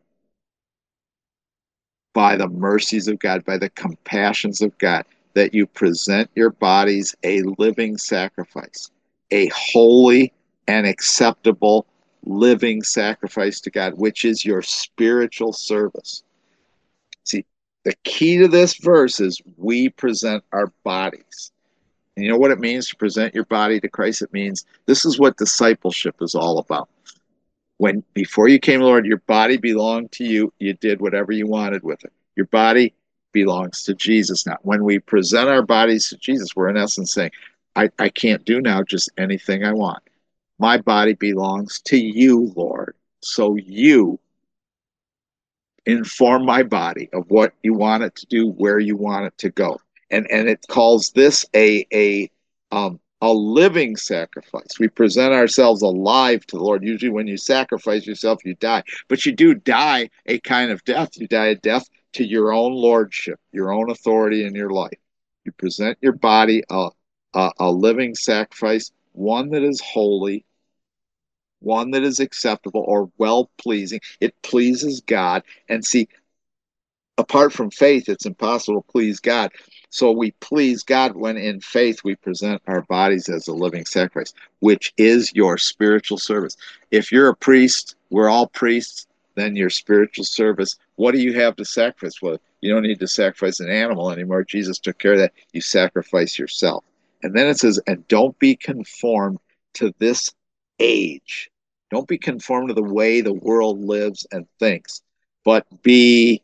by the mercies of God, by the compassions of God, that you present your bodies a living sacrifice, a holy and acceptable living sacrifice to God, which is your spiritual service. See, the key to this verse is we present our bodies. And you know what it means to present your body to Christ? It means this is what discipleship is all about. When before you came, Lord, your body belonged to you. You did whatever you wanted with it. Your body belongs to Jesus now. When we present our bodies to Jesus, we're in essence saying, I, I can't do now just anything I want. My body belongs to you, Lord. So you inform my body of what you want it to do, where you want it to go. And and it calls this a a um a living sacrifice. We present ourselves alive to the Lord. Usually when you sacrifice yourself, you die. But you do die a kind of death. You die a death to your own lordship, your own authority in your life. You present your body a, a, a living sacrifice, one that is holy, one that is acceptable or well-pleasing. It pleases God. And see, apart from faith, it's impossible to please God. So we please God when in faith we present our bodies as a living sacrifice, which is your spiritual service. If you're a priest, we're all priests, then your spiritual service, what do you have to sacrifice? Well, you don't need to sacrifice an animal anymore. Jesus took care of that. You sacrifice yourself. And then it says, and don't be conformed to this age. Don't be conformed to the way the world lives and thinks, but be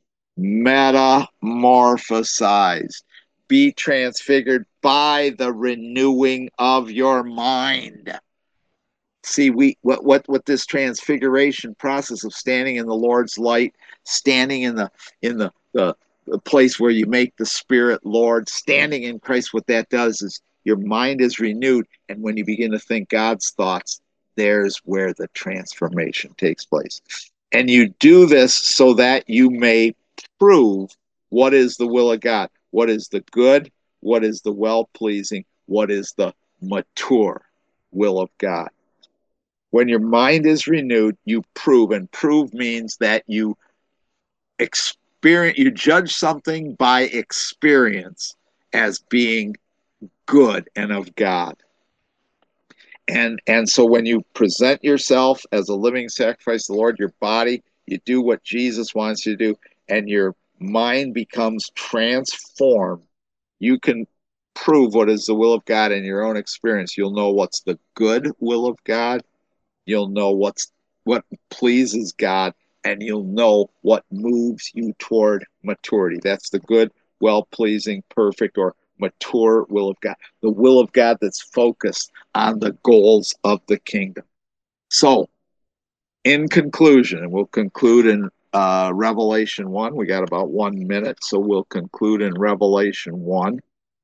metamorphosized, be transfigured by the renewing of your mind. See, we what what what this transfiguration process of standing in the Lord's light, standing in the in the, the the place where you make the Spirit Lord, standing in Christ, what that does is your mind is renewed, and when you begin to think God's thoughts, there's where the transformation takes place. And you do this so that you may prove what is the will of God, what is the good, what is the well-pleasing, what is the mature will of God. When your mind is renewed, you prove, and prove means that you experience, you judge something by experience as being good and of God. And and so when you present yourself as a living sacrifice to the Lord, your body, you do what Jesus wants you to do, and your mind becomes transformed. You can prove what is the will of God in your own experience. You'll know what's the good will of God. You'll know what's what pleases God, and you'll know what moves you toward maturity. That's the good, well-pleasing, perfect, or mature will of God. The will of God that's focused on the goals of the kingdom. So, in conclusion, and we'll conclude in uh, Revelation one. We got about one minute, so we'll conclude in Revelation one.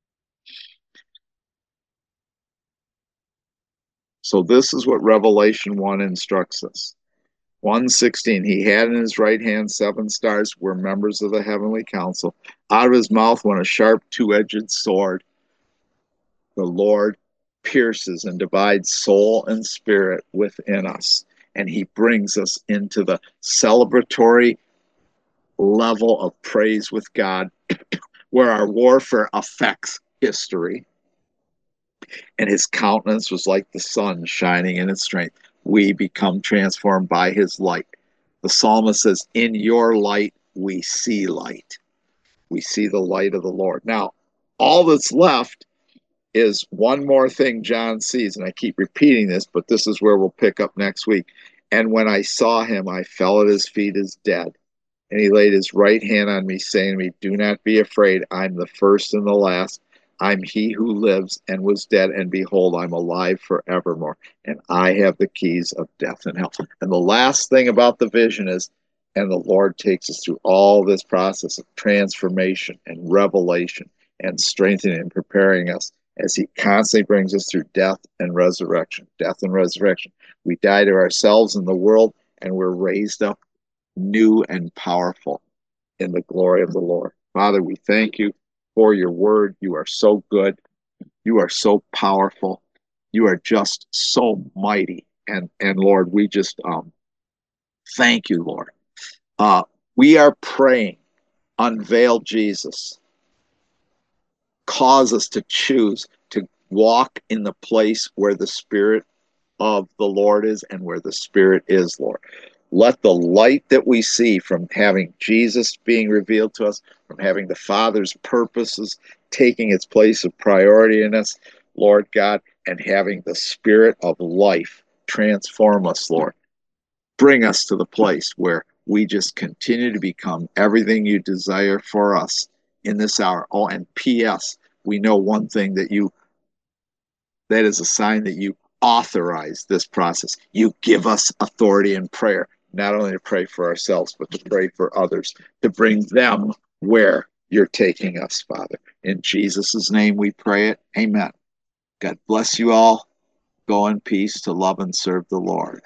So this is what Revelation one instructs us. one sixteen, he had in his right hand seven stars, were members of the heavenly council. Out of his mouth went a sharp two-edged sword. The Lord pierces and divides soul and spirit within us. And he brings us into the celebratory level of praise with God, where our warfare affects history. And his countenance was like the sun shining in its strength. We become transformed by his light. The psalmist says, in your light, we see light. We see the light of the Lord. Now, all that's left is one more thing John sees, and I keep repeating this, but this is where we'll pick up next week. And when I saw him, I fell at his feet as dead. And he laid his right hand on me, saying to me, do not be afraid. I'm the first and the last. I'm he who lives and was dead, and behold, I'm alive forevermore, and I have the keys of death and hell. And the last thing about the vision is, and the Lord takes us through all this process of transformation and revelation and strengthening and preparing us as he constantly brings us through death and resurrection. Death and resurrection. We die to ourselves in the world, and we're raised up new and powerful in the glory of the Lord. Father, we thank you for your word. You are so good. You are so powerful. You are just so mighty. And and Lord, we just um Thank you, Lord. Uh, we are praying, unveil Jesus. Cause us to choose to walk in the place where the Spirit of the Lord is and where the Spirit is, Lord. Let the light that we see from having Jesus being revealed to us, from having the Father's purposes taking its place of priority in us, Lord God, and having the Spirit of life transform us, Lord. Bring us to the place where we just continue to become everything you desire for us in this hour. Oh, and P S, we know one thing that you, that is a sign that you authorize this process. You give us authority in prayer, not only to pray for ourselves, but to pray for others, to bring them where you're taking us, Father. In Jesus' name we pray it. Amen. God bless you all. Go in peace to love and serve the Lord.